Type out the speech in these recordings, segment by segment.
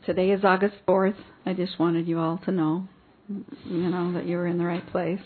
Today is August 4th. I just wanted you all to know, that you were in the right place.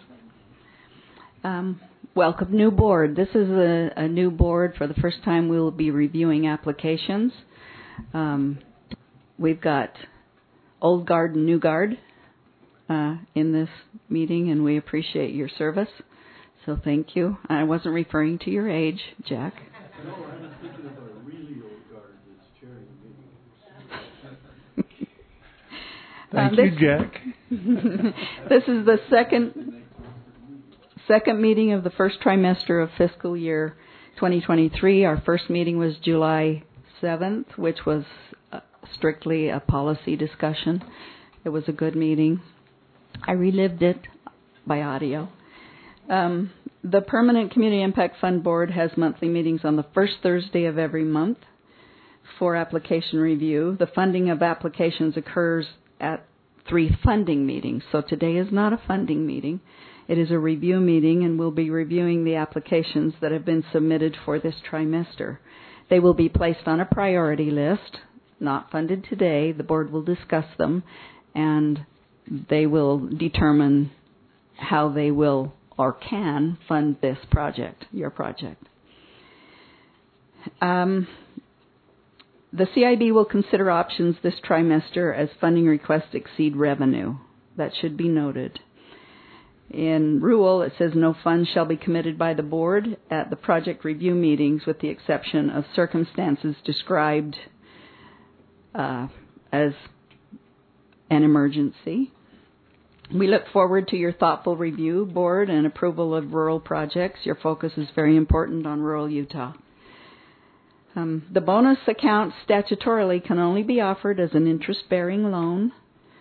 Welcome, new board. This is a new board. For the first time, we will be reviewing applications. We've got old guard and new guard in this meeting, and we appreciate your service. So thank you. I wasn't referring to your age, Jack. No, I was thinking of a really old guard that's chairing the meeting. Thank you, Jack. This is the second meeting of the first trimester of fiscal year 2023. Our first meeting was July 7th, which was strictly a policy discussion. It was a good meeting. I relived it by audio. The Permanent Community Impact Fund Board has monthly meetings on the first Thursday of every month for application review. The funding of applications occurs at 3 funding meetings. So today is not a funding meeting. It is a review meeting, and we'll be reviewing the applications that have been submitted for this trimester. They will be placed on a priority list, not funded today. The board will discuss them, and they will determine how they will or can fund this project, your project. The CIB will consider options this trimester as funding requests exceed revenue. That should be noted. In rule, it says no funds shall be committed by the board at the project review meetings with the exception of circumstances described as an emergency. We look forward to your thoughtful review, board, and approval of rural projects. Your focus is very important on rural Utah. The bonus account statutorily can only be offered as an interest-bearing loan.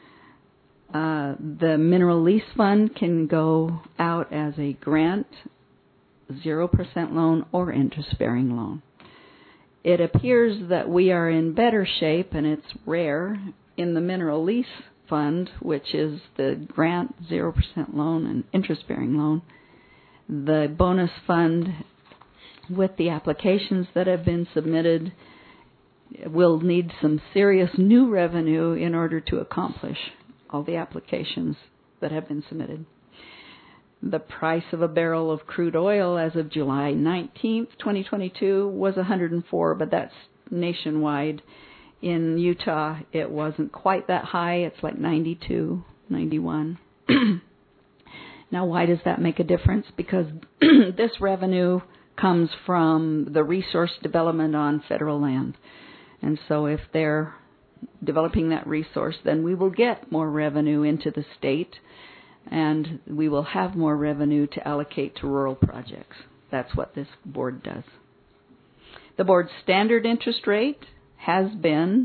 The mineral lease fund can go out as a grant, 0% loan, or interest-bearing loan. It appears that we are in better shape, and it's rare, in the mineral lease fund, which is the grant, 0% loan, and interest-bearing loan. The bonus fund, with the applications that have been submitted, will need some serious new revenue in order to accomplish all the applications that have been submitted. The price of a barrel of crude oil as of July 19th, 2022 was $104, but that's nationwide. In Utah, it wasn't quite that high. It's like 92, 91. Now, why does that make a difference? Because this revenue comes from the resource development on federal land. And so if they're developing that resource, then we will get more revenue into the state, and we will have more revenue to allocate to rural projects. That's what this board does. The board's standard interest rate has been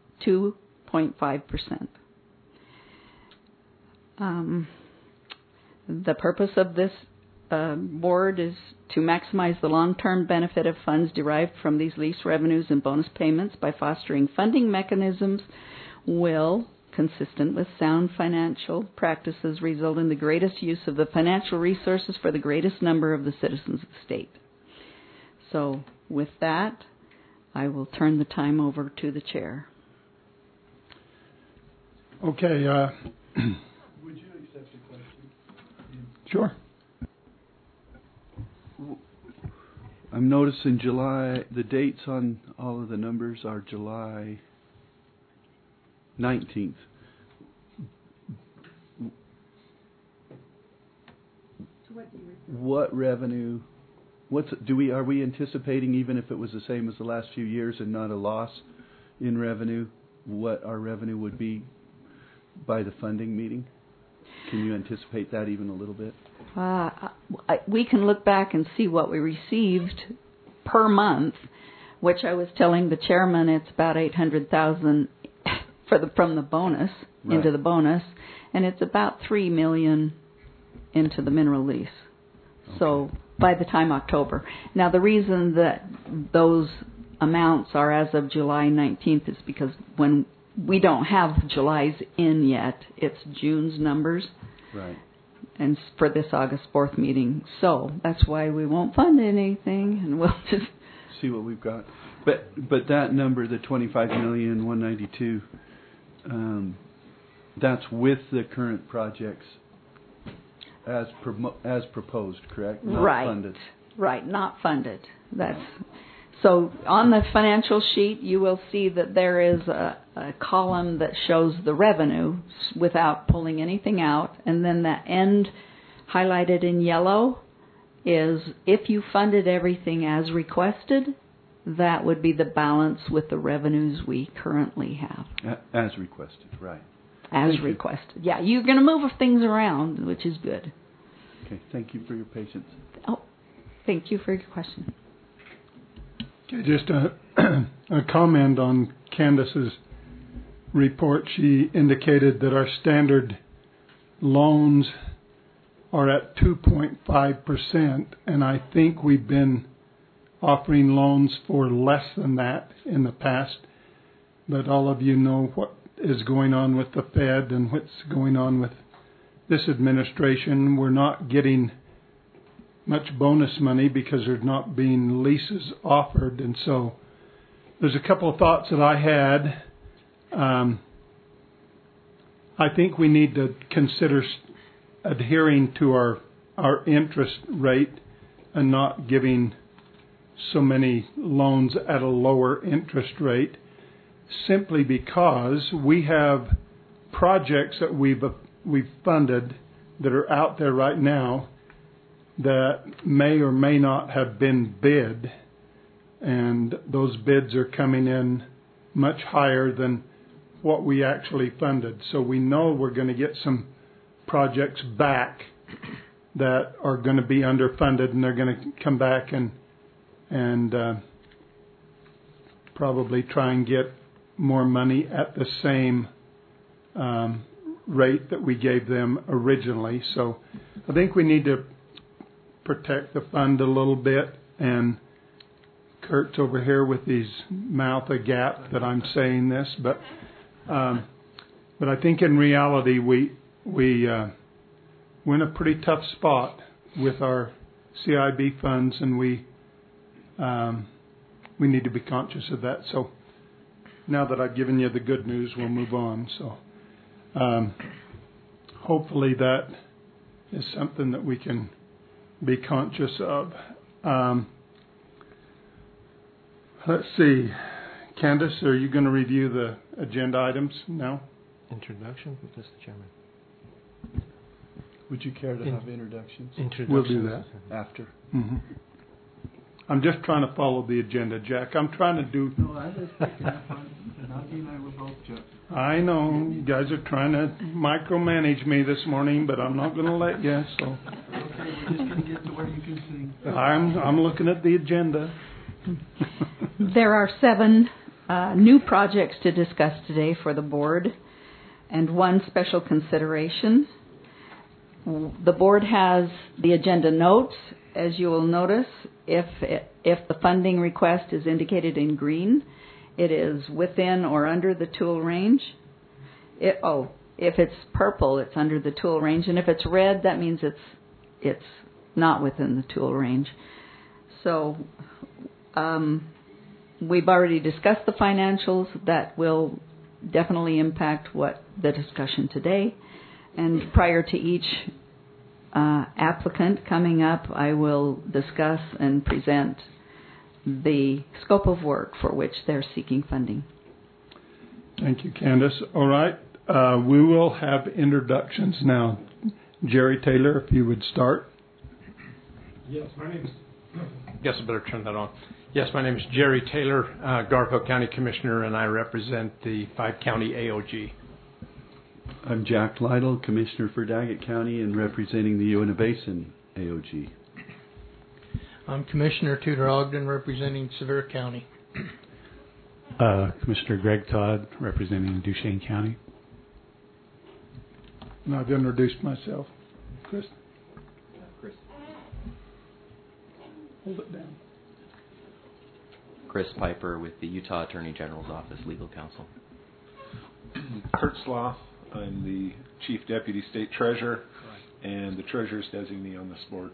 2.5%. The purpose of this board is to maximize the long-term benefit of funds derived from these lease revenues and bonus payments by fostering funding mechanisms will, consistent with sound financial practices, result in the greatest use of the financial resources for the greatest number of the citizens of the state. So with that, I will turn the time over to the chair. Okay. Would you accept a question? Sure. I'm noticing July, the dates on all of the numbers are July 19th. What revenue, are we anticipating, even if it was the same as the last few years and not a loss in revenue, what our revenue would be by the funding meeting? Can you anticipate that even a little bit? We can look back and see what we received per month, which I was telling the chairman it's about $800,000 from the bonus, right, into the bonus, and it's about $3 million into the mineral lease. Okay. So by the time October. Now the reason that those amounts are as of July 19th is because when we don't have July's in yet, it's June's numbers. Right. And for this August 4th meeting. So that's why we won't fund anything, and we'll just see what we've got. But that number, the $25,192,000, that's with the current projects as proposed, correct? Not right. funded. Right, not funded. So on the financial sheet, you will see that there is a column that shows the revenue without pulling anything out, and then the end highlighted in yellow is if you funded everything as requested, that would be the balance with the revenues we currently have. As requested, right. As requested. Yeah, you're going to move things around, which is good. Okay, thank you for your patience. Oh, thank you for your question. Okay, just a comment on Candace's report. She indicated that our standard loans are at 2.5%, and I think we've been offering loans for less than that in the past. But all of you know what is going on with the Fed and what's going on with this administration. We're not getting much bonus money because there's not being leases offered. And so there's a couple of thoughts that I had. I think we need to consider adhering to our interest rate and not giving so many loans at a lower interest rate, simply because we have projects that we've funded that are out there right now that may or may not have been bid, and those bids are coming in much higher than what we actually funded. So we know we're going to get some projects back that are going to be underfunded, and they're going to come back and probably try and get more money at the same rate that we gave them originally. So I think we need to protect the fund a little bit, and Kurt's over here with his mouth agape that I'm saying this, but I think in reality we're in a pretty tough spot with our CIB funds, and we need to be conscious of that. So now that I've given you the good news, we'll move on. So hopefully that is something that we can be conscious of. Let's see. Candace, are you going to review the agenda items now? Introduction, Mr. Chairman. Would you care to have introductions? We'll do that. After. Mm-hmm. I'm just trying to follow the agenda, Jack. I'm trying to do... No, I was picking up on Nagi and I were both Jack. I know. You guys are trying to micromanage me this morning, but I'm not going to let you, so... Okay, we're just going to get to where you can sing. I'm looking at the agenda. There are 7 new projects to discuss today for the board, and 1 special consideration. The board has the agenda notes. As you will notice, if the funding request is indicated in green, it is within or under the tool range. If it's purple, it's under the tool range, and if it's red, that means it's not within the tool range. So we've already discussed the financials. That will definitely impact the discussion today. And prior to each applicant coming up, I will discuss and present the scope of work for which they're seeking funding. Thank you, Candace. All right. We will have introductions now. Jerry Taylor, if you would start. Yes, my name is... Guess I better turn that on. Yes, my name is Jerry Taylor, Garfield County Commissioner, and I represent the 5-county AOG. I'm Jack Lytle, Commissioner for Daggett County and representing the Uinta Basin AOG. I'm Commissioner Tudor Ogden, representing Sevier County. Commissioner Greg Todd, representing Duchesne County. And I've introduced myself. Chris. Hold it down. Chris Piper with the Utah Attorney General's Office Legal Counsel. Kurt Sloth. I'm the Chief Deputy State Treasurer and the Treasurer's Designee on this board.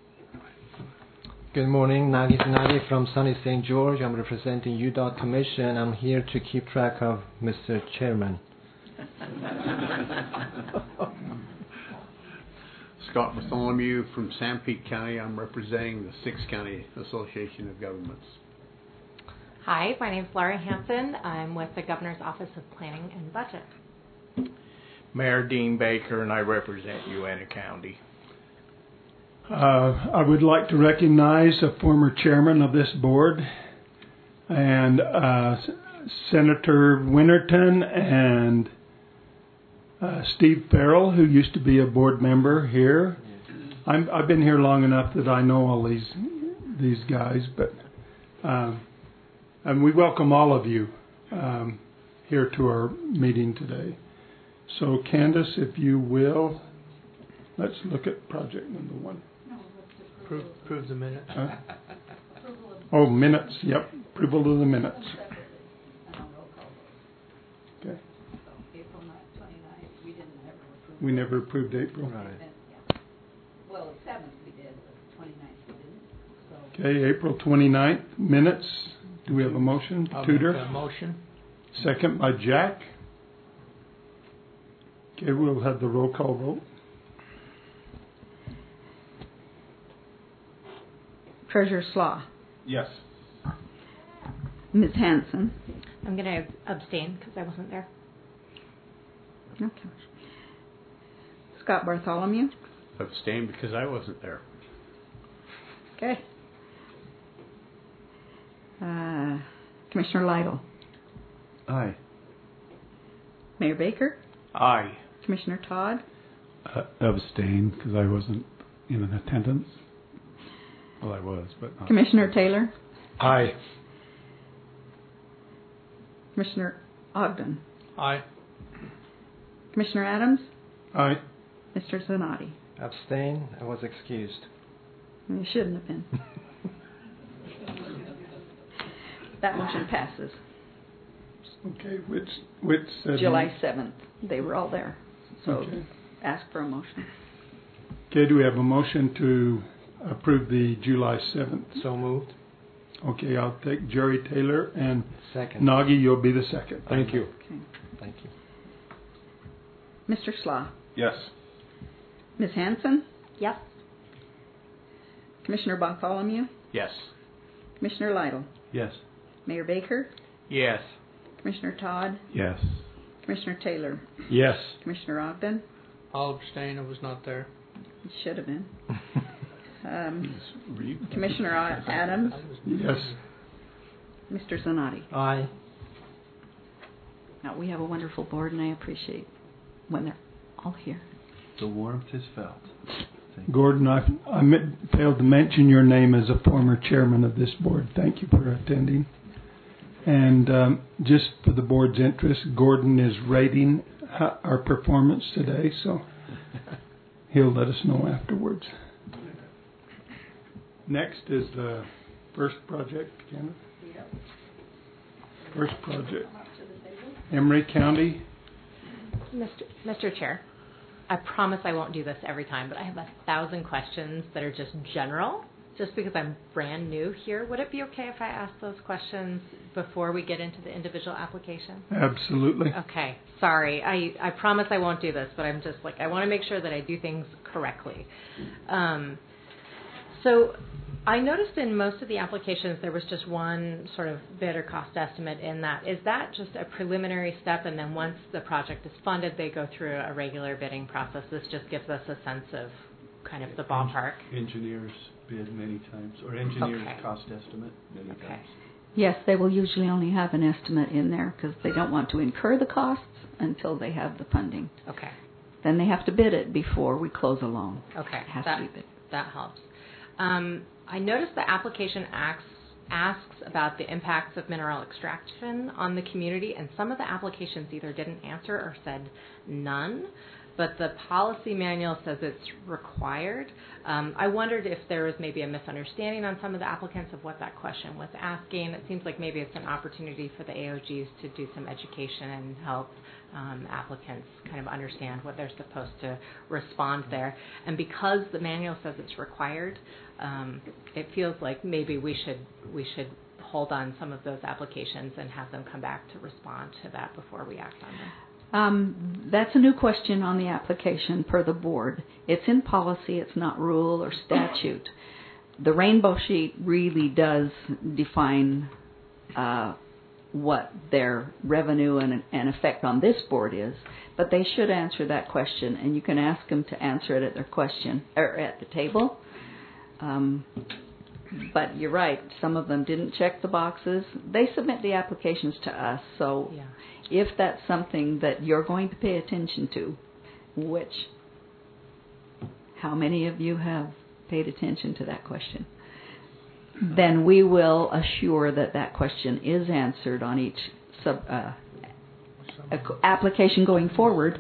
Good morning, Nagi Finadi from sunny St. George. I'm representing UDOT Commission. I'm here to keep track of Mr. Chairman. Scott Bartholomew from Sanpete County. I'm representing the 6 County Association of Governments. Hi, my name is Laura Hansen. I'm with the Governor's Office of Planning and Budget. Mayor Dean Baker, and I represent Uena County. I would like to recognize a former chairman of this board and Senator Winterton and Steve Farrell, who used to be a board member here. I've been here long enough that I know all these guys, but and we welcome all of you here to our meeting today. So, Candace, if you will, let's look at project number 1. Approve the minutes. Oh, minutes. Yep, approval of the minutes. Okay. April 29th, we didn't ever approve. We never approved April. Right. Well, 7th we did, but 29th we didn't. So. Okay, April 29th, minutes. Do we have a motion? I'll Tudor? make a motion. Second by Jack. Okay, we'll have the roll call vote. Treasurer Slaw. Yes. Ms. Hanson. I'm going to abstain because I wasn't there. Okay. Scott Bartholomew. Abstain because I wasn't there. Okay. Commissioner Lytle. Aye. Mayor Baker. Aye. Commissioner Todd. Abstain because I wasn't in attendance. Well, I was, but not. Commissioner Taylor. Aye. Commissioner Ogden. Aye. Commissioner Adams. Aye. Mr. Zanotti. Abstain. I was excused. You shouldn't have been. That motion passes. Okay, which July 7th. They were all there. So Okay. ask for a motion. Okay, do we have a motion to approve the July 7th? So moved. Okay, I'll take Jerry Taylor, and Second. Nagi, you'll be the second. Thank you. Okay. Thank you. Mr. Slaw. Yes. Ms. Hanson. Yes. Commissioner Bartholomew. Yes. Commissioner Lytle. Yes. Mayor Baker. Yes. Commissioner Todd. Yes. Commissioner Taylor. Yes. Commissioner Ogden. I'll abstain. I was not there. You should have been. Commissioner Adams. Yes. Mr. Zanotti. Aye. Now, we have a wonderful board, and I appreciate when they're all here. The warmth is felt. Gordon, I failed to mention your name as a former chairman of this board. Thank you for attending. And just for the board's interest, Gordon is rating our performance today, so he'll let us know afterwards. Next is the first project, Kenneth. First project. Emery County. Mr. Chair, I promise I won't do this every time, but I have 1,000 questions that are just general, just because I'm brand new here. Would it be okay if I ask those questions before we get into the individual application? Absolutely. Okay, sorry. I promise I won't do this, but I'm just I want to make sure that I do things correctly. So I noticed in most of the applications there was just one sort of bid or cost estimate in that. Is that just a preliminary step, and then once the project is funded, they go through a regular bidding process? This just gives us a sense of kind of the ballpark. Engineers bid many times, or engineers Okay. cost estimate many times. Yes, they will usually only have an estimate in there because they don't want to incur the costs until they have the funding. Okay. Then they have to bid it before we close a loan. Okay. It has to be bid. That helps. I noticed the application asks about the impacts of mineral extraction on the community, and some of the applications either didn't answer or said none, but the policy manual says it's required. I wondered if there was maybe a misunderstanding on some of the applicants of what that question was asking. It seems like maybe it's an opportunity for the AOGs to do some education and help applicants kind of understand what they're supposed to respond there. And because the manual says it's required, it feels like maybe we should hold on some of those applications and have them come back to respond to that before we act on them. That's a new question on the application per the board. It's in policy, it's not rule or statute. The rainbow sheet really does define what their revenue and effect on this board is, but they should answer that question, and you can ask them to answer it at their question or at the table. But you're right, some of them didn't check the boxes. They submit the applications to us, so if that's something that you're going to pay attention to, which, how many of you have paid attention to that question? Then we will assure that that question is answered on each application going forward.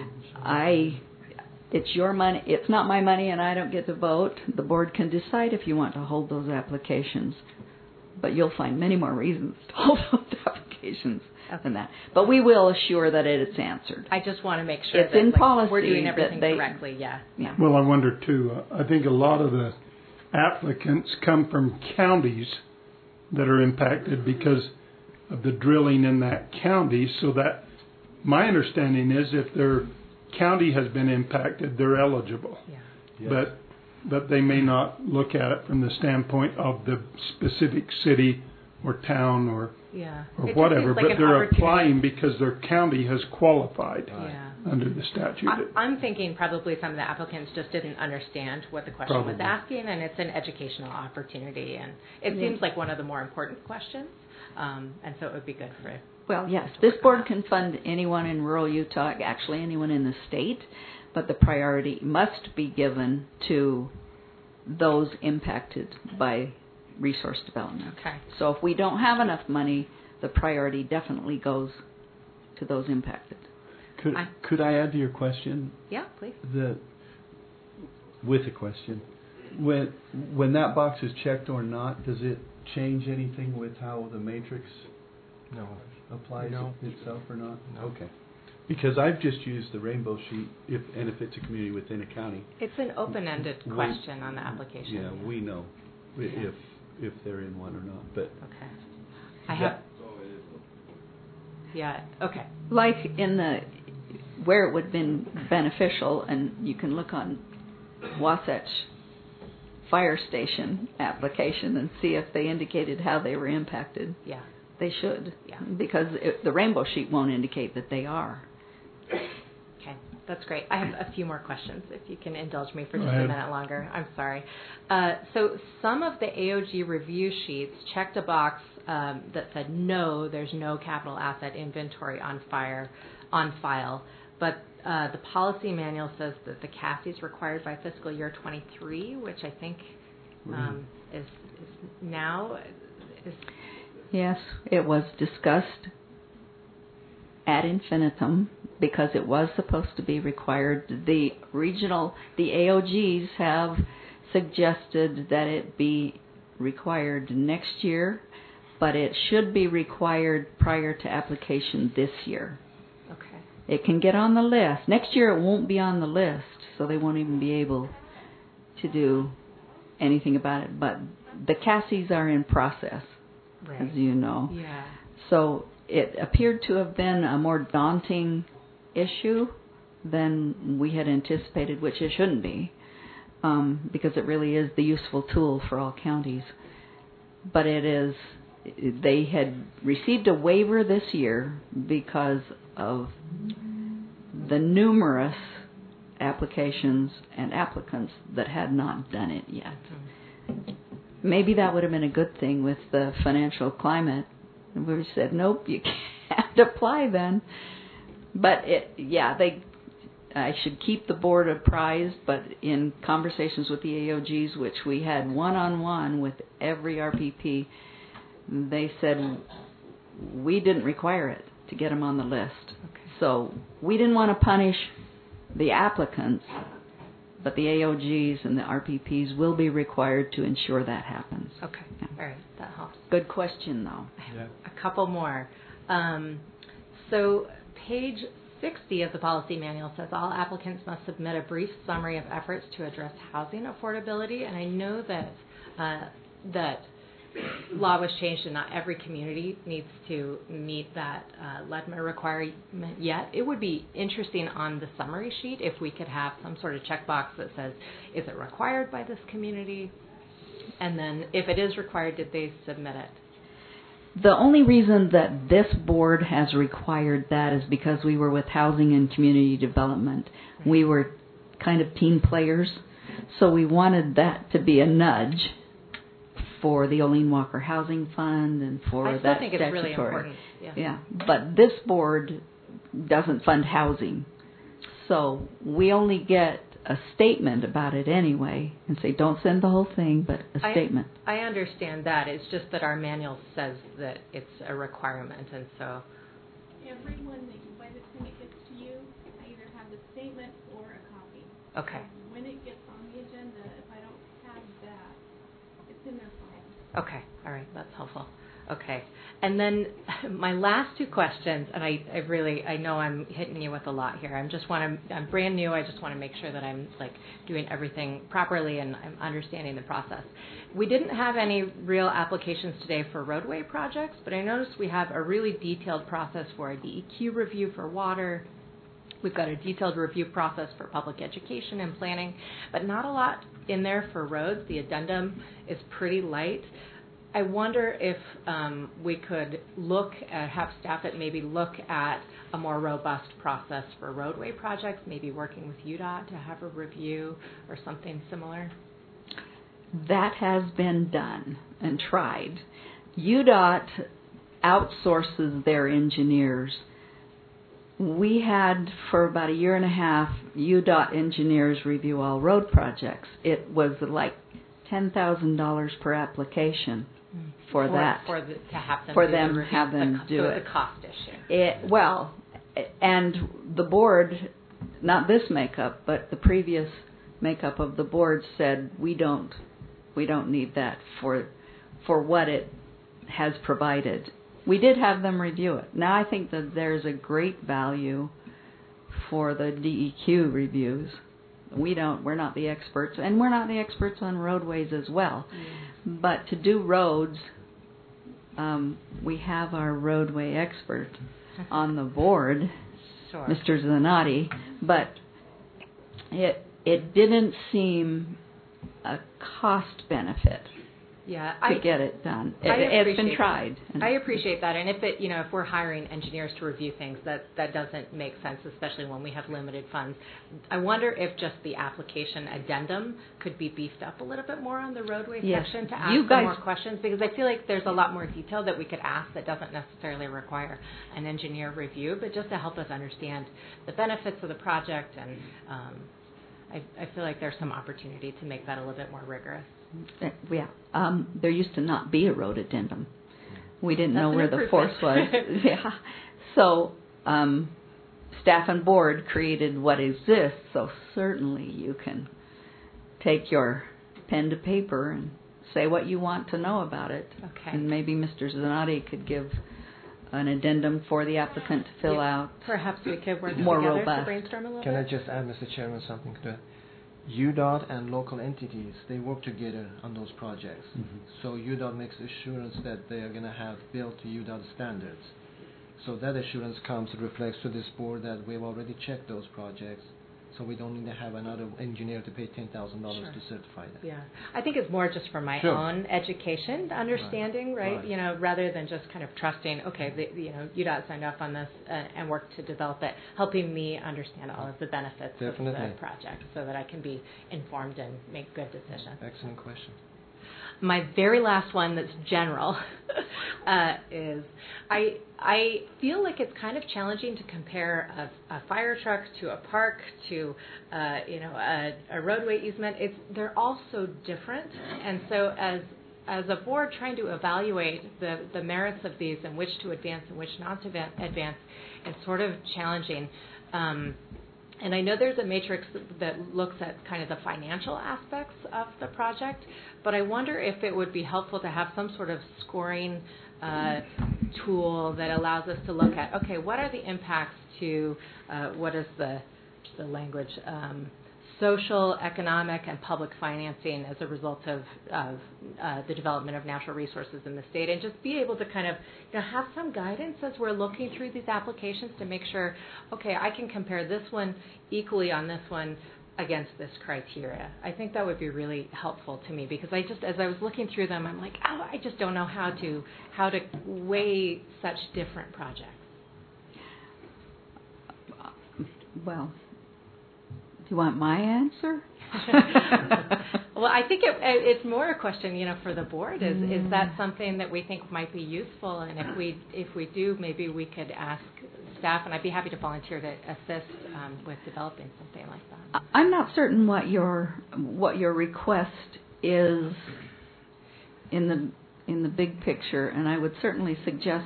It's your money. It's not my money, and I don't get to vote. The board can decide if you want to hold those applications, but you'll find many more reasons to hold those applications than that. But we will assure that it's answered. I just want to make sure it's that in policy we're doing everything correctly. Yeah. Well, I wonder too. I think a lot of the applicants come from counties that are impacted because of the drilling in that county. So that my understanding is if their county has been impacted, they're eligible. Yes. But they may not look at it from the standpoint of the specific city or town or whatever, but they're applying because their county has qualified under the statute. I'm thinking probably some of the applicants just didn't understand what the question was asking, and it's an educational opportunity, and it seems like one of the more important questions, and so it would be good for it. Well, yes, this board can fund anyone in rural Utah, actually anyone in the state, but the priority must be given to those impacted by resource development. Okay. So if we don't have enough money, the priority definitely goes to those impacted. Could I add to your question? Yeah, please. With a question. When that box is checked or not, does it change anything with how the matrix applies itself or not? No. Okay. Because I've just used the rainbow sheet if it's a community within a county. It's an open-ended question on the application. Yeah, we know if they're in one or not. But okay. Like in where it would have been beneficial, and you can look on Wasatch Fire Station application and see if they indicated how they were impacted. Yeah. They should. Yeah. Because the rainbow sheet won't indicate that they are. Okay, that's great. I have a few more questions, if you can indulge me for just a minute longer. I'm sorry. So some of the AOG review sheets checked a box that said, no, there's no capital asset inventory on file, but the policy manual says that the CASI is required by fiscal year 23, which I think is now. Yes, it was discussed ad infinitum because it was supposed to be required. The AOGs have suggested that it be required next year, but it should be required prior to application this year. Okay. It can get on the list. Next year it won't be on the list, so they won't even be able to do anything about it. But the CASIs are in process, as you know. Yeah. So it appeared to have been a more daunting issue than we had anticipated, which it shouldn't be, because it really is the useful tool for all counties. But they had received a waiver this year because of the numerous applications and applicants that had not done it yet. Maybe that would have been a good thing with the financial climate. We said, nope, you can't apply then. But I should keep the board apprised, but in conversations with the AOGs, which we had one-on-one with every RPP, they said we didn't require it to get them on the list. Okay. So we didn't want to punish the applicants, but the AOGs and the RPPs will be required to ensure that happens. Okay. Yeah. All right. That helps. Good question, though. I have a couple more. So page 60 of the policy manual says all applicants must submit a brief summary of efforts to address housing affordability, and I know that law was changed and not every community needs to meet that LEDMA requirement yet, it would be interesting on the summary sheet if we could have some sort of checkbox that says, is it required by this community? And then if it is required, did they submit it? The only reason that this board has required that is because we were with Housing and Community Development. We were kind of team players, so we wanted that to be a nudge for the Olene Walker Housing Fund and for I that still think it's statutory. really important. Yeah, but this board doesn't fund housing, so we only get a statement about it anyway, and say don't send the whole thing, but a statement. I understand that. It's just that our manual says that it's a requirement, and so. Everyone that you, by the time it gets to you, I either have the statement or a copy. Okay. So when it gets on the agenda, if I don't have that, it's in their file. Okay. All right. That's helpful. Okay. And then my last two questions, and I know I'm hitting you with a lot here. I'm brand new. I just want to make sure that I'm like doing everything properly and I'm understanding the process. We didn't have any real applications today for roadway projects, but I noticed we have a really detailed process for a DEQ review for water. We've got a detailed review process for public education and planning, but not a lot in there for roads. The addendum is pretty light. I wonder if we could have staff that maybe look at a more robust process for roadway projects, maybe working with UDOT to have a review or something similar. That has been done and tried. UDOT outsources their engineers. We had, for about a year and a half, UDOT engineers review all road projects. It was like $10,000 per application for that. To have them for do them the review, have them do so it. it's a cost issue. And the board, not this makeup, but the previous makeup of the board said we don't need that for what it has provided. We did have them review it. Now I think that there's a great value for the DEQ reviews. We're not the experts, and we're not the experts on roadways as well. But to do roads, we have our roadway expert on the board, sure. Mr. Zanotti, but it didn't seem a cost benefit. Yeah, to get it done. It's been tried. I appreciate that, and if we're hiring engineers to review things, that doesn't make sense, especially when we have limited funds. I wonder if just the application addendum could be beefed up a little bit more on the roadway section to ask more questions, because I feel like there's a lot more detail that we could ask that doesn't necessarily require an engineer review, but just to help us understand the benefits of the project, and I feel like there's some opportunity to make that a little bit more rigorous. Yeah. There used to not be a road addendum. We didn't know where the force was. Yeah. So staff and board created what exists, so certainly you can take your pen to paper and say what you want to know about it. Okay. And maybe Mr. Zanotti could give an addendum for the applicant to fill out. Perhaps we could work more together robust. to brainstorm a little Can bit. I just add, Mr. Chairman, something to that? UDOT and local entities, they work together on those projects. Mm-hmm. So UDOT makes assurance that they are going to have built to UDOT standards. So that assurance reflects to this board that we've already checked those projects. So we don't need to have another engineer to pay $10,000 to certify that. Yeah, I think it's more just for my own education, understanding, right? Rather than just kind of trusting. Okay, UDOT signed off on this and worked to develop it, helping me understand all of the benefits of the project, so that I can be informed and make good decisions. Excellent question. My very last one that's general is I feel like it's kind of challenging to compare a fire truck to a park to a roadway easement. They're all so different, and so as a board trying to evaluate the merits of these and which to advance and which not to advance is sort of challenging. And I know there's a matrix that looks at kind of the financial aspects of the project, but I wonder if it would be helpful to have some sort of scoring tool that allows us to look at, okay, what are the impacts to, what is the language, social, economic, and public financing as a result of the development of natural resources in the state, and just be able to kind of have some guidance as we're looking through these applications to make sure, okay, I can compare this one equally on this one against this criteria. I think that would be really helpful to me, because I just, as I was looking through them, I'm like, oh, I just don't know how to weigh such different projects. Well, do you want my answer? Well, I think it's more a question, for the board. Is that something that we think might be useful? And if we do, maybe we could ask staff, and I'd be happy to volunteer to assist with developing something like that. I'm not certain what your request is in the big picture, and I would certainly suggest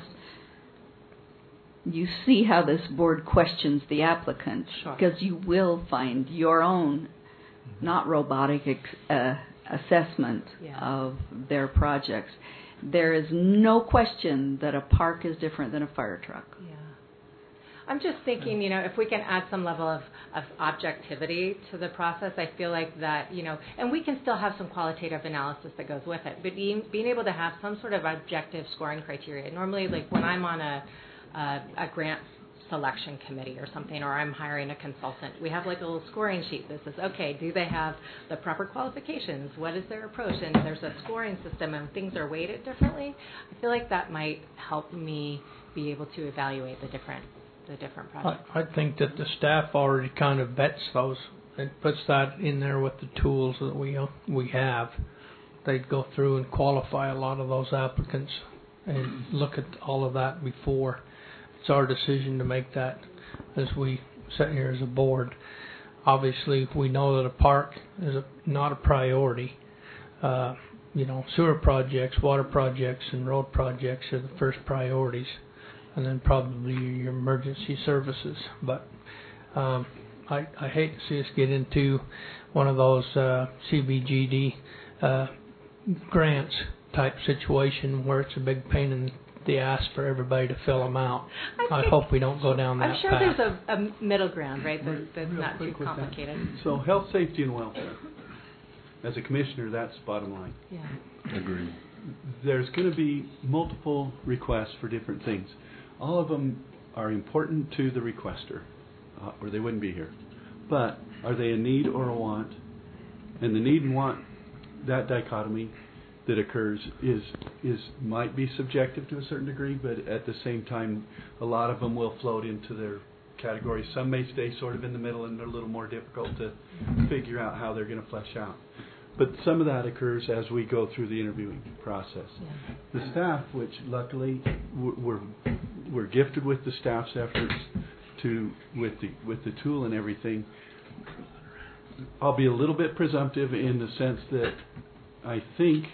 you see how this board questions the applicant, because you will find your own, not robotic assessment of their projects. There is no question that a park is different than a fire truck. Yeah. I'm just thinking, if we can add some level of objectivity to the process, I feel like that, and we can still have some qualitative analysis that goes with it, but being able to have some sort of objective scoring criteria. Normally, like when I'm on a grant selection committee or something, or I'm hiring a consultant, we have like a little scoring sheet that says, okay, do they have the proper qualifications? What is their approach? And there's a scoring system, and things are weighted differently. I feel like that might help me be able to evaluate the different projects. I think that the staff already kind of vets those and puts that in there with the tools that we have. They'd go through and qualify a lot of those applicants and look at all of that before. It's our decision to make that as we sit here as a board. Obviously, we know that a park is not a priority. Sewer projects, water projects, and road projects are the first priorities, and then probably your emergency services. But I hate to see us get into one of those CBGD grants type situation where it's a big pain in the ass for everybody to fill them out. I hope we don't go down that path. I'm sure there's a middle ground, right, that's not too complicated. So health, safety, and welfare. As a commissioner, that's bottom line. Yeah. Agreed. There's going to be multiple requests for different things. All of them are important to the requester, or they wouldn't be here. But are they a need or a want? And the need and want, that dichotomy that occurs is might be subjective to a certain degree, but at the same time, a lot of them will float into their categories. Some may stay sort of in the middle, and they're a little more difficult to figure out how they're going to flesh out. But some of that occurs as we go through the interviewing process. Yeah. The staff, which luckily we're gifted with the staff's efforts with the tool and everything. I'll be a little bit presumptive in the sense that I think,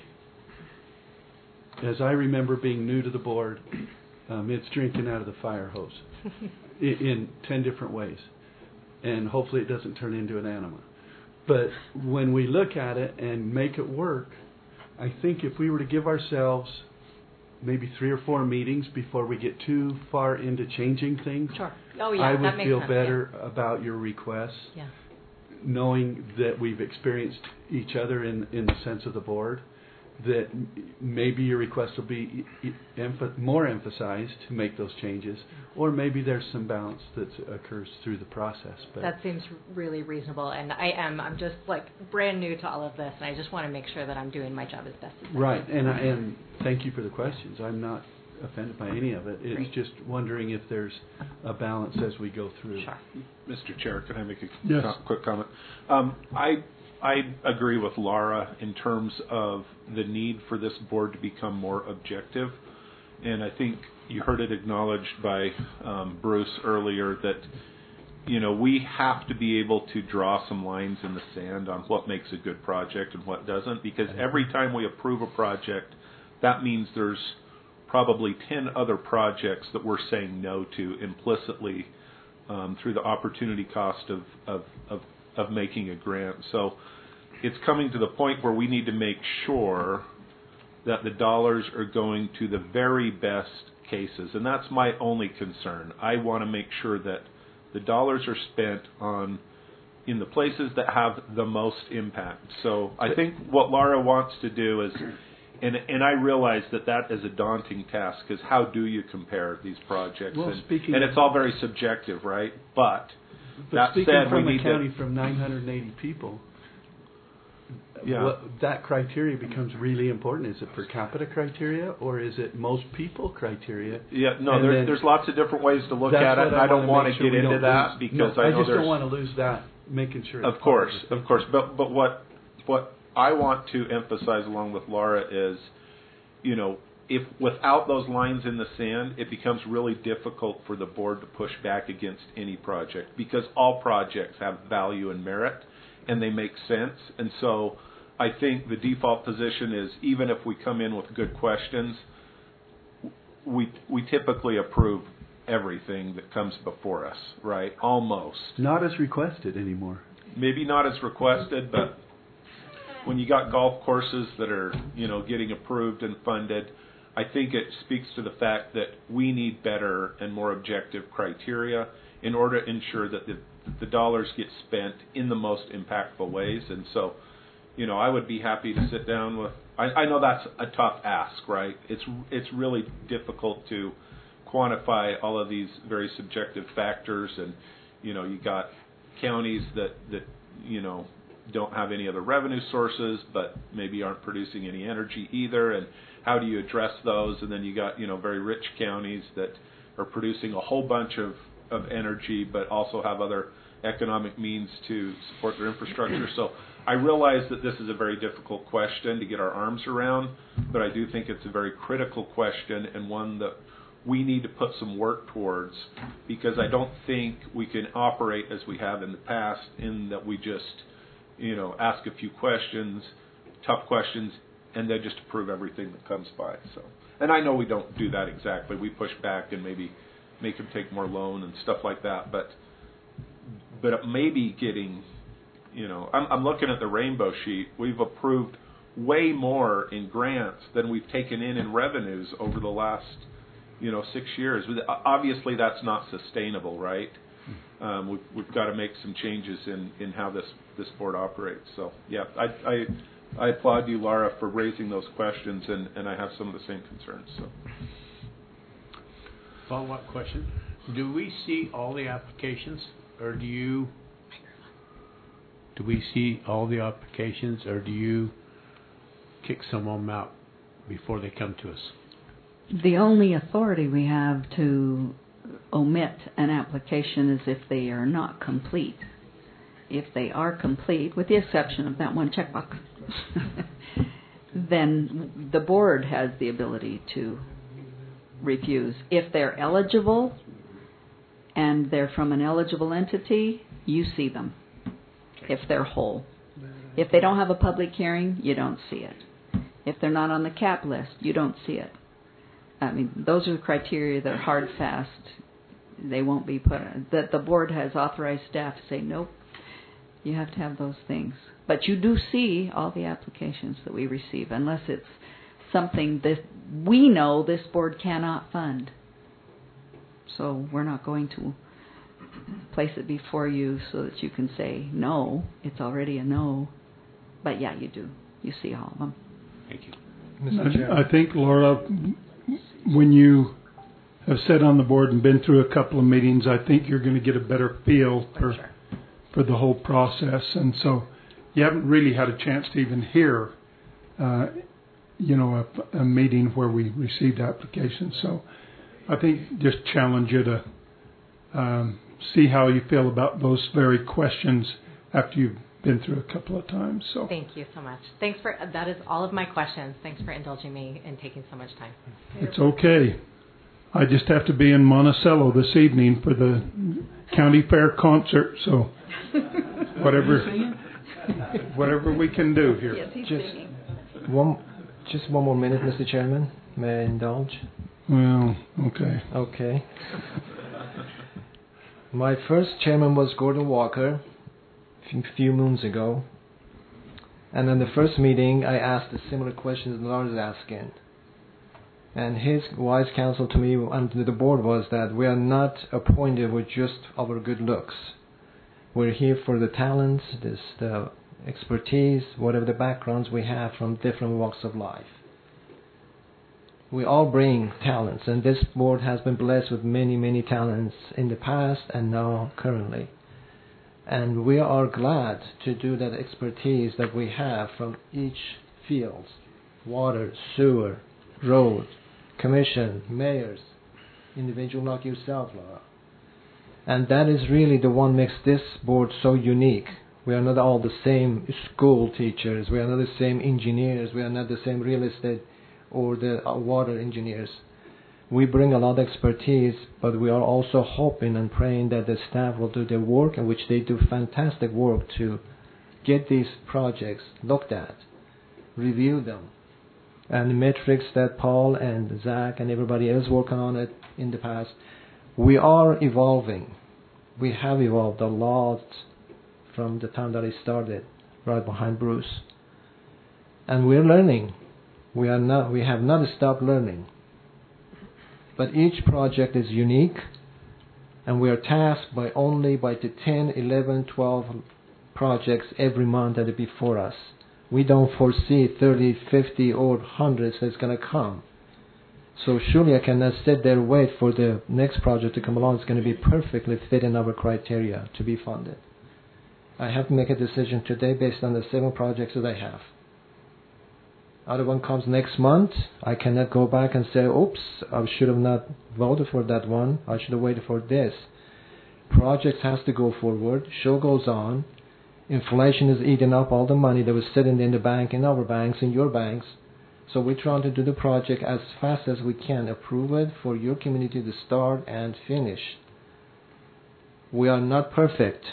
as I remember being new to the board, it's drinking out of the fire hose in 10 different ways. And hopefully it doesn't turn into an enema. But when we look at it and make it work, I think if we were to give ourselves maybe 3 or 4 meetings before we get too far into changing things, I would feel better about your requests, knowing that we've experienced each other in the sense of the board, that maybe your request will be more emphasized to make those changes, or maybe there's some balance that occurs through the process. But that seems really reasonable, and I'm just like brand new to all of this, and I just want to make sure that I'm doing my job as best as I can. Right, and thank you for the questions. I'm not offended by any of it. It's just wondering if there's a balance as we go through. Sure. Mr. Chair, can I make a quick comment? I agree with Laura in terms of the need for this board to become more objective. And I think you heard it acknowledged by Bruce earlier that, we have to be able to draw some lines in the sand on what makes a good project and what doesn't, because every time we approve a project, that means there's probably 10 other projects that we're saying no to implicitly through the opportunity cost of making a grant. So it's coming to the point where we need to make sure that the dollars are going to the very best cases. And that's my only concern. I want to make sure that the dollars are spent on in the places that have the most impact. So I think what Laura wants to do is, and I realize that is a daunting task, because how do you compare these projects? Well, and it's all very subjective, right? But that speaking said, from we a need county from 980 people, that criteria becomes really important. Is it per capita criteria, or is it most people criteria? Yeah, no, there's lots of different ways to look at it, and I don't want to get into that because I know just don't want to lose that. Making sure. Of course. But what I want to emphasize along with Laura is, if without those lines in the sand, it becomes really difficult for the board to push back against any project, because all projects have value and merit, and they make sense. And so I think the default position is, even if we come in with good questions, we typically approve everything that comes before us, right? Almost. Not as requested anymore. Maybe not as requested, but when you got golf courses that are, getting approved and funded, I think it speaks to the fact that we need better and more objective criteria in order to ensure that the dollars get spent in the most impactful ways. And so, I would be happy to sit down with. I know that's a tough ask, right? It's really difficult to quantify all of these very subjective factors, and you got counties that don't have any other revenue sources, but maybe aren't producing any energy either, and how do you address those? And then you got very rich counties that are producing a whole bunch of energy, but also have other economic means to support their infrastructure. So I realize that this is a very difficult question to get our arms around, but I do think it's a very critical question, and one that we need to put some work towards, because I don't think we can operate as we have in the past, in that we just, ask a few questions, tough questions, and then just approve everything that comes by. So, and I know we don't do that exactly. We push back and maybe make them take more loan and stuff like that. But it may be getting, I'm looking at the rainbow sheet. We've approved way more in grants than we've taken in revenues over the last 6 years. Obviously, that's not sustainable, right? We've got to make some changes in how this board operates. So, yeah, I applaud you, Laura, for raising those questions, and I have some of the same concerns. So, follow-up question: do we see all the applications, or do you kick some of them out before they come to us? The only authority we have to omit an application is if they are not complete. If they are complete, with the exception of that one checkbox, then the board has the ability to refuse. If they're eligible and they're from an eligible entity, you see them if they're whole. If they don't have a public hearing, you don't see it. If they're not on the cap list, you don't see it. I mean, those are the criteria that are hard, fast. They won't be put on. That the board has authorized staff to say, nope, you have to have those things. But you do see all the applications that we receive, unless it's something that we know this board cannot fund. So we're not going to place it before you so that you can say no. It's already a no. But yeah, you do. You see all of them. Thank you. Mr. Chairman. I think, Laura, when you have sat on the board and been through a couple of meetings, I think you're going to get a better feel for the whole process. And so you haven't really had a chance to even hear, a meeting where we received applications. So I think just challenge you to see how you feel about those very questions after you've been through a couple of times. So thank you so much. That is all of my questions. Thanks for indulging me and taking so much time. It's okay. I just have to be in Monticello this evening for the county fair concert, so whatever we can do here. Yes, he's singing. Just one more minute, Mr. Chairman. May I indulge? Well, okay. Okay. My first chairman was Gordon Walker a few moons ago. And in the first meeting, I asked a similar question that Lars is asking. And his wise counsel to me and to the board was that we are not appointed with just our good looks. We're here for the talents, the expertise, whatever the backgrounds we have from different walks of life. We all bring talents, and this board has been blessed with many, many talents in the past and now currently. And we are glad to do that expertise that we have from each field: water, sewer, road, commission, mayors, individual like yourself, Laura. And that is really the one makes this board so unique. We are not all the same school teachers. We are not the same engineers. We are not the same real estate or the water engineers. We bring a lot of expertise, but we are also hoping and praying that the staff will do their work, in which they do fantastic work to get these projects looked at, review them. And the metrics that Paul and Zach and everybody else working on it in the past, we are evolving. We have evolved a lot from the time that I started, right behind Bruce. And we're learning. We have not stopped learning. But each project is unique, and we are tasked by the 10, 11, 12 projects every month that are before us. We don't foresee 30, 50, or hundreds that's going to come. So surely I cannot sit there and wait for the next project to come along. It's going to be perfectly fit in our criteria to be funded. I have to make a decision today based on the 7 projects that I have. Other one comes next month, I cannot go back and say, oops, I should have not voted for that one. I should have waited for this. Projects has to go forward. Show goes on. Inflation is eating up all the money that was sitting in the bank, in our banks, in your banks. So we're trying to do the project as fast as we can. Approve it for your community to start and finish. We are not perfect,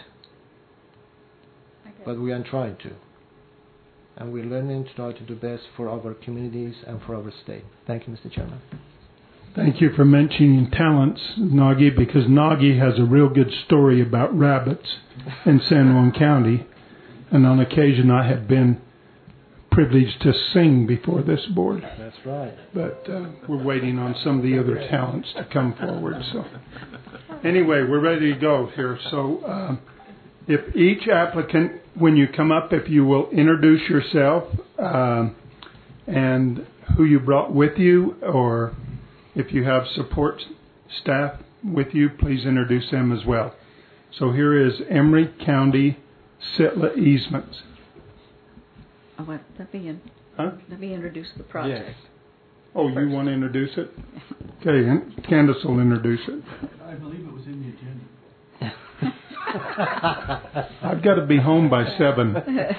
but we are trying to. And we're learning to try to do best for our communities and for our state. Thank you, Mr. Chairman. Thank you for mentioning talents, Nagy, because Nagy has a real good story about rabbits in San Juan County. And on occasion I have been privileged to sing before this board. That's right. But we're waiting on some of the other talents to come forward. So anyway, we're ready to go here. So if each applicant, when you come up, if you will introduce yourself and who you brought with you, or if you have support staff with you, please introduce them as well. So here is Emery County Sitla Easements. Let me introduce the project. Yes. Oh, first. You want to introduce it? Okay, and Candace will introduce it. I believe it was in the agenda. I've got to be home by 7.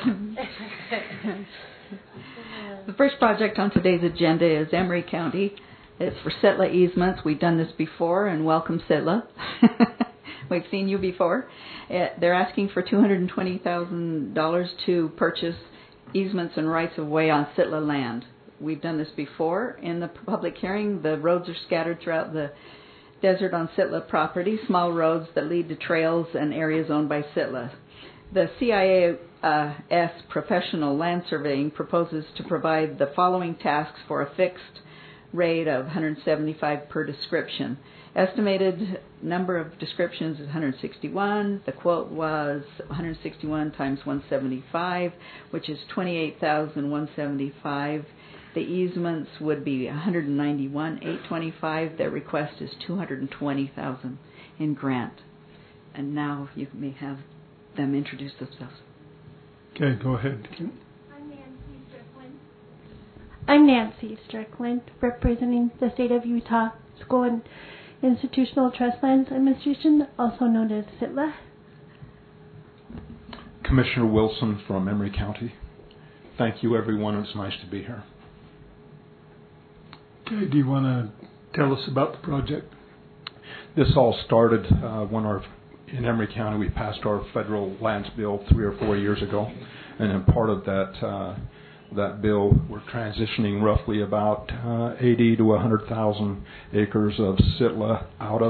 The first project on today's agenda is Emery County. It's for Sitla Easements. We've done this before, and welcome, Sitla. We've seen you before. They're asking for $220,000 to purchase easements and rights-of-way on Sitla land. We've done this before. In the public hearing, the roads are scattered throughout the desert on Sitla property, small roads that lead to trails and areas owned by Sitla. The CIAS Professional Land Surveying proposes to provide the following tasks for a fixed rate of $175 per description. Estimated number of descriptions is 161. The quote was 161 times 175, which is 28,175. The easements would be 191,825. Their request is 220,000 in grant. And now you may have them introduce themselves. Okay, go ahead. I'm Nancy Strickland, representing the state of Utah School and Institutional Trust Lands Administration, also known as SITLA. Commissioner Wilson from Emery County. Thank you, everyone. It's nice to be here. Okay, do you want to tell us about the project? This all started when in Emery County we passed our federal lands bill 3 or 4 years ago, and in part of that bill, we're transitioning roughly about 80 to 100,000 acres of Sitla out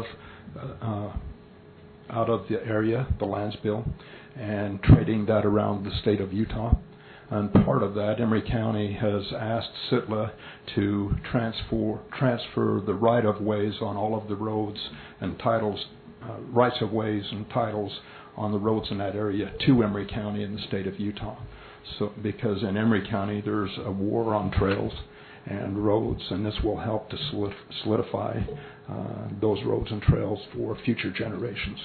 of the area, the lands bill, and trading that around the state of Utah. And part of that, Emery County has asked Sitla to transfer the right-of-ways on all of the roads and titles rights of ways and titles on the roads in that area to Emery County in the state of Utah. So, because in Emery County there's a war on trails and roads, and this will help to solidify those roads and trails for future generations.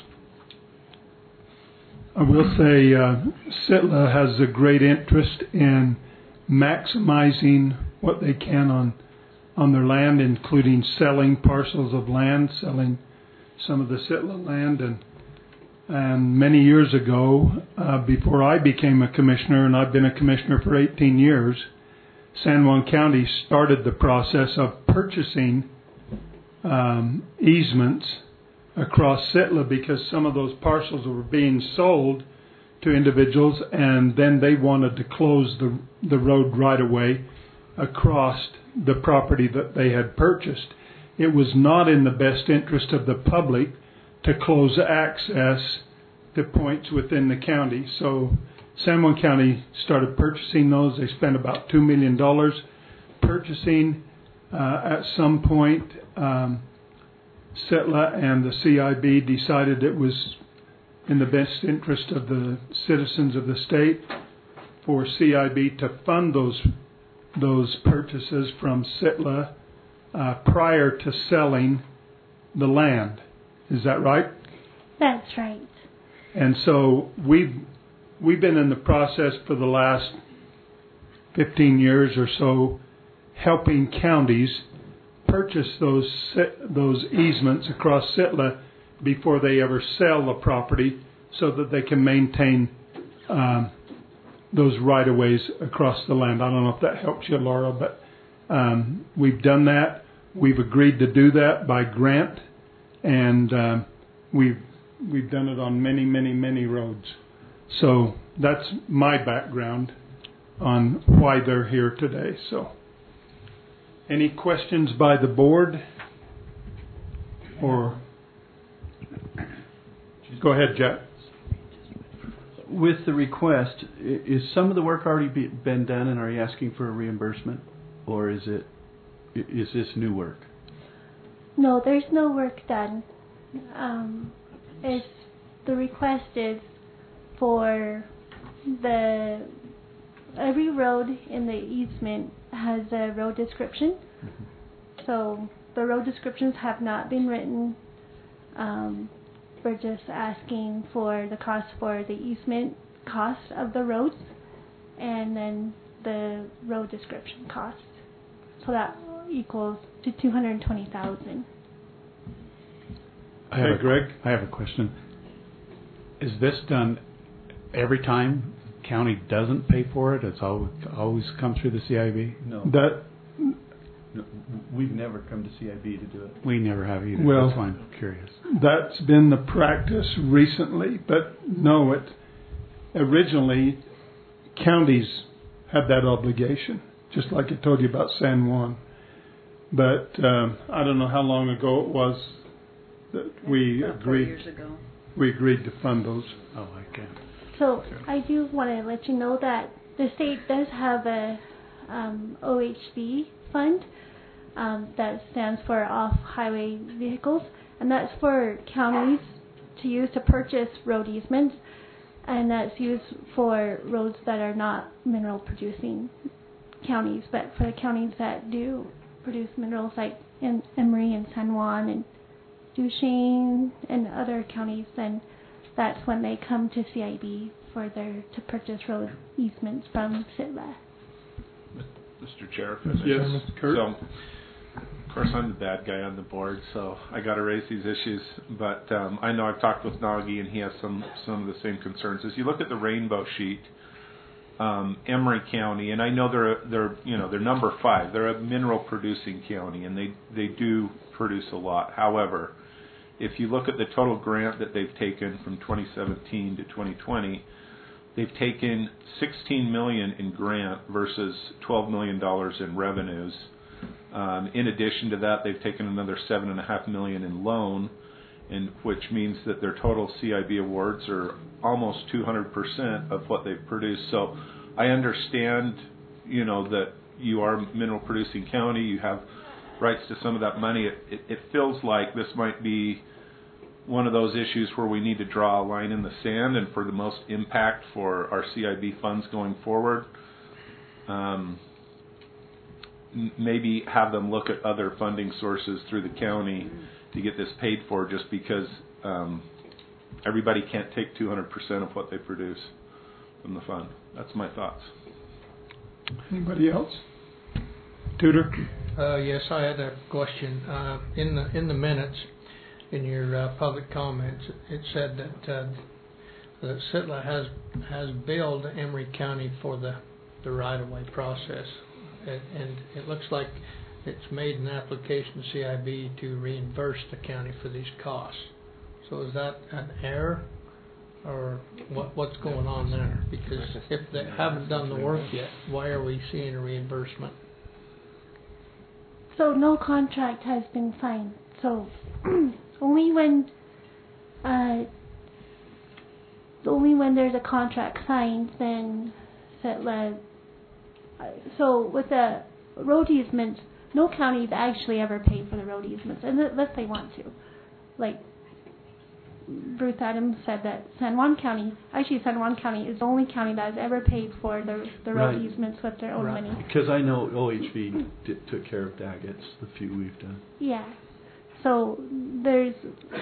I will say SITLA has a great interest in maximizing what they can on their land, including selling parcels of land, selling some of the SITLA land. And many years ago, before I became a commissioner, and I've been a commissioner for 18 years, San Juan County started the process of purchasing easements across SITLA because some of those parcels were being sold to individuals, and then they wanted to close the road right away across the property that they had purchased. It was not in the best interest of the public to close access to points within the county. So San Juan County started purchasing those. They spent about $2 million purchasing. At some point, SITLA and the CIB decided it was in the best interest of the citizens of the state for CIB to fund those purchases from SITLA prior to selling the land. Is that right? That's right. And so we've been in the process for the last 15 years or so helping counties purchase those easements across SITLA before they ever sell the property, so that they can maintain those right-of-ways across the land. I don't know if that helps you, Laura, but we've done that. We've agreed to do that by grant, and we've done it on many, many, many roads. So that's my background on why they're here today. So, any questions by the board? Or go ahead, Jack. With the request, is some of the work already been done, and are you asking for a reimbursement, or is this new work? No, there's no work done. The request is for every road in the easement has a road description. Mm-hmm. So the road descriptions have not been written. We're just asking for the cost for the easement cost of the roads, and then the road description cost. So that equals to $220,000. Greg? I have a question. Is this done every time county doesn't pay for it? It's always come through the CIB? No. No, we've never come to CIB to do it. We never have either. Well, that's why I'm curious. That's been the practice recently, but no, originally counties had that obligation, just like I told you about San Juan. But I don't know how long ago it was that we agreed. 4 years ago. We agreed to fund those. Oh, okay. So I do want to let you know that the state does have a OHV fund that stands for off-highway vehicles, and that's for counties to use to purchase road easements, and that's used for roads that are not mineral producing counties, but for the counties that do produce minerals, like in Emery and San Juan and Duchesne and other counties, then that's when they come to CIB to purchase road easements from SITLA. Mr. Chair, yes, Kurt. So, of course, I'm the bad guy on the board, so I got to raise these issues. But I know I've talked with Nagy, and he has some of the same concerns. As you look at the rainbow sheet, Emery County, and I know they're number 5. They're a mineral producing county, and they do produce a lot. However, if you look at the total grant that they've taken from 2017 to 2020, they've taken $16 million in grant versus $12 million in revenues. In addition to that, they've taken another $7.5 million in loan, which means that their total CIB awards are almost 200% of what they've produced. So I understand, that you are a mineral producing county, you have rights to some of that money. It feels like this might be one of those issues where we need to draw a line in the sand, and for the most impact for our CIB funds going forward, maybe have them look at other funding sources through the county to get this paid for, just because everybody can't take 200% of what they produce from the fund. That's my thoughts. Anybody else? Tudor? Yes, I had a question. In the minutes, in your public comments, it said that SITLA has billed Emery County for the right-of-way process, and it looks like it's made an application to CIB to reimburse the county for these costs. So is that an error, or what's going on there? Because if they haven't done the work yet, why are we seeing a reimbursement? So no contract has been signed. So only when there's a contract signed, then SITLA. So with the road easements, no county's actually ever paid for the road easements, unless they want to. Like Bruce Adams said that San Juan County is the only county that has ever paid for the road easements with their own money. Because I know OHV took care of Daggett's, the few we've done. Yeah. So there's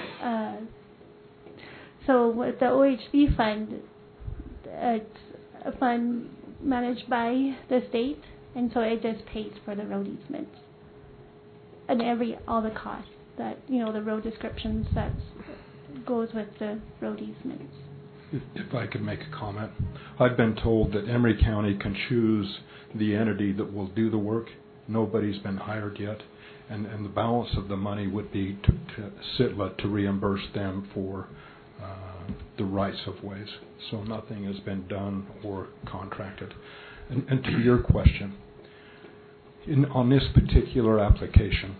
so with the OHV fund, it's a fund managed by the state, and so it just pays for the road easements and all the costs that the road descriptions that goes with the road easements. If I could make a comment, I've been told that Emery County can choose the entity that will do the work. Nobody's been hired yet, and the balance of the money would be to SITLA to reimburse them for the rights of ways. So nothing has been done or contracted. And to your question, on this particular application,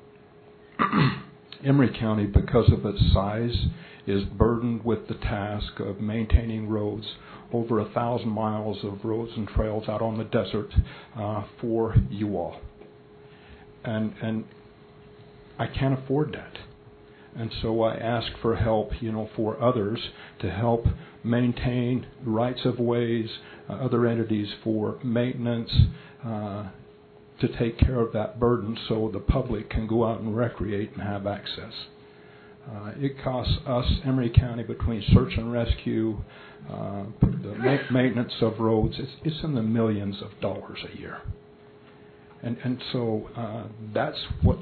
Emery County, because of its size, is burdened with the task of maintaining roads, over 1,000 miles of roads and trails out on the desert for you all. And I can't afford that. And so I ask for help, for others to help maintain rights of ways, other entities for maintenance, to take care of that burden so the public can go out and recreate and have access. It costs us, Emery County, between search and rescue, the maintenance of roads, it's in the millions of dollars a year. And so that's what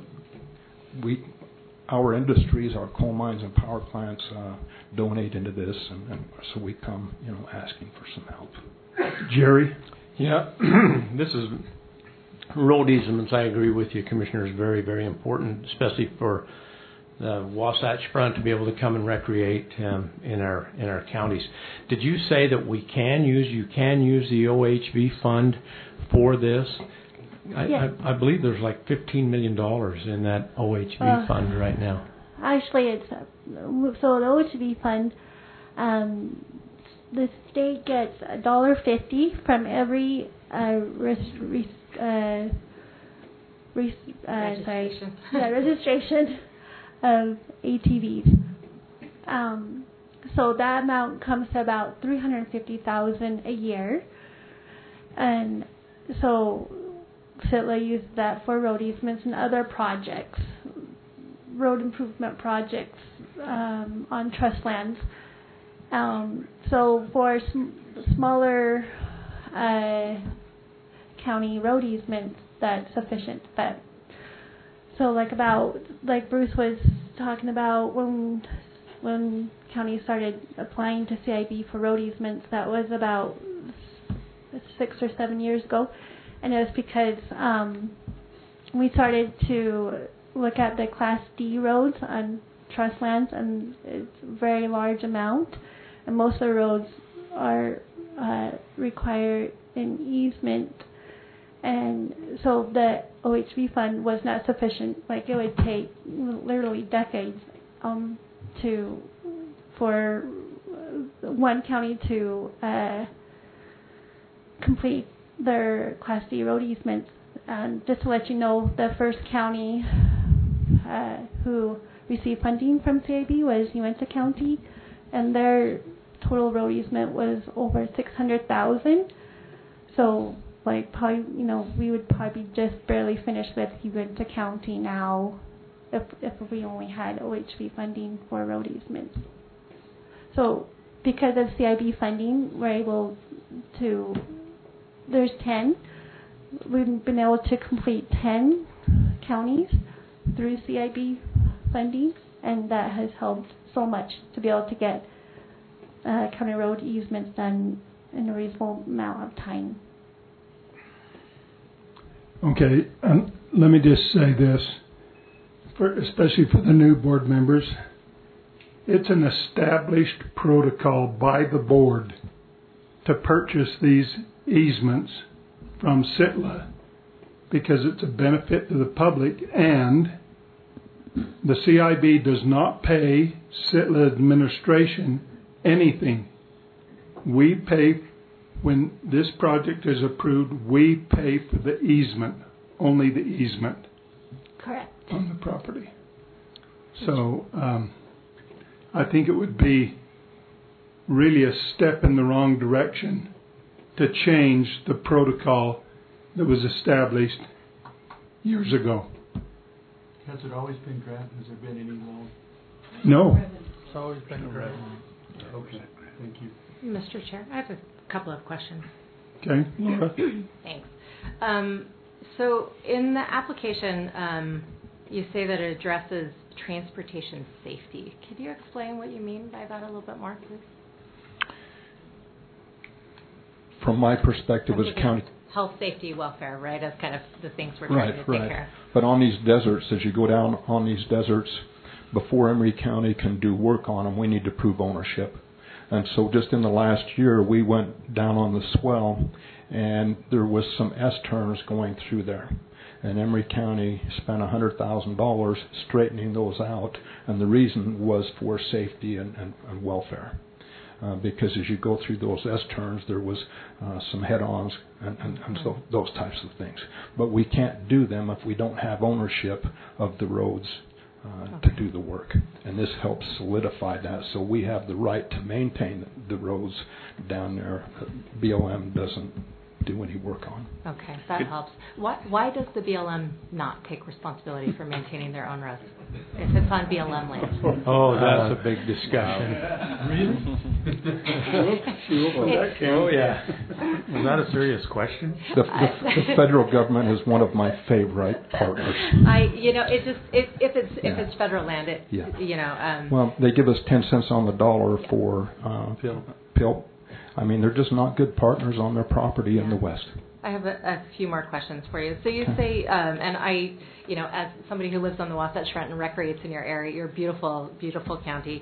our industries, our coal mines and power plants donate into this, and so we come, asking for some help. Jerry? Yeah, this is road easements. I agree with you, Commissioner, is very, very important, especially for the Wasatch Front to be able to come and recreate in our counties. Did you say that you can use the OHV fund for this? Yes. I believe there's like $15 million in that OHV fund right now. Actually, it's so the OHV fund. The state gets $1.50 from every registration of ATVs. So that amount comes to about $350,000 a year, and so SITLA uses that for road easements and other projects, road improvement projects on trust lands. So for smaller county road easements, that's sufficient. But so like Bruce was talking about when counties started applying to CIB for road easements, that was about 6 or 7 years ago, and it was because we started to look at the Class D roads on trust lands, and it's a very large amount, and most of the roads are require an easement, and so the OHV fund was not sufficient. Like it would take literally decades for one county to complete their Class D road easements. And just to let you know, the first county who received funding from CIB was Uinta County, and their total road easement was over $600,000. So, like, probably, we would probably be just barely finished with Uinta County now if we only had OHV funding for road easements. So, because of CIB funding, we're able to, there's 10. We've been able to complete 10 counties through CIB funding, and that has helped so much to be able to get county road easements done in a reasonable amount of time. Okay, let me just say this, especially for the new board members. It's an established protocol by the board to purchase these easements from SITLA because it's a benefit to the public, and the CIB does not pay SITLA administration anything. We pay, when this project is approved, we pay for the easement, only the easement. Correct. On the property. So I think it would be really a step in the wrong direction to change the protocol that was established years ago. Has it always been grant? Has there been any loan? No. It's always been grant. Okay, thank you. Mr. Chair, I have a couple of questions. Okay, Laura. Thanks. So in the application, you say that it addresses transportation safety. Could you explain what you mean by that a little bit more, please? From my perspective as county... Health, safety, welfare, right, as kind of the things we're trying to take care of. But on these deserts, as you go down on these deserts, before Emery County can do work on them, we need to prove ownership. And so just in the last year, we went down on the swell, and there was some S-turns going through there. And Emery County spent $100,000 straightening those out, and the reason was for safety and welfare. Because as you go through those S-turns, there was some head-ons and so those types of things. But we can't do them if we don't have ownership of the roads to do the work. And this helps solidify that, so we have the right to maintain the roads down there. BLM doesn't do any work on. Okay, that helps. Why does the BLM not take responsibility for maintaining their own roads if it's on BLM land? Oh, that's a big discussion. Oh, yeah. Was that a serious question? The federal government is one of my favorite partners. If it's federal land, well, they give us 10 cents on the dollar for PILT. I mean, they're just not good partners on their property in the West. I have a few more questions for you. So you say, and I, as somebody who lives on the Wasatch Front and recreates in your area, your beautiful, beautiful county,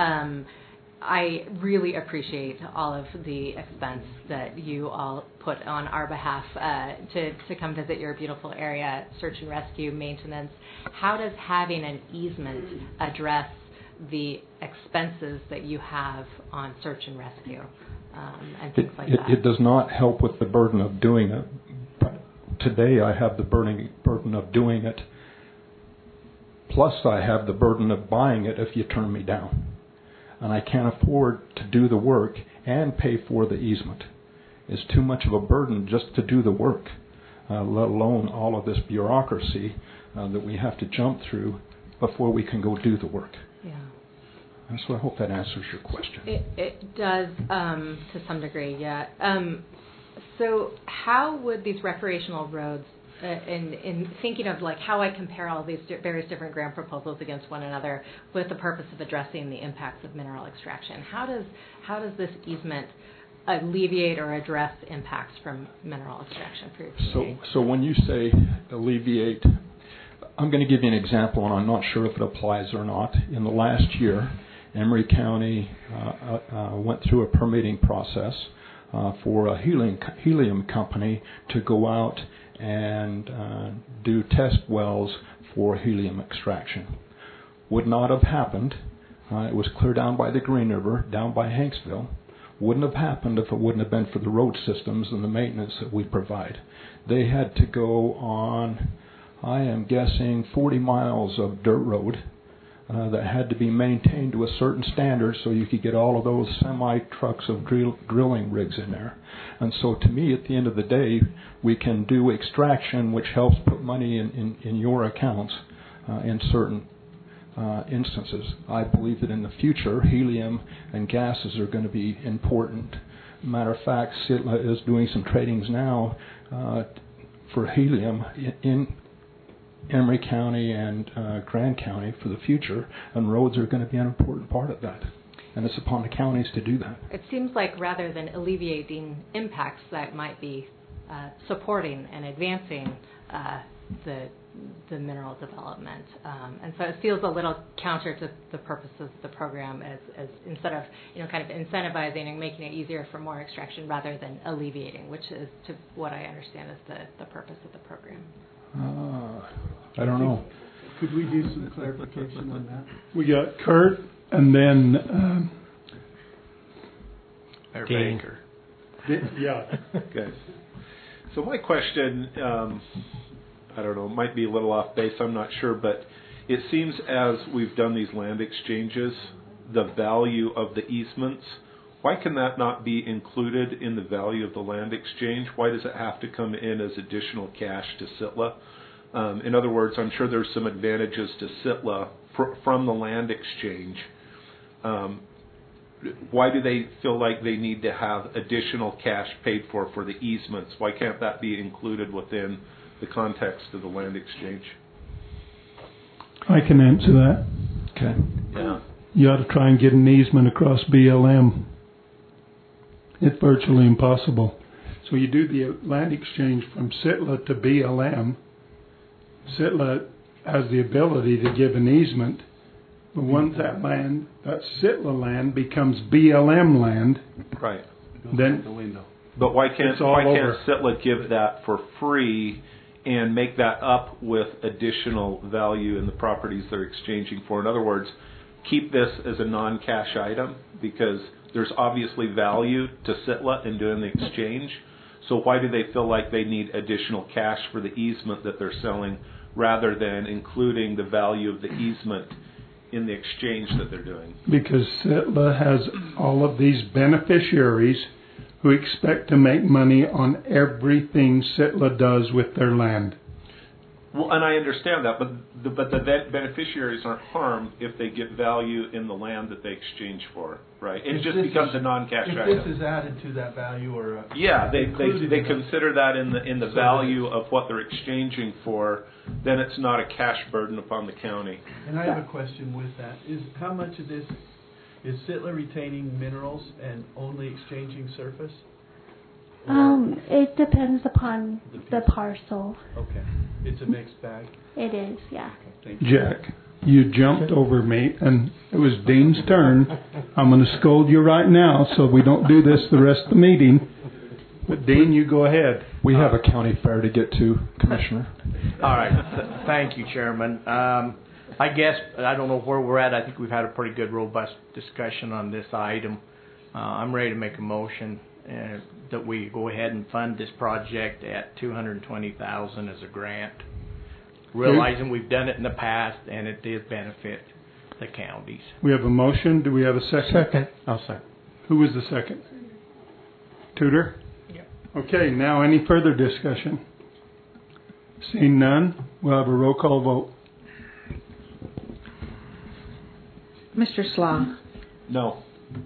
I really appreciate all of the expense that you all put on our behalf to come visit your beautiful area, search and rescue, maintenance. How does having an easement address the expenses that you have on search and rescue? And things like that. It does not help with the burden of doing it. But today I have the burden of doing it. Plus I have the burden of buying it if you turn me down. And I can't afford to do the work and pay for the easement. It's too much of a burden just to do the work, let alone all of this bureaucracy that we have to jump through before we can go do the work. Yeah. And so I hope that answers your question. It does to some degree, yeah. So how would these recreational roads, in thinking of like how I compare all these various different grant proposals against one another with the purpose of addressing the impacts of mineral extraction, how does this easement alleviate or address impacts from mineral extraction for your community? So when you say alleviate, I'm going to give you an example, and I'm not sure if it applies or not. In the last year, Emery County went through a permitting process for a helium company to go out and do test wells for helium extraction. Would not have happened. It was clear down by the Green River, down by Hanksville. Wouldn't have happened if it wouldn't have been for the road systems and the maintenance that we provide. They had to go on, I am guessing, 40 miles of dirt road that had to be maintained to a certain standard so you could get all of those semi-trucks of drilling rigs in there. And so to me, at the end of the day, we can do extraction, which helps put money in your accounts in certain instances. I believe that in the future, helium and gases are going to be important. Matter of fact, SITLA is doing some tradings now for helium in Emery County and Grand County for the future, and roads are going to be an important part of that. And it's upon the counties to do that. It seems like rather than alleviating impacts, that might be supporting and advancing the mineral development. And so it feels a little counter to the purpose of the program as instead of kind of incentivizing and making it easier for more extraction rather than alleviating, which is to what I understand is the purpose of the program. I don't know. Could we do some clarification on that? We got Kurt and then Dean. Yeah. Okay. So my question, I don't know, might be a little off base, I'm not sure, but it seems as we've done these land exchanges, the value of the easements, why can that not be included in the value of the land exchange? Why does it have to come in as additional cash to SITLA? In other words, I'm sure there's some advantages to SITLA from the land exchange. Why do they feel like they need to have additional cash paid for the easements? Why can't that be included within the context of the land exchange? I can answer that. Okay. Yeah. You ought to try and get an easement across BLM. It's virtually impossible. So you do the land exchange from SITLA to BLM. SITLA has the ability to give an easement, but once that land, that SITLA land, becomes BLM land, right? Then the window. But why can't SITLA give that for free and make that up with additional value in the properties they're exchanging for? In other words, keep this as a non-cash item because there's obviously value to SITLA in doing the exchange. So why do they feel like they need additional cash for the easement that they're selling rather than including the value of the easement in the exchange that they're doing? Because SITLA has all of these beneficiaries who expect to make money on everything SITLA does with their land. Well, and I understand that, but the beneficiaries aren't harmed if they get value in the land that they exchange for, right? It just becomes a non-cash item. If this is added to that value, or yeah, they consider that in the value of what they're exchanging for, then it's not a cash burden upon the county. And I have a question with that: is how much of this is SITLA retaining minerals and only exchanging surface? It depends upon the parcel. Okay. It's a mixed bag. It is, yeah. Okay, thank you. Jack, you jumped over me, and it was Dean's turn. I'm going to scold you right now so we don't do this the rest of the meeting. But Dean, you go ahead. We have a county fair to get to, Commissioner. All right. Thank you, Chairman. I guess, I don't know where we're at. I think we've had a pretty good, robust discussion on this item. I'm ready to make a motion that we go ahead and fund this project at $220,000 as a grant, realizing we've done it in the past and it did benefit the counties. We have a motion. Do we have a second? Second. I'll second. Who was the second? Tudor? Yep. Okay, now any further discussion? Seeing none, we'll have a roll call vote. Mr. Slaw? No.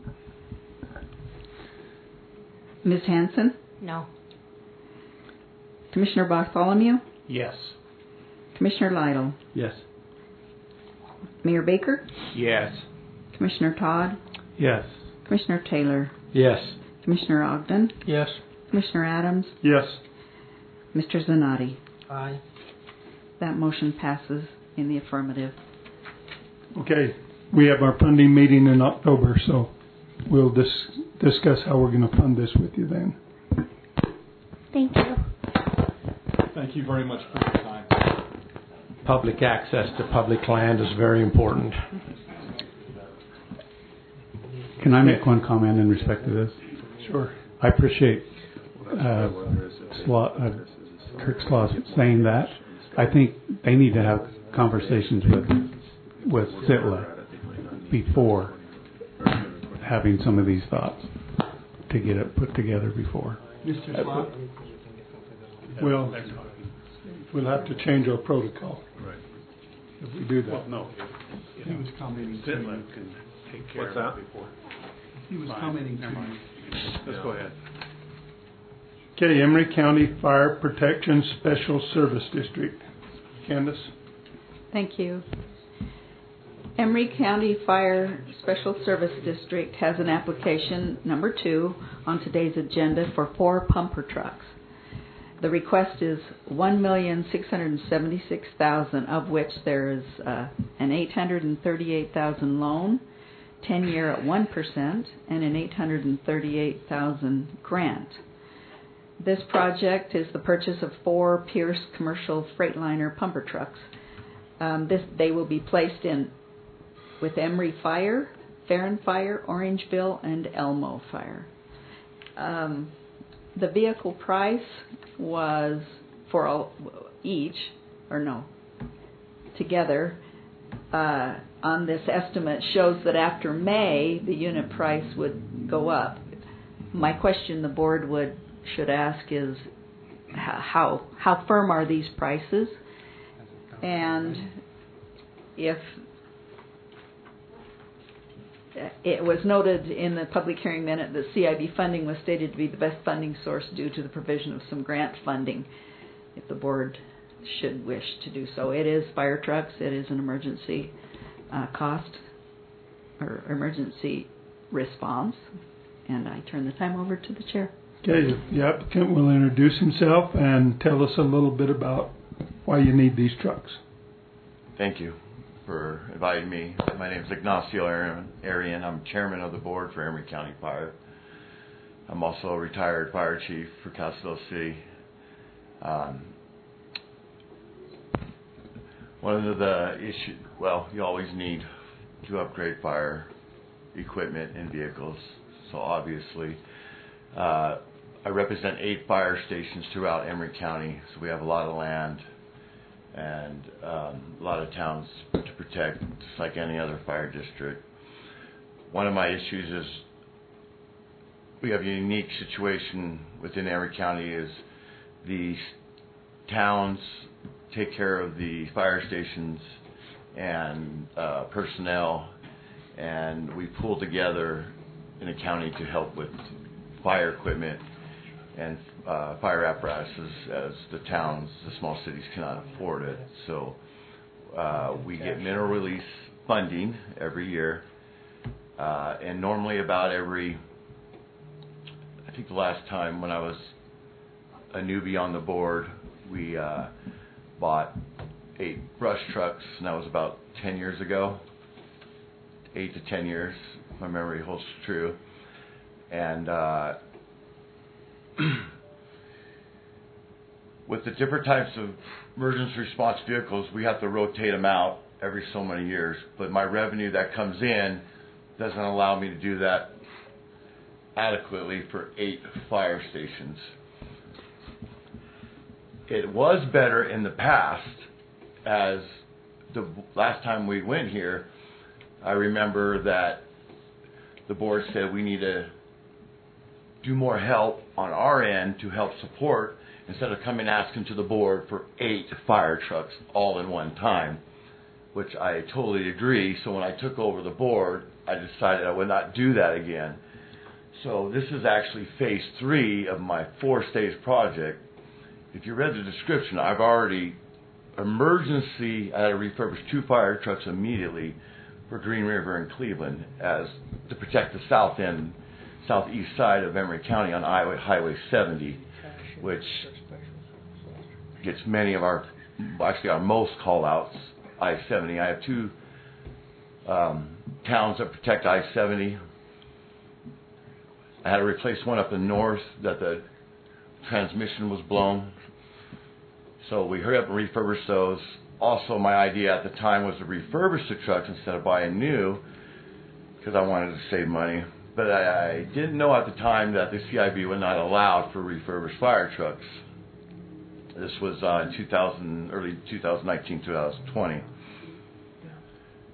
Ms. Hanson? No. Commissioner Bartholomew? Yes. Commissioner Lytle? Yes. Mayor Baker? Yes. Commissioner Todd? Yes. Commissioner Taylor? Yes. Commissioner Ogden? Yes. Commissioner Adams? Yes. Mr. Zanotti? Aye. That motion passes in the affirmative. Okay, we have our funding meeting in October, so we'll discuss how we're going to fund this with you then. Thank you. Thank you very much for your time. Public access to public land is very important. Can I make one comment in respect to this? Sure. I appreciate Kirk Slaw saying that. I think they need to have conversations with with SITLA before having some of these thoughts to get it put together before. Mr. Slot? Well, we'll have to change our protocol. Right. If we do that. Well, no. He was commenting to SITLA you. can take care What's of that? it before. He was Fine. commenting Never to mind. you. Let's go ahead. Okay, Emery County Fire Protection Special Service District. Candace? Thank you. Emery County Fire Special Service District has an application number 2 on today's agenda for 4 pumper trucks. The request is $1,676,000, of which there is an $838,000 loan, 10-year at 1%, and an $838,000 grant. This project is the purchase of 4 Pierce commercial Freightliner pumper trucks. They will be placed in with Emery Fire, Farron Fire, Orangeville, and Elmo Fire. The vehicle price was for all, each, or no, together, on this estimate shows that after May, the unit price would go up. My question the board should ask is how firm are these prices? And if it was noted in the public hearing minute that CIB funding was stated to be the best funding source due to the provision of some grant funding, if the board should wish to do so. It is fire trucks. It is an emergency cost or emergency response. And I turn the time over to the chair. Okay, the applicant will introduce himself and tell us a little bit about why you need these trucks. Thank you for inviting me. My name is Ignacio Arian. I'm chairman of the board for Emery County Fire. I'm also a retired fire chief for Castleton City. One of the issues, well, you always need to upgrade fire equipment and vehicles. So obviously, I represent 8 fire stations throughout Emery County, so we have a lot of land and a lot of towns to protect, just like any other fire district. One of my issues is we have a unique situation within Emery County is the towns take care of the fire stations and personnel, and we pull together in a county to help with fire equipment and fire apparatuses as the towns, the small cities cannot afford it. So we get mineral release funding every year, and normally about every, I think the last time when I was a newbie on the board, we bought 8 brush trucks, and that was about 10 years ago, 8 to 10 years, if my memory holds true. And with the different types of emergency response vehicles, we have to rotate them out every so many years. But my revenue that comes in doesn't allow me to do that adequately for 8 fire stations. It was better in the past, as the last time we went here, I remember that the board said we need to do more help on our end to help support instead of coming asking to the board for 8 fire trucks all in one time, which I totally agree. So when I took over the board, I decided I would not do that again. So this is actually phase 3 of my 4-stage project. If you read the description, I've already I had to refurbish 2 fire trucks immediately for Green River and Cleveland to protect the southeast side of Emery County on Highway 70, which gets many of our most call-outs, I-70. I have 2 towns that protect I-70. I had to replace one up in north that the transmission was blown. So we hurried up and refurbished those. Also, my idea at the time was to refurbish the trucks instead of buying new because I wanted to save money. But I didn't know at the time that the CIB would not allow for refurbished fire trucks. This was in early 2019, 2020.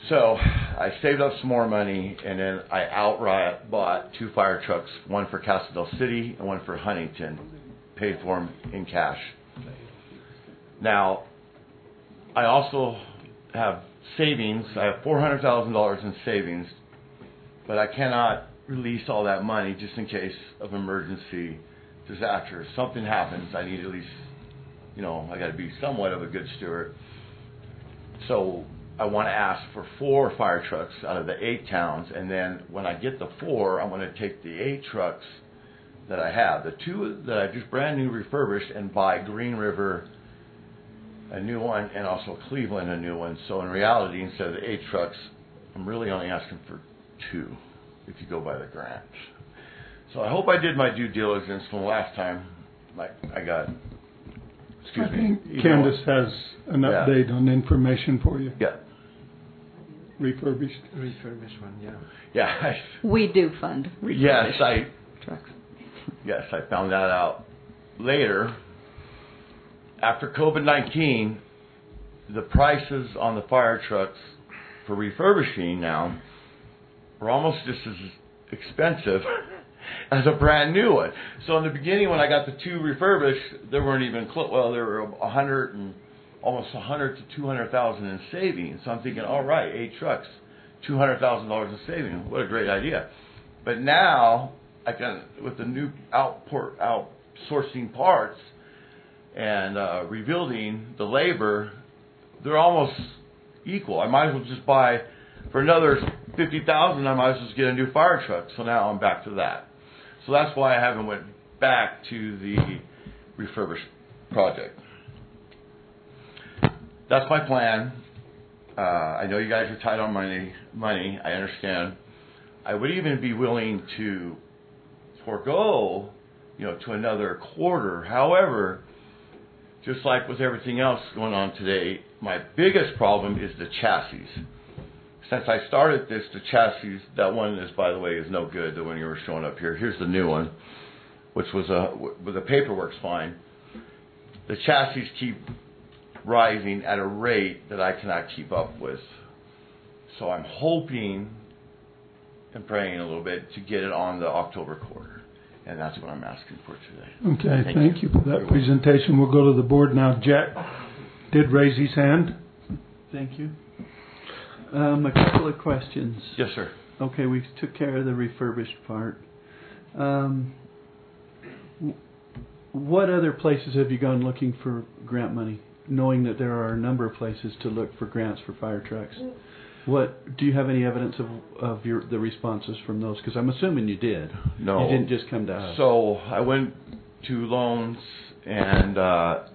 So I saved up some more money, and then I outright bought 2 fire trucks, one for Casa del City and one for Huntington, paid for them in cash. Now, I also have savings. I have $400,000 in savings, but I cannot release all that money just in case of emergency disaster. If something happens, I need at least, I got to be somewhat of a good steward. So I want to ask for 4 fire trucks out of the 8 towns, and then when I get the 4, I'm going to take the 8 trucks that I have, the 2 that I just brand new refurbished, and buy Green River a new one, and also Cleveland a new one. So in reality, instead of the 8 trucks, I'm really only asking for 2, if you go by the grant. So I hope I did my due diligence from last time. I got. Excuse me. Candace has an update on information for you. Yeah. Refurbished one, yeah. Yeah. We do fund refurbished trucks. Yes, I found that out later. After COVID-19, the prices on the fire trucks for refurbishing now are almost just as expensive as a brand new one. So in the beginning, when I got the 2 refurbished, they weren't even close. Well, they were almost 100 to 200,000 in savings. So I'm thinking, all right, 8 trucks, $200,000 in savings. What a great idea! But now I can, with the new outsourcing parts and rebuilding the labor, they're almost equal. I might as well just buy for another $50,000. I might as well just get a new fire truck. So now I'm back to that. So that's why I haven't went back to the refurbished project. That's my plan. I know you guys are tight on money. I understand. I would even be willing to forego, to another quarter. However, just like with everything else going on today, my biggest problem is the chassis. Since I started this, the chassis, that one is, by the way, is no good, the one you were showing up here. Here's the new one, which was the paperwork's fine. The chassis keep rising at a rate that I cannot keep up with. So I'm hoping and praying a little bit to get it on the October quarter. And that's what I'm asking for today. Okay, thank you for that presentation. We'll go to the board now. Jack did raise his hand. Thank you. A couple of questions. Yes, sir. Okay, we took care of the refurbished part. What other places have you gone looking for grant money, knowing that there are a number of places to look for grants for fire trucks? Do you have any evidence of the responses from those? Because I'm assuming you did. No. You didn't just come to us. So I went to loans, and to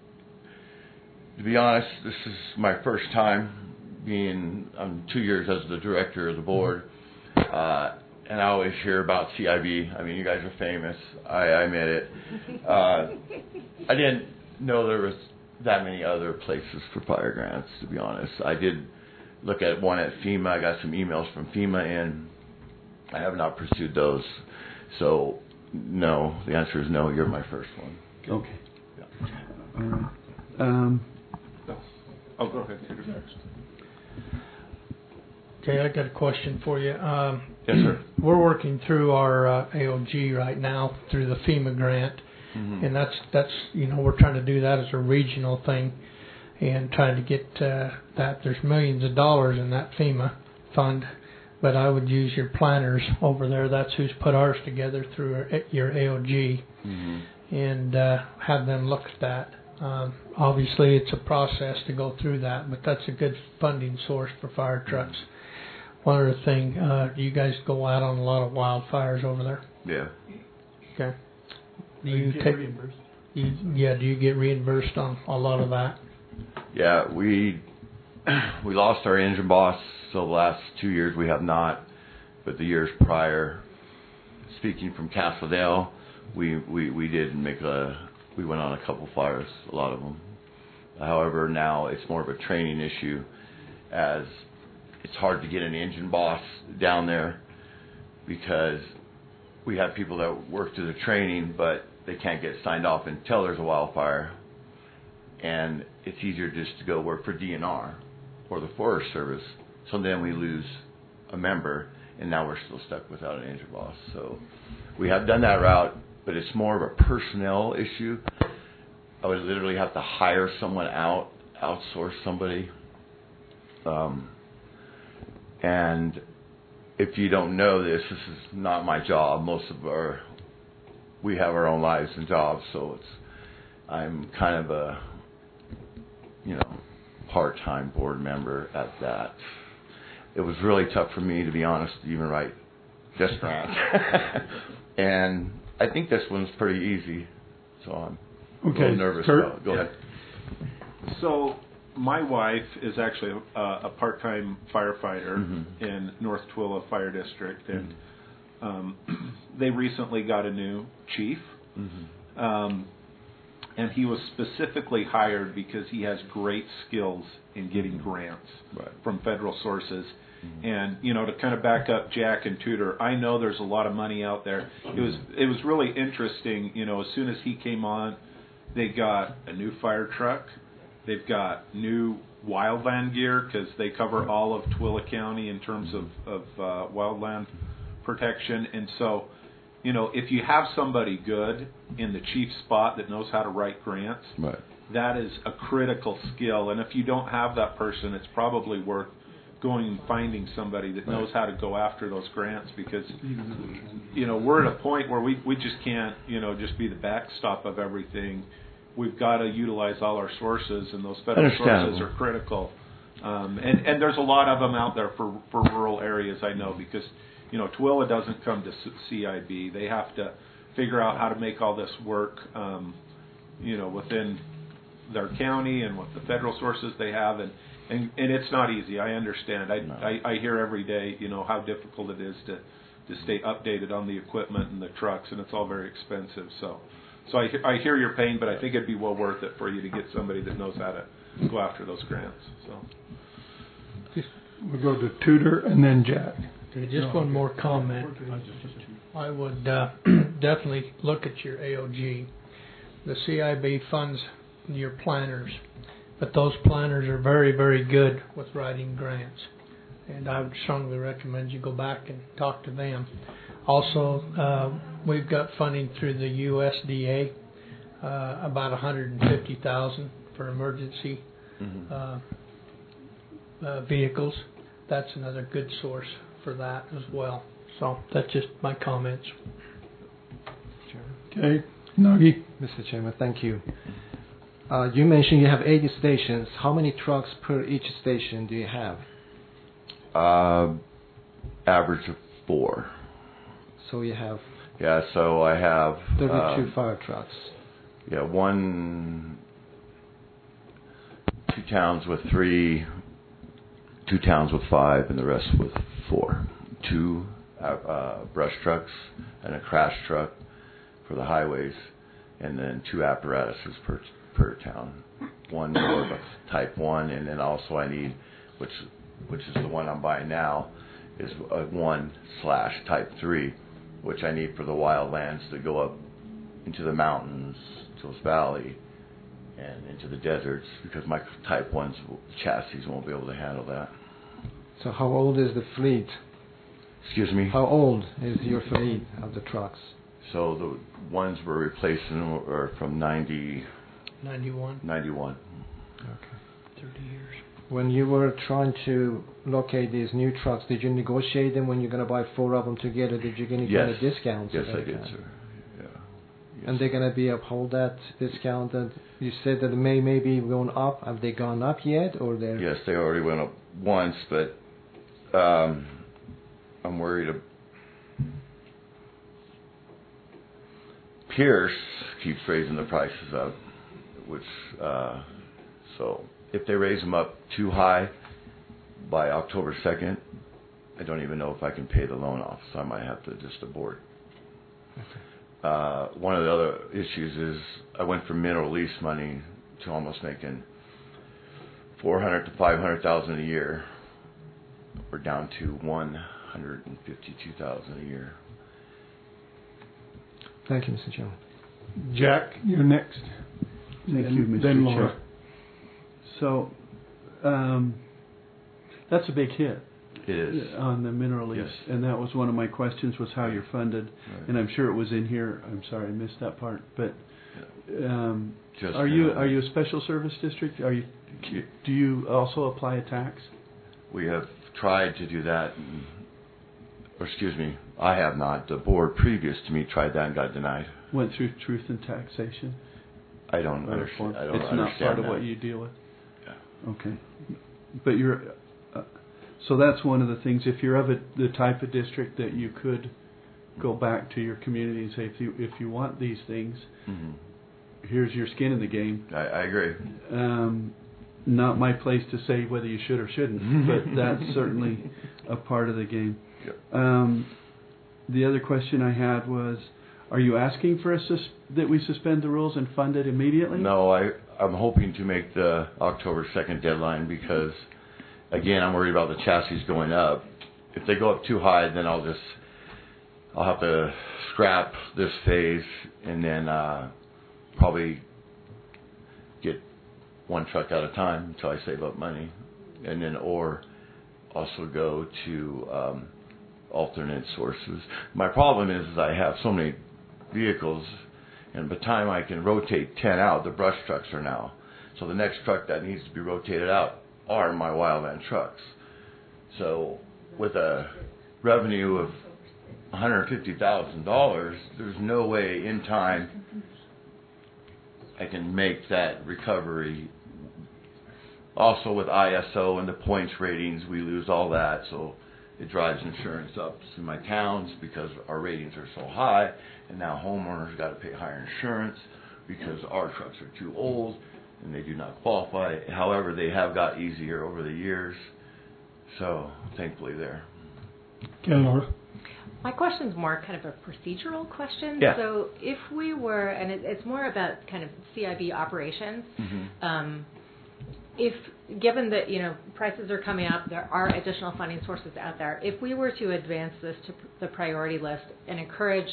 be honest, this is my first time I'm 2 years as the director of the board, and I always hear about CIB. I mean, you guys are famous. I admit it. I didn't know there was that many other places for fire grants, to be honest. I did look at one at FEMA. I got some emails from FEMA, and I have not pursued those. So, no. The answer is no. You're my first one. Okay. Yeah. All right. Go ahead. Okay, I got a question for you. Yes, sir. We're working through our AOG right now through the FEMA grant, and that's we're trying to do that as a regional thing, and trying to get that. There's millions of dollars in that FEMA fund, but I would use your planners over there. That's who's put ours together through your AOG, and have them look at that. Obviously, it's a process to go through that, but that's a good funding source for fire trucks. One other thing, you guys go out on a lot of wildfires over there? Yeah. Okay. Do you get reimbursed? Do you get reimbursed on a lot of that? Yeah, we lost our engine boss, so the last 2 years we have not, but the years prior, speaking from Castledale, we did we went on a couple fires, a lot of them. However, now it's more of a training issue, as it's hard to get an engine boss down there because we have people that work through the training, but they can't get signed off until there's a wildfire. And it's easier just to go work for DNR or the Forest Service. So then we lose a member, and now we're still stuck without an injured boss. So we have done that route, but it's more of a personnel issue. I would literally have to hire someone out, outsource somebody. And if you don't know this is not my job. We have our own lives and jobs, so I'm kind of a, part-time board member at that. It was really tough for me, to be honest, to even write this grant. And I think this one's pretty easy, so I'm a little nervous about it. Go ahead. So my wife is actually a part-time firefighter in North Tooele Fire District, and they recently got a new chief. And he was specifically hired because he has great skills in getting grants from federal sources. And, to kind of back up Jack and Tudor, I know there's a lot of money out there. It was really interesting, as soon as he came on, they got a new fire truck. They've got new wildland gear because they cover all of Tooele County in terms of wildland protection. And so, if you have somebody good in the chief spot that knows how to write grants, that is a critical skill. And if you don't have that person, it's probably worth going and finding somebody that knows how to go after those grants, because, we're at a point where we just can't, just be the backstop of everything. We've got to utilize all our sources, and those federal sources are critical. And there's a lot of them out there for rural areas, I know, because Tooele doesn't come to CIB. They have to figure out how to make all this work, within their county and with the federal sources they have, and it's not easy. I understand. I hear every day, how difficult it is to stay updated on the equipment and the trucks, and it's all very expensive. So I hear your pain, but I think it'd be well worth it for you to get somebody that knows how to go after those grants. So we'll go to Tudor and then Jack. Okay, just one more comment. I would definitely look at your AOG. The CIB funds your planners, but those planners are very, very good with writing grants, and I would strongly recommend you go back and talk to them. Also, we've got funding through the USDA, about $150,000 for emergency vehicles. That's another good source for that as well. So that's just my comments. Okay, Nagi. Mr. Chairman, thank you. You mentioned you have 80 stations. How many trucks per each station do you have? Average of 4. So you have... Yeah, so I have... 32 fire trucks. Yeah, 2 towns with 3, 2 towns with 5, and the rest with 4. 2 brush trucks and a crash truck for the highways, and then 2 apparatuses per town. 1 more of a type 1, and then also I need, which is the one I'm buying now, is a 1/type 3, which I need for the wildlands to go up into the mountains, Hills Valley, and into the deserts, because my type 1's chassis won't be able to handle that. So how old is the fleet? Excuse me? How old is your fleet of the trucks? So the ones we're replacing are from 91. 91. Okay. 30 years. When you were trying to locate these new trucks, did you negotiate them when you're going to buy 4 of them together? Did you get any kind of discounts? Yes, I did, sir. Yeah. Yes. And they're going to be uphold that discount that you said that maybe going up. Have they gone up yet, or they're? Yes, they already went up once, but I'm worried. Pierce keeps raising the prices up, which so if they raise them up too high by October 2nd, I don't even know if I can pay the loan off, so I might have to just abort. Okay. One of the other issues is I went from mineral lease money to almost making $400,000 to $500,000 a year. We're down to $152,000 a year. Thank you, Mr. Chairman. Jack, you're next. Thank you, Mr. Then Chair. Laura. So, That's a big hit. It is. On the mineral lease. Yes. And that was one of my questions, was how you're funded. Right. And I'm sure it was in here. I'm sorry I missed that part. But Just are you a special service district? Do you also apply a tax? We have tried to do that. Or excuse me, I have not. The board previous to me tried that and got denied. Went through truth and taxation? I don't understand. It's not part of what you deal with? Yeah. Okay. But you're... so that's one of the things, if you're of the type of district that you could go back to your community and say, if you want these things, here's your skin in the game. I agree. Not my place to say whether you should or shouldn't, but that's certainly a part of the game. Yep. The other question I had was, are you asking for that we suspend the rules and fund it immediately? No, I'm hoping to make the October 2nd deadline because, again, I'm worried about the chassis going up. If they go up too high, then I'll have to scrap this phase and then probably get one truck at a time until I save up money, and then or also go to alternate sources. My problem is I have so many vehicles, and by the time I can rotate 10 out, the brush trucks are now. So the next truck that needs to be rotated out are my wildland trucks. So with a revenue of $150,000, there's no way in time I can make that recovery. Also with ISO and the points ratings, we lose all that, so it drives insurance up to my towns because our ratings are so high, and now homeowners got to pay higher insurance because our trucks are too old and they do not qualify. However, they have got easier over the years, so thankfully there. Okay, Laura. My question's more kind of a procedural question. Yeah. So if we were, and it's more about kind of CIB operations, if given that prices are coming up, there are additional funding sources out there. If we were to advance this to the priority list and encourage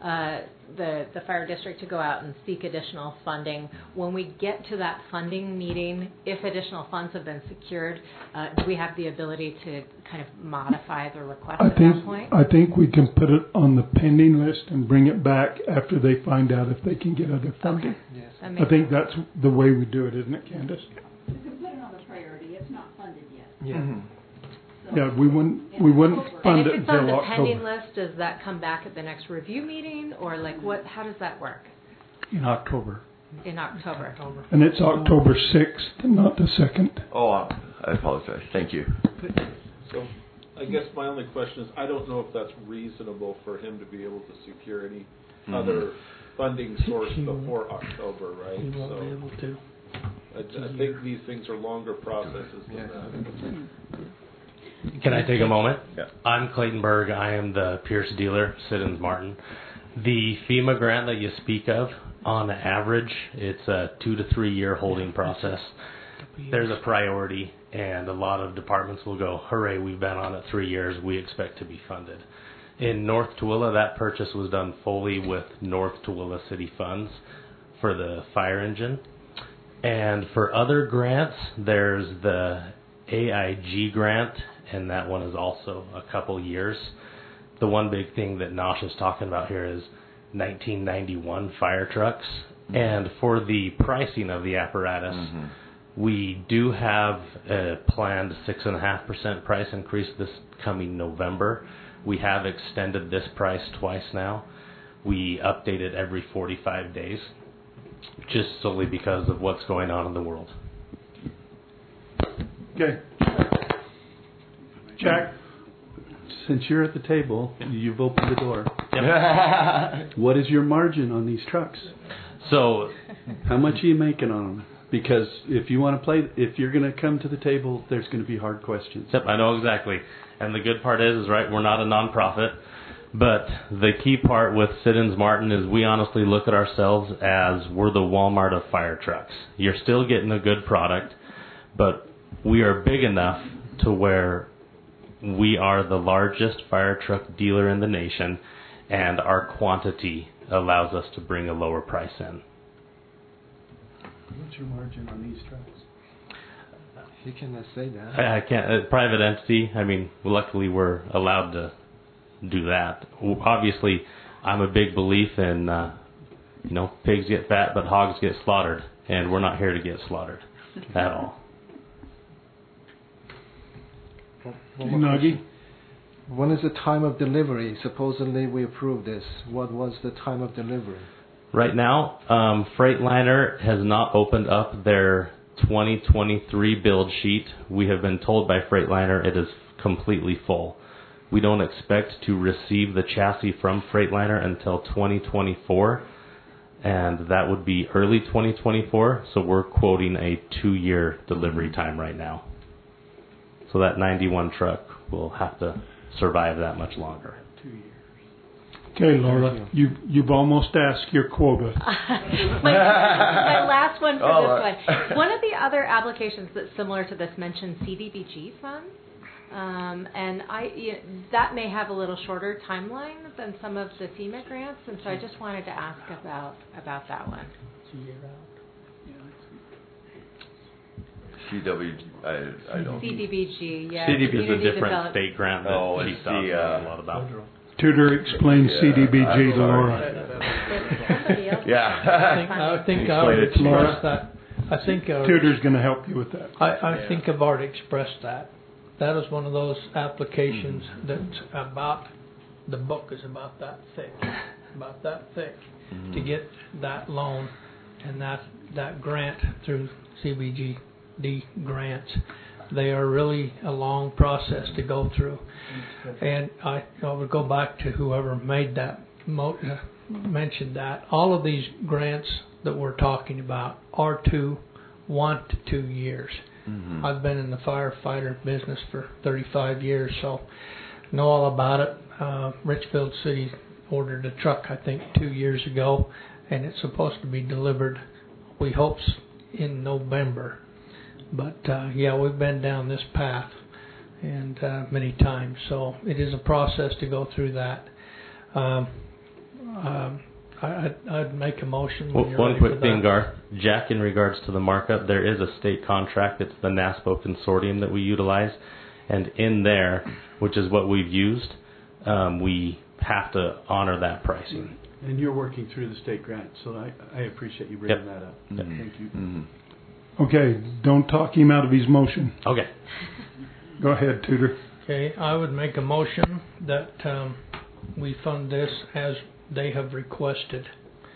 the fire district to go out and seek additional funding, when we get to that funding meeting, if additional funds have been secured, do we have the ability to kind of modify the request at that point? I think we can put it on the pending list and bring it back after they find out if they can get other funding. Okay. Yes. I think that's the way we do it, isn't it, Candace? You can put it on the priority. It's not funded yet. Yeah. Yeah, we wouldn't fund it until October. And if it's on the pending list, does that come back at the next review meeting, or like what? How does that work? In October. In October. And it's October 6th, not the 2nd. Oh, I apologize. Thank you. So I guess my only question is, I don't know if that's reasonable for him to be able to secure any other funding source before October, right? He won't be able to. I think these things are longer processes than that. Can I take a moment? Yeah. I'm Clayton Berg. I am the Pierce dealer, Siddons Martin. The FEMA grant that you speak of, on average, it's a 2 to 3 year holding process. There's a priority, and a lot of departments will go, hooray, we've been on it 3 years, we expect to be funded. In North Tooele, that purchase was done fully with North Tooele City funds for the fire engine. And for other grants, there's the AIG grant, and that one is also a couple years. The one big thing that Nosh is talking about here is 1991 fire trucks. And for the pricing of the apparatus, we do have a planned 6.5% price increase this coming November. We have extended this price twice now. We update it every 45 days, just solely because of what's going on in the world. Okay. Jack? Since you're at the table, you've opened the door. Yep. What is your margin on these trucks? So, how much are you making on them? Because if you want to play, if you're going to come to the table, there's going to be hard questions. Yep, I know exactly. And the good part is right, we're not a nonprofit. But the key part with Siddons Martin is we honestly look at ourselves as we're the Walmart of fire trucks. You're still getting a good product, but we are big enough to where we are the largest fire truck dealer in the nation, and our quantity allows us to bring a lower price in. What's your margin on these trucks? You cannot say that. I can't. A private entity. I mean, luckily we're allowed to do that. Obviously, I'm a big belief in, pigs get fat, but hogs get slaughtered, and we're not here to get slaughtered at all. Nagi? When is the time of delivery? Supposedly we approved this. What was the time of delivery? Right now, Freightliner has not opened up their 2023 build sheet. We have been told by Freightliner it is completely full. We don't expect to receive the chassis from Freightliner until 2024, and that would be early 2024, so we're quoting a 2-year delivery time right now. So that 91 truck will have to survive that much longer. 2 years. Okay, Laura, you've almost asked your quota. my last one for this one. One of the other applications that's similar to this mentioned CDBG funds. And that may have a little shorter timeline than some of the FEMA grants, and so I just wanted to ask about that one. CDBG, yeah. CDBG is a different state grant that Chief talks a lot about. Tudor explains CDBG to Laura. I think I would express that. I think Tudor's going to help you with that. I think I've already expressed that. That is one of those applications that's about, the book is about that thick, to get that loan and that grant through CBGD grants. They are really a long process to go through. And I would go back to whoever made that, mentioned that. All of these grants that we're talking about are 1 to 2 years. Mm-hmm. I've been in the firefighter business for 35 years, so know all about it. Richfield City ordered a truck, I think, 2 years ago, and it's supposed to be delivered, we hope, in November. But, we've been down this path and many times, so it is a process to go through that. I'd make a motion. One quick thing, Gar. Jack, in regards to the markup, there is a state contract. It's the NASPO consortium that we utilize. And in there, which is what we've used, we have to honor that pricing. And you're working through the state grant, so I appreciate you bringing that up. Yep. Thank you. Mm-hmm. Okay, don't talk him out of his motion. Okay. Go ahead, Tudor. Okay, I would make a motion that we fund this as they have requested,